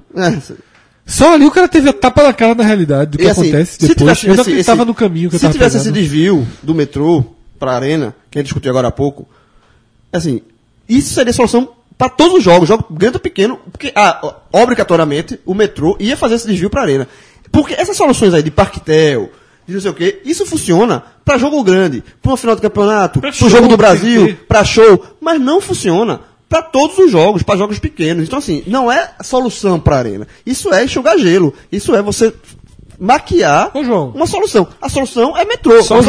Só ali o cara teve a tapa na cara na realidade do que acontece depois. Eu não acreditava no caminho que eu tava pegando. Se tivesse esse desvio do metrô para a arena, que a gente discutiu agora há pouco, assim, isso seria a solução para todos os jogos, jogo grande ou pequeno, porque obrigatoriamente o metrô ia fazer esse desvio para a arena. Porque essas soluções aí de Parquetel, de não sei o quê, isso funciona para jogo grande, para uma final do campeonato, para o jogo do Brasil, para show, mas não funciona para todos os jogos, para jogos pequenos. Então, assim, não é solução para a arena. Isso é enxugar gelo. Isso é você maquiar uma solução. A solução é metrô. Só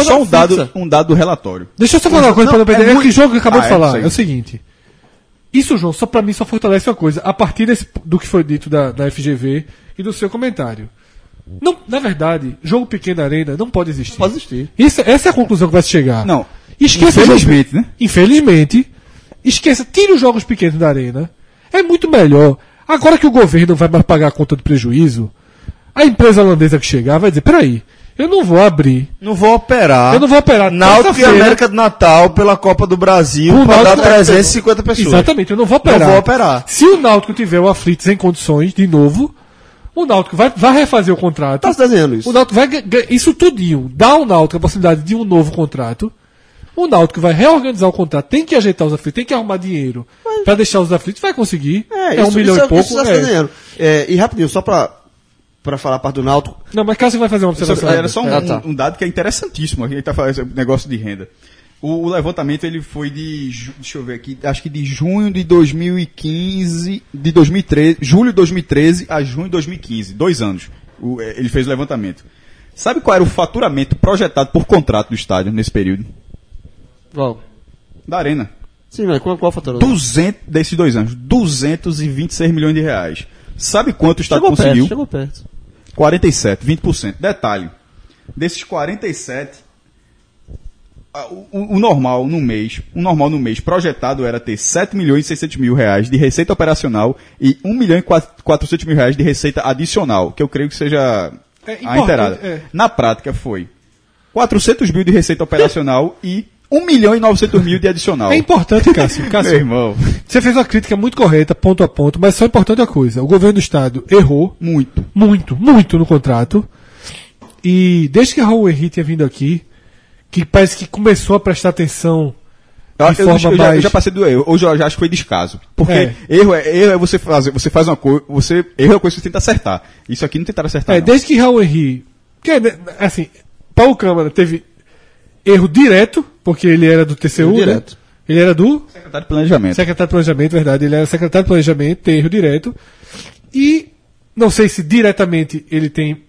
um dado do relatório. Deixa eu só falar uma coisa para não perder. Que jogo que acabou de falar. É o seguinte. Isso, João, só para mim só fortalece uma coisa. A partir do que foi dito da FGV e do seu comentário. Não, na verdade, jogo pequeno na arena não pode existir. Não pode existir. Essa é a conclusão que vai se chegar. Não. Infelizmente, né? Infelizmente. Esqueça, tire os jogos pequenos da arena. É muito melhor. Agora que o governo vai mais pagar a conta do prejuízo, a empresa holandesa que chegar vai dizer, peraí, eu não vou abrir. Não vou operar. Eu não vou operar. Náutico e América do Natal pela Copa do Brasil para dar 350 pessoas. Exatamente, eu não vou operar. Não vou operar. Se o Náutico tiver o Aflitos em condições, de novo, o Náutico vai refazer o contrato. Tá se desenhando isso. O Náutico vai isso tudinho. Dá ao Náutico a possibilidade de um novo contrato. O Náutico vai reorganizar o contrato, tem que ajeitar os aflitos, tem que arrumar dinheiro para deixar os aflitos, vai conseguir. É 1 milhão e pouco. Isso e rapidinho, só para falar a parte do Náutico. Não, mas Cássio vai fazer uma observação. Era só um dado que é interessantíssimo. A gente está falando esse negócio de renda. O levantamento ele foi deixa eu ver aqui, acho que de junho de 2015, julho de 2013 a junho de 2015, 2 anos. Ele fez o levantamento. Sabe qual era o faturamento projetado por contrato do estádio nesse período? Qual? Da Arena. Sim, mas qual o fator? 200, desses 2 anos, 226 milhões de reais. Sabe quanto o Estado conseguiu? Chegou perto. 47, 20%. Detalhe, desses 47, o normal no mês projetado era ter 7 milhões e 600 mil reais de receita operacional e 1 milhão e 400 mil reais de receita adicional, que eu creio que seja a inteirada. Na prática foi 400 mil de receita operacional e 1 milhão e 900 mil de adicional. É importante, Cássio. Meu irmão. Você fez uma crítica muito correta, ponto a ponto, mas só é importante uma coisa. O governo do Estado errou muito no contrato. E desde que Raul Henrique tinha vindo aqui, que parece que começou a prestar atenção de forma mais... Eu já passei do erro. Hoje eu já acho que foi descaso. Porque erro é você faz uma coisa, erro é uma coisa que você tenta acertar. Isso aqui não tentaram acertar. não. Desde que Raul Henrique... Assim, Paulo Câmara teve erro direto, porque ele era do TCU, né? Direto. Ele era do... Secretário de Planejamento. Secretário de Planejamento, verdade. Ele era secretário de Planejamento, tem erro direto. E não sei se diretamente ele tem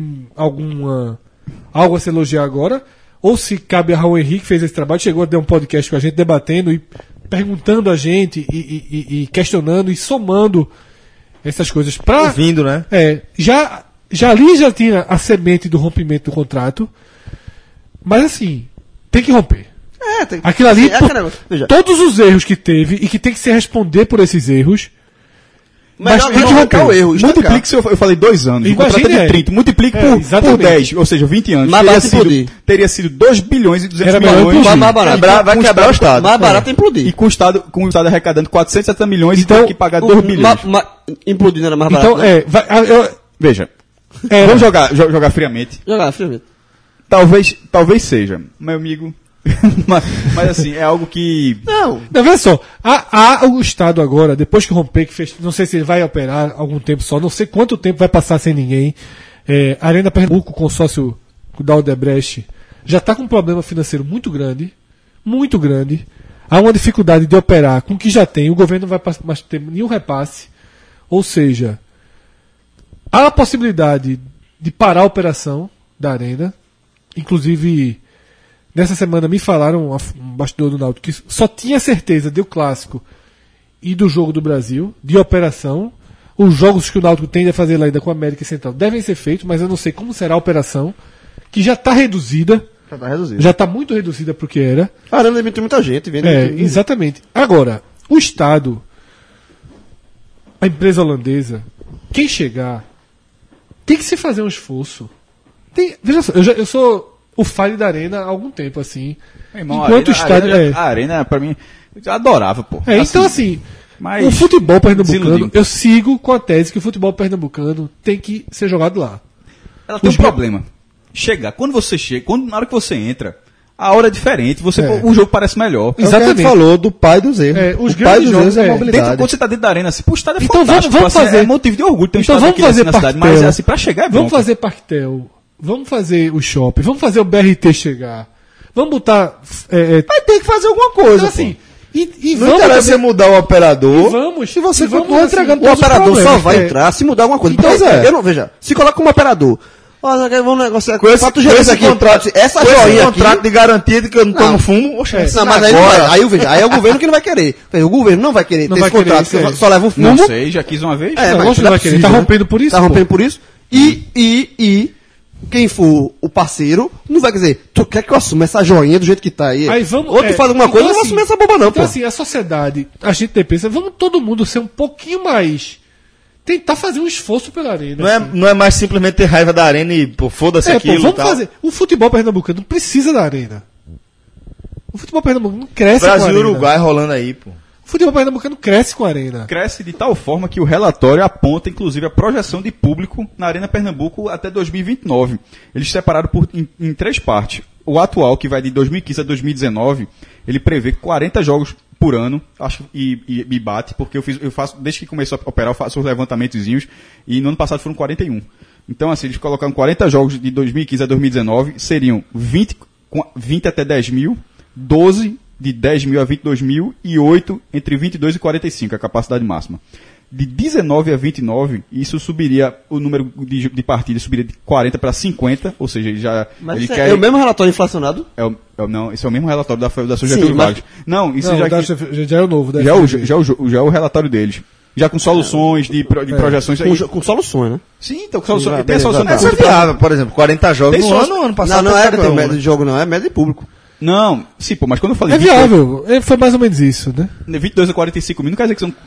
algo a se elogiar agora, ou se cabe a Raul Henrique, que fez esse trabalho, chegou a dar um podcast com a gente, debatendo e perguntando a gente, e questionando e somando essas coisas. Ouvindo, né? Já ali já tinha a semente do rompimento do contrato, mas assim, tem que romper. Tem Aquilo ali, veja. todos os erros que teve e que tem que se responder por esses erros. Mas tem que romper o erro. Multiplique se eu falei 2 anos. O Imagine, contrato é de 30. Multiplique por 10, ou seja, 20 anos. Mais barato implodir. Teria sido 2 bilhões e 200 Era melhor milhões. implodir. Mais barato. Vai quebrar o Estado. Mais barato é implodir. E com o Estado arrecadando 470 milhões Então, e tem que pagar 2 bilhões. Implodir não era mais barato. Então, Veja, vamos jogar friamente. Jogar, friamente. Talvez seja, meu amigo. mas assim, é algo que... Não. Não, veja só, o Estado agora, depois que romper, que fez, não sei se ele vai operar algum tempo só, não sei quanto tempo vai passar sem ninguém. A Arena Pernambuco, o consórcio da Odebrecht, já está com um problema financeiro muito grande. Há uma dificuldade de operar com o que já tem, o governo não vai mais ter nenhum repasse. Ou seja, há a possibilidade de parar a operação da Arena. Inclusive, nessa semana me falaram, um bastidor do Náutico, que só tinha certeza do Clássico e do Jogo do Brasil, de operação. Os jogos que o Náutico tende a fazer lá ainda com a América Central devem ser feitos, mas eu não sei como será a operação, que já está reduzida. Já está muito reduzida para o que era. A Arena demitiu muita gente. Exatamente. Agora, o Estado, a empresa holandesa, quem chegar, tem que se fazer um esforço. Veja só, eu sou o falho da Arena há algum tempo, assim. Irmão, enquanto o estádio. A Arena, pra mim, eu adorava, pô. Então, assim, mas o futebol pernambucano, desiludiu. eu sigo com a tese que o futebol pernambucano tem que ser jogado lá. Ela tem um problema. Quando você chega, na hora que você entra, a hora é diferente, o jogo parece melhor. É o que a gente falou do pai dos erros. Os o pai grandes dos erros jogos, é a mobilidade. Quando você tá dentro da Arena, assim, pô, o estádio é Então fantástico. vamos assim, fazer. É motivo de orgulho ter um Então estádio vamos fazer na cidade. Parquetel. Mas assim, pra chegar é bom. Vamos fazer Parquetel. Vamos fazer o shopping. Vamos fazer o BRT chegar. Vamos botar. Vai ter que fazer alguma coisa. Então, assim, e não vamos interessa você também- mudar o operador. E vamos. Se você E vamos, continua assim, entregando O todos os operador só problemas. vai entrar se mudar alguma coisa. Então, Zé. Eu não, veja, se coloca como operador. Olha, vamos negociar Com esse, quatro gerentes aqui. contrato, Essa com esse joinha contrato aqui. de garantia de que eu não tomo Não. fumo, oxe, Não, mas aí, não vai. Aí é o governo que não vai querer. O governo não vai querer Não ter vai esse contrato, querer, que sim. só leva o fumo. Não sei, já quis uma vez. É, Não, mas lógico que não é vai querer. possível, Tá né? rompendo por isso. Tá pô. rompendo por isso. E quem for o parceiro, não vai dizer, tu quer que eu assuma essa joinha do jeito que tá aí? Aí vamos, Outro faz alguma coisa, eu não vou assumir essa boba não, então, pô. assim, a sociedade, a gente pensa, vamos todo mundo ser um pouquinho mais. Tentar fazer um esforço pela Arena. não é mais simplesmente ter raiva da Arena e pô, foda-se aquilo. vamos e tal. fazer. O futebol pernambucano precisa da Arena. O futebol pernambucano cresce com a Brasil e Arena. Uruguai rolando aí, pô. O futebol pernambucano cresce com a Arena. Cresce de tal forma que o relatório aponta, inclusive, a projeção de público na Arena Pernambuco até 2029. Eles separaram em 3 partes. O atual, que vai de 2015 a 2019, ele prevê 40 jogos por ano, acho, e bate, porque eu faço, desde que começou a operar, eu faço os levantamentozinhos, e no ano passado foram 41. Então, assim, eles colocaram 40 jogos de 2015 a 2019, seriam 20 até 10 mil, 12 de 10 mil a 22 mil e 8 entre 22 e 45, a capacidade máxima. de 19 a 29, isso subiria, o número de partidas subiria de 40 para 50, ou seja, ele já... Mas ele isso quer... é o mesmo relatório inflacionado? Não, esse é o mesmo relatório da sua Sim, Getúlio mas- Vargas. Não, isso Não, já é o novo. da já é FGV. o relatório deles. Já com soluções de projeções... Com soluções, né? Sim, então, tem a beleza. solução de Essa é curto prazo. viável, por exemplo, 40 jogos Tem no só- ano passado. Não é cada um, média né? de jogo, não. É média de público. Não, sim, pô, mas quando eu falei... É viável. Foi mais ou menos isso, né? 22 a 45 mil, não quer dizer que são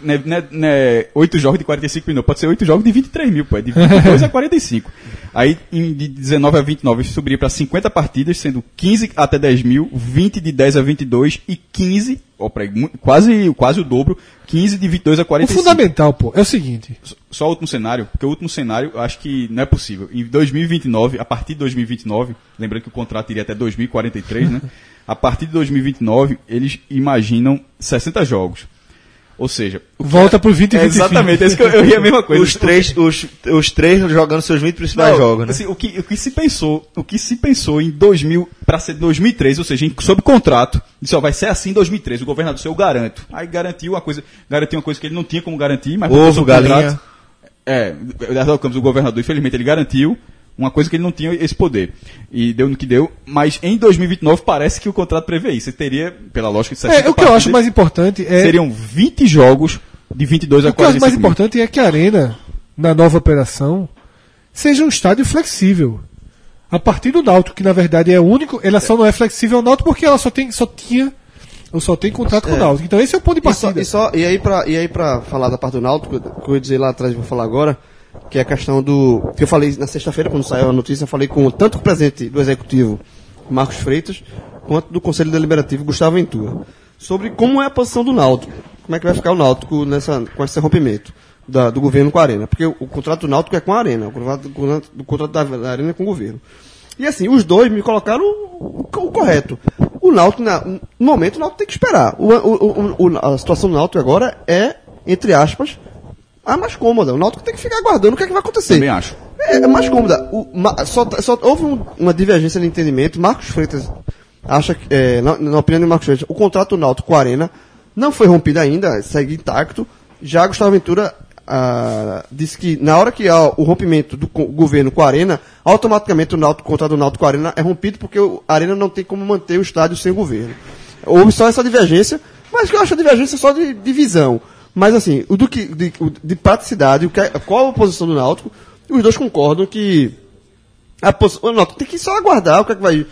8 jogos de 45 mil, não. Pode ser 8 jogos de 23 mil, pô. É de 22 a 45. Aí, de 19 a 29, subiria para 50 partidas, sendo 15 até 10 mil, 20 de 10 a 22 e 15, quase o dobro, 15 de 22 a O 45. fundamental, pô, é o seguinte. Só o último cenário, porque o último cenário eu acho que não é possível. Em 2029, a partir de 2029, lembrando que o contrato iria até 2043, né? A partir de 2029, eles imaginam 60 jogos. Ou seja, Volta pro 20 e 25. exatamente, é isso que eu ria a mesma coisa. Os três jogando seus 20 principais Não, jogos, né? assim, o que se pensou em 2000 para ser 2013, ou seja, sob contrato, disse, ó, vai ser assim em 2013, o governador, eu garanto. Aí garantiu uma coisa que ele não tinha como garantir, mas Ovo, sob galinha. contrato, o governador, infelizmente, ele garantiu uma coisa que ele não tinha esse poder. E deu no que deu, mas em 2029 parece que o contrato prevê isso. Você teria, pela lógica de 60 O que eu acho partidas, mais importante é. seriam 20 jogos de 22 a O que eu acho 45 mais mil. importante é que a Arena, na nova operação, seja um estádio flexível. A partir do Náutico, que na verdade é o único, ela só não é flexível ao Náutico porque ela só tem contrato com o Náutico. Então esse é o ponto de partida. E aí pra falar da parte do Náutico, que eu ia dizer lá atrás, vou falar agora, que é a questão do... Que eu falei na sexta-feira, quando saiu a notícia, eu falei com tanto o presidente do Executivo, Marcos Freitas, quanto do Conselho Deliberativo, Gustavo Ventura, sobre como é a posição do Náutico. Como é que vai ficar o Náutico com esse rompimento do governo com a Arena. Porque o contrato do Náutico é com a Arena, o contrato da Arena é com o governo. E assim, os dois me colocaram o correto. O Náutico, no momento, o Náutico tem que esperar. A situação do Náutico agora é, entre aspas, a mais cômoda. O Náutico tem que ficar aguardando o que é que vai acontecer. Também acho. É mais cômoda. Só houve uma divergência de entendimento. Marcos Freitas acha que, na opinião de Marcos Freitas, o contrato do Náutico com a Arena não foi rompido ainda, segue intacto. Já Gustavo Ventura disse que na hora que há o rompimento do governo com a Arena, automaticamente o contrato do Náutico com a Arena é rompido porque a Arena não tem como manter o estádio sem o governo. Houve só essa divergência, mas que eu acho a divergência só de visão. Mas assim, de praticidade, qual a posição do Náutico, os dois concordam que o Náutico tem que só aguardar o que é que vai...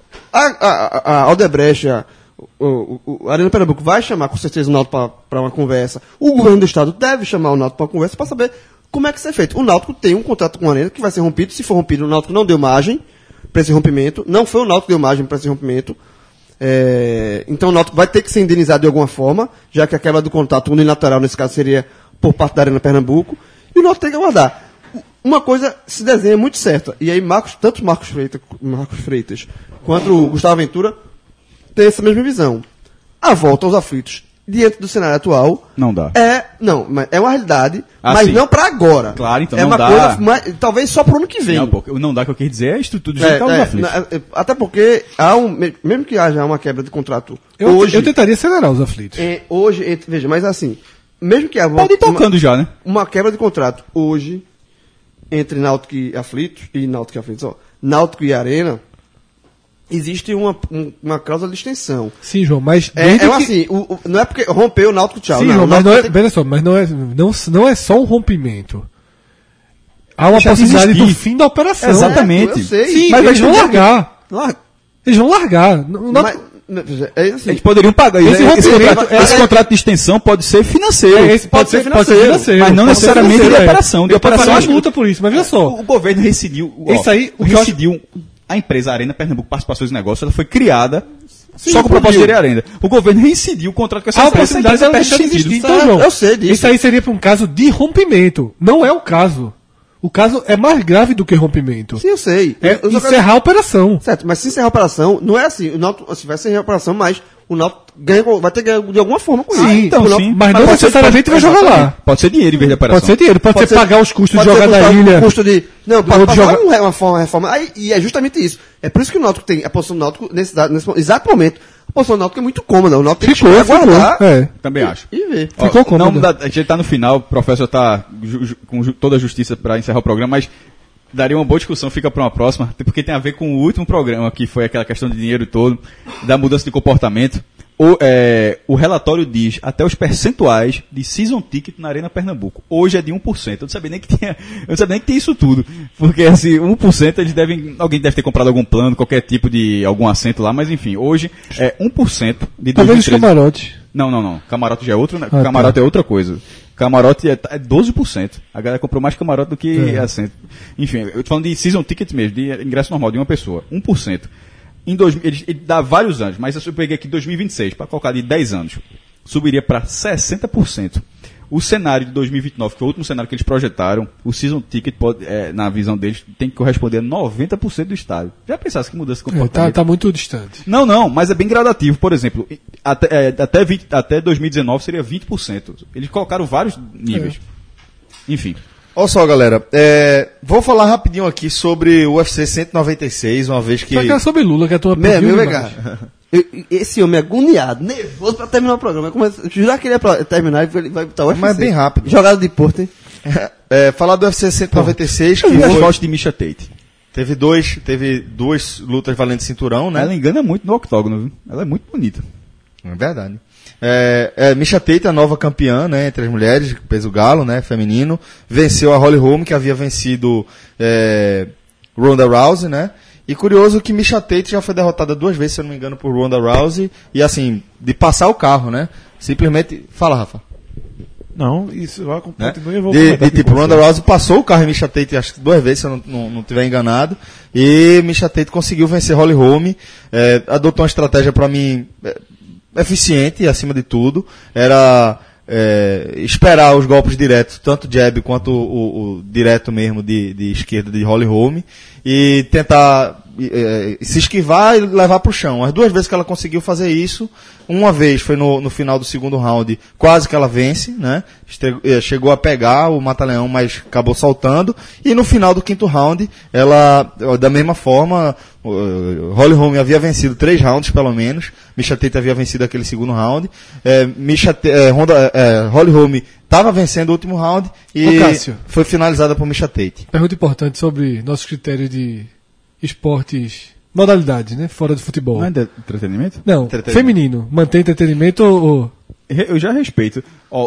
A Aldebrecht, a Arena Pernambuco vai chamar com certeza o Náutico para uma conversa. O governo do estado deve chamar o Náutico para uma conversa para saber como é que isso é feito. O Náutico tem um contrato com a Arena que vai ser rompido. Se for rompido, o Náutico não deu margem para esse rompimento. Não foi o Náutico que deu margem para esse rompimento. Então o Náutico vai ter que ser indenizado de alguma forma, já que a quebra do contrato unilateral, nesse caso, seria por parte da Arena Pernambuco. E o Náutico tem que aguardar. Uma coisa se desenha muito certa. E aí tanto Marcos Freitas quanto o Gustavo Ventura tem essa mesma visão. A volta aos aflitos diante do cenário atual Não dá. mas é uma realidade, Ah, mas sim. não para agora. Claro, então é não uma dá. coisa, talvez só pro ano que vem. Não, pô, não dá, que eu quis dizer é a estrutura do jeito que tá os aflitos. Até porque mesmo que haja uma quebra de contrato Eu tentaria acelerar os aflitos. veja, mas assim, mesmo que haja Pode ir tocando já, né? uma quebra de contrato hoje entre Náutico e Aflitos, Náutico e Arena, existe uma cláusula de extensão. Sim, João, mas... Assim, não é porque rompeu o Náutico, tchau. Sim, não, João, mas Náutico veja só, mas não é só um rompimento. Há uma Deixa de possibilidade do existir. fim da operação. Exatamente. Eu sei. Sim, Mas eles vão vai largar. Eles vão largar. assim, Eles poderiam pagar. Esse rompimento- Esse contrato de extensão pode ser financeiro. Esse pode ser financeiro. Mas não Pode ser necessariamente financeiro, de operação. De Eu posso operação, pagar acho uma multa por isso, mas veja só. O governo rescindiu. Isso aí, o que eu rescindiu. A empresa Arena Pernambuco Participações e Negócios, ela foi criada Sim, só com o propósito de explodiu. gerir a Arena. O governo reincidiu o contrato com essa Há a empresa. possibilidade de ela deixar de perde existir. sentido. Então, João, eu sei disso. Isso aí seria para um caso de rompimento. Não é o caso. O caso é mais grave do que rompimento. sim, eu sei. É Eu só quero- encerrar a operação. Certo, mas se encerrar a operação, não é assim. O Náutico, vai encerrar a operação, mas o Náutico vai ter ganho de alguma forma com isso. Sim, Então, O sim. mas não pode ser- necessariamente vai jogar lá. Pode ser dinheiro em vez de operação. Pode ser dinheiro, pode ser pagar os custos de pode ser jogar da custar ilha. o custo de... Não, Ou pode de pagar jogar- uma reforma. E é justamente isso. É por isso que o Náutico tem a posição do Náutico nesse exato momento. A posição do Náutico é muito cômoda. O Náutico tem que Ficou. aguardar É. Também acho. e ver. Ficou cômodo. A gente tá no final, o professor tá com toda a justiça para encerrar o programa, mas daria uma boa discussão, fica para uma próxima, porque tem a ver com o último programa, que foi aquela questão de dinheiro todo, da mudança de comportamento. O relatório diz até os percentuais de season ticket na Arena Pernambuco. Hoje é de 1%. Eu não sabia nem que tinha isso tudo. Porque assim, 1% alguém deve ter comprado algum plano, qualquer tipo de algum assento lá, mas enfim, hoje é 1% de 2013. Talvez os camarotes. Não. Camarote já é outro, né? Ah, Camarote tá. é outra coisa. Camarote é 12%. A galera comprou mais camarote do que assento. Enfim, eu tô falando de season ticket mesmo, de ingresso normal de uma pessoa. 1%. Ele dá vários anos, mas eu peguei aqui 2026, para colocar de 10 anos, subiria para 60%. O cenário de 2029, que foi o último cenário que eles projetaram, o season ticket, na visão deles, tem que corresponder a 90% do estádio. Já pensasse que mudança de comportamento? Tá muito distante. Não, mas é bem gradativo. Por exemplo, até 2019 seria 20%. Eles colocaram vários níveis. Enfim. Olha só, galera. Vou falar rapidinho aqui sobre o UFC 196, uma vez que... Só que é sobre Lula, que a tua Meu, esse homem é agoniado, nervoso pra terminar o programa. Jurar que ele ia terminar e ele vai botar o UFC. Mas é bem rápido. Jogada de Porto, hein? Falar do UFC 196, que Eu gosto de Misha Tate. teve duas lutas valendo cinturão, né? Ela engana muito no octógono, viu? Ela é muito bonita. É verdade. Misha Tate, a nova campeã, né, entre as mulheres, peso galo, né, feminino, venceu a Holly Holm, que havia vencido Ronda Rousey, né, e curioso que Misha Tate já foi derrotada 2 vezes, se eu não me engano, por Ronda Rousey, e assim, de passar o carro, né, simplesmente... Fala, Rafa. Não, isso eu Né? continuo e eu vou De comentar tipo, com você. Ronda Rousey passou o carro em Misha Tate, acho que 2 vezes, se eu não tiver enganado, e Misha Tate conseguiu vencer Holly Holm, adotou uma estratégia para mim eficiente, acima de tudo, era esperar os golpes diretos, tanto jab quanto o direto mesmo de esquerda de Holly Holm, e tentar se esquivar e levar para o chão. As 2 vezes que ela conseguiu fazer isso, uma vez foi no final do segundo round, quase que ela vence, né? Chegou a pegar o Mata-Leão, mas acabou saltando, e no final do 5º round, ela, da mesma forma, Holly Holm havia vencido 3 rounds, pelo menos, Misha Tate havia vencido aquele segundo round, Holly Holm estava vencendo o último round, e foi finalizada por Misha Tate. Pergunta importante sobre nossos critérios de esportes, modalidades, né? Fora do futebol. Não é de entretenimento? Não, Entretenimento. feminino. Mantém entretenimento ou... Eu já respeito.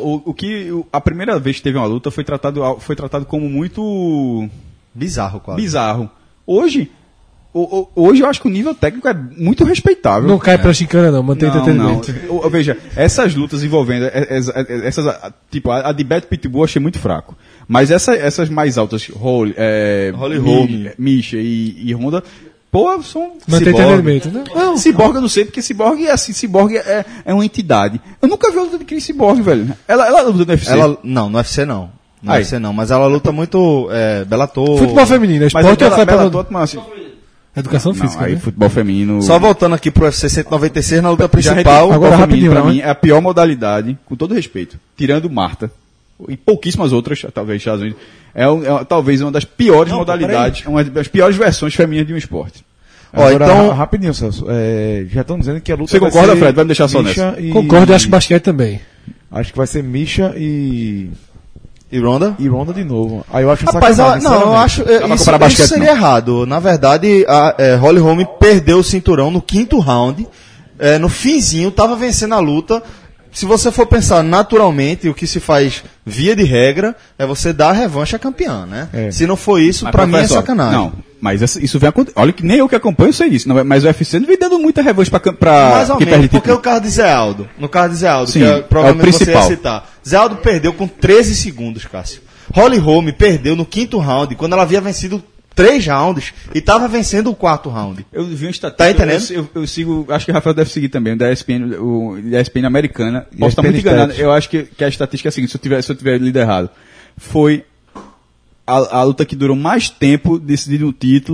A primeira vez que teve uma luta foi tratado como muito Bizarro, quase. bizarro. Hoje eu acho que o nível técnico é muito respeitável. Não cai pra chicana, não. Mantém entretenimento. Veja, essas lutas envolvendo tipo, a de Beto Pitbull eu achei muito fraco. Mas essas mais altas, Holly Holm, Misha e Ronda, pô, são Mantém Cyborg. entretenimento, né? Não, Cyborg eu não sei, porque Cyborg é assim, Cyborg é uma entidade. Eu nunca vi a luta de Chris Cyborg, velho. Ela luta no UFC. Não, no UFC não. No Aí. UFC não, mas ela luta muito Bellator. futebol feminino, Mas esporte ou Bellator, mas, assim, educação não, física, aí né? futebol feminino. Só voltando aqui pro UFC 196, na luta Já principal. agora agora rapidinho, pra né? mim é a pior modalidade, com todo respeito, tirando Marta e pouquíssimas outras, talvez Estados Unidos, talvez uma das piores modalidades, uma das piores versões femininas de um esporte. Agora, então- rapidinho, Celso. Já estão dizendo que a luta Você vai concorda, ser Fred? Vai me deixar só Misha nessa. e- Concordo, acho que basquete também. Acho que vai ser Misha e Ronda? Ronda de novo. Aí eu acho Rapaz, sacanagem, não, eu sinceramente. acho pra isso comparar basquete, seria não. errado. Na verdade, a Holly Holm perdeu o cinturão no 5º round. No finzinho, estava vencendo a luta. Se você for pensar naturalmente, o que se faz via de regra é você dar a revanche à campeã, né? É. Se não for isso, Mas, pra mim é professor, sacanagem. Não, mas isso vem acontecendo. Olha que nem eu que acompanho sei disso. Mas o UFC não vem dando muita revanche pra Mais ou quem menos, perde porque título. o carro de Zé Aldo, no carro de Zé Aldo, Sim, que é provavelmente o você ia principal. citar, Zé Aldo perdeu com 13 segundos, Cássio. Holly Holm perdeu no 5º round, quando ela havia vencido 3 rounds e estava vencendo o 4º round. Eu vi uma estatística. Tá entendendo? Eu sigo, acho que o Rafael deve seguir também, da ESPN, da ESPN americana. Posso estar ESPN muito enganado. Stats. Eu acho que a estatística é a seguinte, se eu tiver lido errado. Foi a luta que durou mais tempo decidindo o título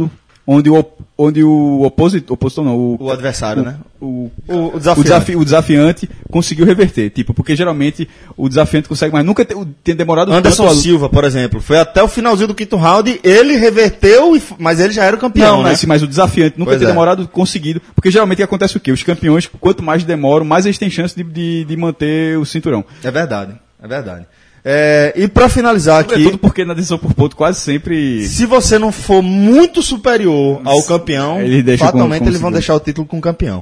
onde o opositor não, O adversário, né? O desafiante. o desafiante conseguiu reverter, tipo, porque geralmente o desafiante consegue, mas nunca tem demorado Anderson tanto Silva, por exemplo, foi até o finalzinho do quinto round, ele reverteu, mas ele já era o campeão, né? mas o desafiante nunca Pois tem é. demorado conseguido, porque geralmente acontece o quê? Os campeões, quanto mais demoram, mais eles têm chance de manter o cinturão. É verdade, é verdade. E pra finalizar aqui, Sobretudo porque na decisão por ponto quase sempre... se você não for muito superior ao campeão, Ele deixa fatalmente como eles vão segundo. deixar o título com o campeão.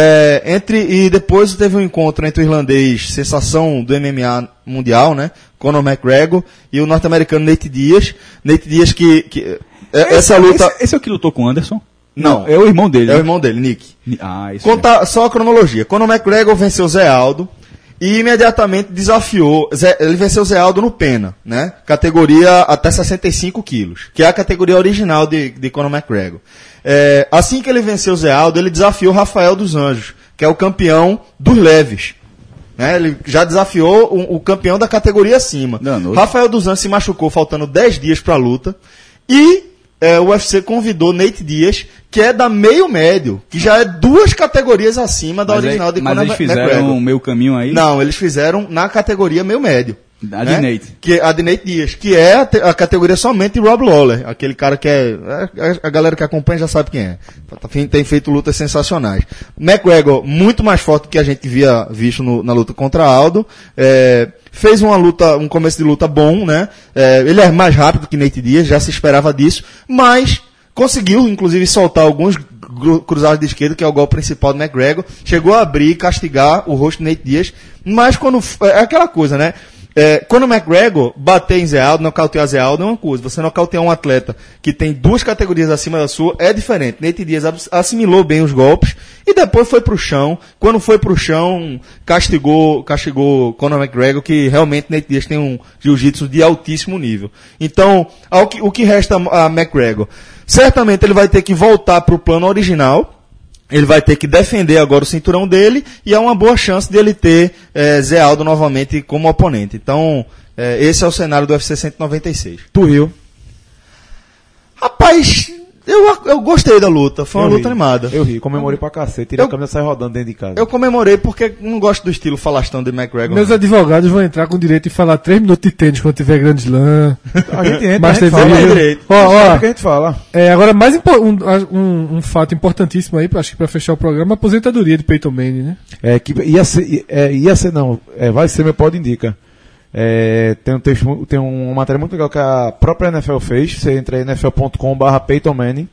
E depois teve um encontro entre o irlandês, sensação do MMA mundial, né? Conor McGregor, e o norte-americano Nate Diaz. Nate Diaz essa luta... Esse é o que lutou com o Anderson? Não. É o irmão dele. É o né? irmão dele, Nick. Isso Conta só a cronologia. Conor McGregor venceu Zé Aldo e imediatamente desafiou. Ele venceu Zé Aldo no Pena, né? Categoria até 65 quilos, que é a categoria original de Conor McGregor. Assim que ele venceu Zé Aldo, ele desafiou Rafael dos Anjos, que é o campeão dos leves. Né? Ele já desafiou o campeão da categoria acima. Danoso. Rafael dos Anjos se machucou faltando 10 dias para a luta e o UFC convidou Nate Diaz, que é da meio médio, que já é 2 categorias acima da original de Mas Conor eles fizeram McGregor. o meio caminho aí? Não, eles fizeram na categoria meio médio. A de Nate. A de Nate Diaz, que é a categoria somente de Rob Lawler, aquele cara que a galera que acompanha já sabe quem é. Tem feito lutas sensacionais. McGregor, muito mais forte do que a gente havia visto na luta contra Aldo. Fez um começo de luta bom, né? Ele é mais rápido que Nate Diaz, já se esperava disso, mas conseguiu, inclusive, soltar alguns cruzados de esquerda, que é o golpe principal do McGregor. Chegou a abrir e castigar o rosto de Nate Diaz, mas quando... É aquela coisa, né? Quando o McGregor bater em Zé Aldo, nocautear Zé Aldo é uma coisa. Você nocautear um atleta que tem 2 categorias acima da sua é diferente. Nate Diaz assimilou bem os golpes e depois foi pro chão. Quando foi pro chão, castigou Conor McGregor, que realmente Nate Diaz tem um jiu-jitsu de altíssimo nível. Então, o que resta a McGregor? Certamente ele vai ter que voltar pro plano original. Ele vai ter que defender agora o cinturão dele e há uma boa chance de ele ter Zé Aldo novamente como oponente. Então, esse é o cenário do UFC 196. Tu riu. Rapaz, eu gostei da luta. Foi uma luta animada. Eu ri, comemorei pra cacete. Tirei a câmera e saí rodando dentro de casa. Eu comemorei porque não gosto do estilo falastão de McGregor. Meus advogados vão entrar com o direito de falar 3 minutos de tênis quando tiver Grand Slam. A gente entra, Mas a gente teve fala. direito. Ó, O que a gente fala? agora mais um fato importantíssimo aí, acho que pra fechar o programa, a aposentadoria de Peyton Manning, né? Que vai ser, meu pódio indica. Tem uma matéria muito legal que a própria NFL fez. Você entra em nfl.com/Peyton Manning.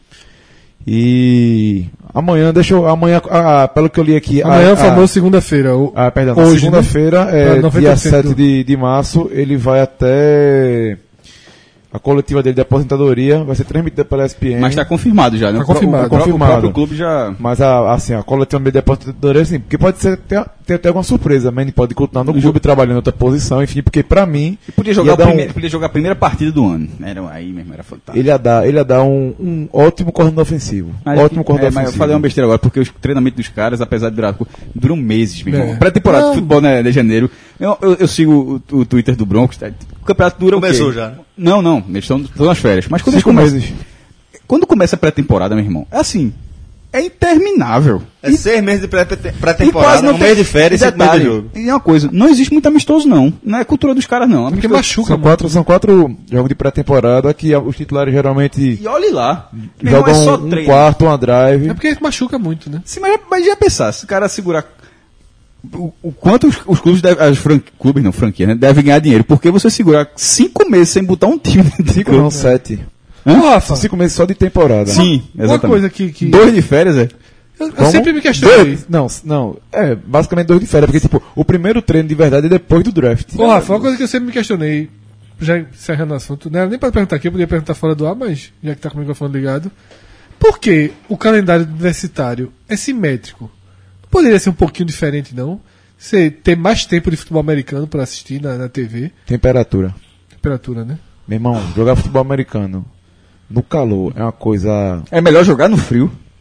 E amanhã, pelo que eu li aqui... Amanhã é o famoso segunda-feira. Perdão, hoje, na segunda-feira, Pra dia 90% 7 de março, ele vai até... A coletiva dele de aposentadoria vai ser transmitida pela ESPN. Mas está confirmado já, né? Tá confirmado. O próprio clube já... Mas a coletiva dele de aposentadoria, assim, porque pode ser ter até alguma surpresa. Manny pode continuar no clube trabalhando em outra posição, enfim, porque pra mim... Podia jogar a primeira partida do ano. Aí mesmo, era fantástico. Ele ia dar um ótimo coordenador ofensivo. Mas eu falei uma besteira agora, porque os treinamentos dos caras, apesar de duram meses, meu irmão. Pré-temporada de futebol, né, de janeiro. Eu sigo o Twitter do Broncos, tá? O campeonato dura Começou o quê? já. Não, eles estão nas férias. Mas quando 5 meses. Quando começa a pré-temporada, meu irmão, é assim, é interminável. 6 meses de E quase pré-temporada, não um tem mês de férias e 5 meses de detalhe. jogo. E é uma coisa, não existe muito amistoso, não. Não é cultura dos caras, não. Porque Amistoso- machuca. São 4 jogos de pré-temporada que os titulares geralmente E olhe lá. Meu irmão, jogam é só um treino. quarto, uma drive. É porque machuca muito, né? Sim, mas já pensar, se o cara segurar o quanto os clubes clubes não, franquia, né, devem ganhar dinheiro, porque você segurar 5 meses sem botar um time dentro de 5 campo. não, 7. Hã? Ô, Rafa, São 5 meses só de temporada. Sim, uma exatamente. coisa que 2 de férias, é? eu sempre me questionei. Não. Basicamente 2 de férias, porque tipo, o primeiro treino de verdade é depois do draft. Ô, Rafa, uma coisa que eu sempre me questionei, já encerrando o assunto, não era nem para perguntar aqui, eu podia perguntar fora do ar, mas já que tá com o microfone ligado. Por que o calendário universitário é simétrico? Poderia ser um pouquinho diferente, não? Você ter mais tempo de futebol americano para assistir na TV. Temperatura. Temperatura, né? Meu irmão, jogar futebol americano no calor é uma coisa. É melhor jogar no frio.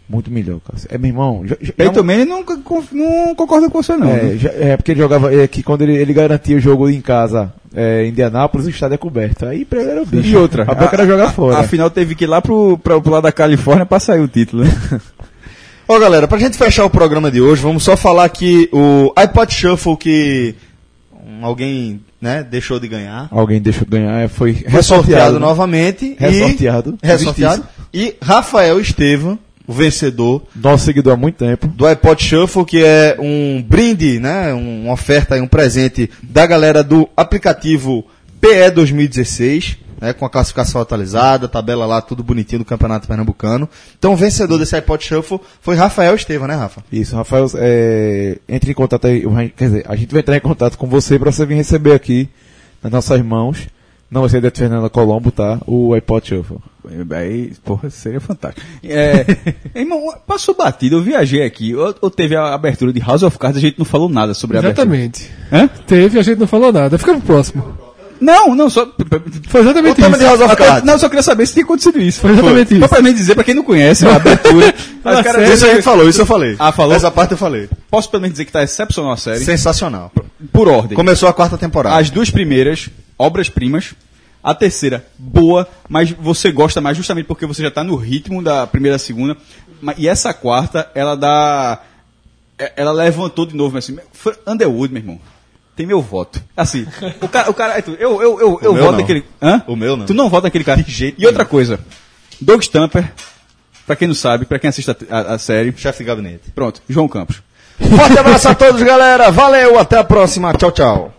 Muito melhor, cara. Meu irmão. Peyton Manning não concorda com você, não. Porque ele jogava. Que quando ele garantia o jogo em casa, em Indianápolis, o estádio é coberto. Aí pra ele era o bicho. E outra. A boca era jogar fora. Afinal, teve que ir lá pro lado da Califórnia pra sair o título, né? Ó, galera, pra gente fechar o programa de hoje, vamos só falar que o iPod Shuffle que alguém, né, deixou de ganhar. Alguém deixou de ganhar, foi Ressorteado novamente. Ressorteado. Ressorteado. E Rafael Estevam, o vencedor. Nosso seguidor há muito tempo. Do iPod Shuffle, que é um brinde, né, uma oferta, um presente da galera do aplicativo PE 2016. Né, com a classificação atualizada, tabela lá, tudo bonitinho do Campeonato Pernambucano. Então, o vencedor desse iPod Shuffle foi Rafael Estevam, né, Rafa? Isso, Rafael, entre em contato aí, quer dizer, a gente vai entrar em contato com você para você vir receber aqui, nas nossas mãos, não vai ser da Fernanda Colombo, tá? O iPod Shuffle. Aí, porra, seria fantástico. Irmão, passou batido, eu viajei aqui, eu teve a abertura de House of Cards, a gente não falou nada sobre a abertura. Exatamente. Hã? Teve, a gente não falou nada. Fica pro próximo. Não, só... Foi exatamente isso. De House of Cards. Não, só queria saber se tinha acontecido isso. Foi exatamente isso. Só pra mim dizer, pra quem não conhece, a abertura... Mas, cara, isso a gente falou, isso eu falei. Ah, falou? Essa parte eu falei. Posso pelo menos dizer que tá excepcional a série? Sensacional. Por ordem. Começou a 4ª temporada. As 2 primeiras, obras-primas. A terceira, boa, mas você gosta mais justamente porque você já tá no ritmo da primeira e segunda. E essa 4ª, ela dá... Ela levantou de novo, mas assim... Foi Underwood, meu irmão. Tem meu voto. Assim, o cara eu voto naquele... Hã? O meu não. Tu não vota naquele cara. De jeito E outra coisa, Doug Stamper, pra quem não sabe, pra quem assiste a série... Chefe de gabinete. Pronto, João Campos. Forte abraço a todos, galera. Valeu, até a próxima. Tchau, tchau.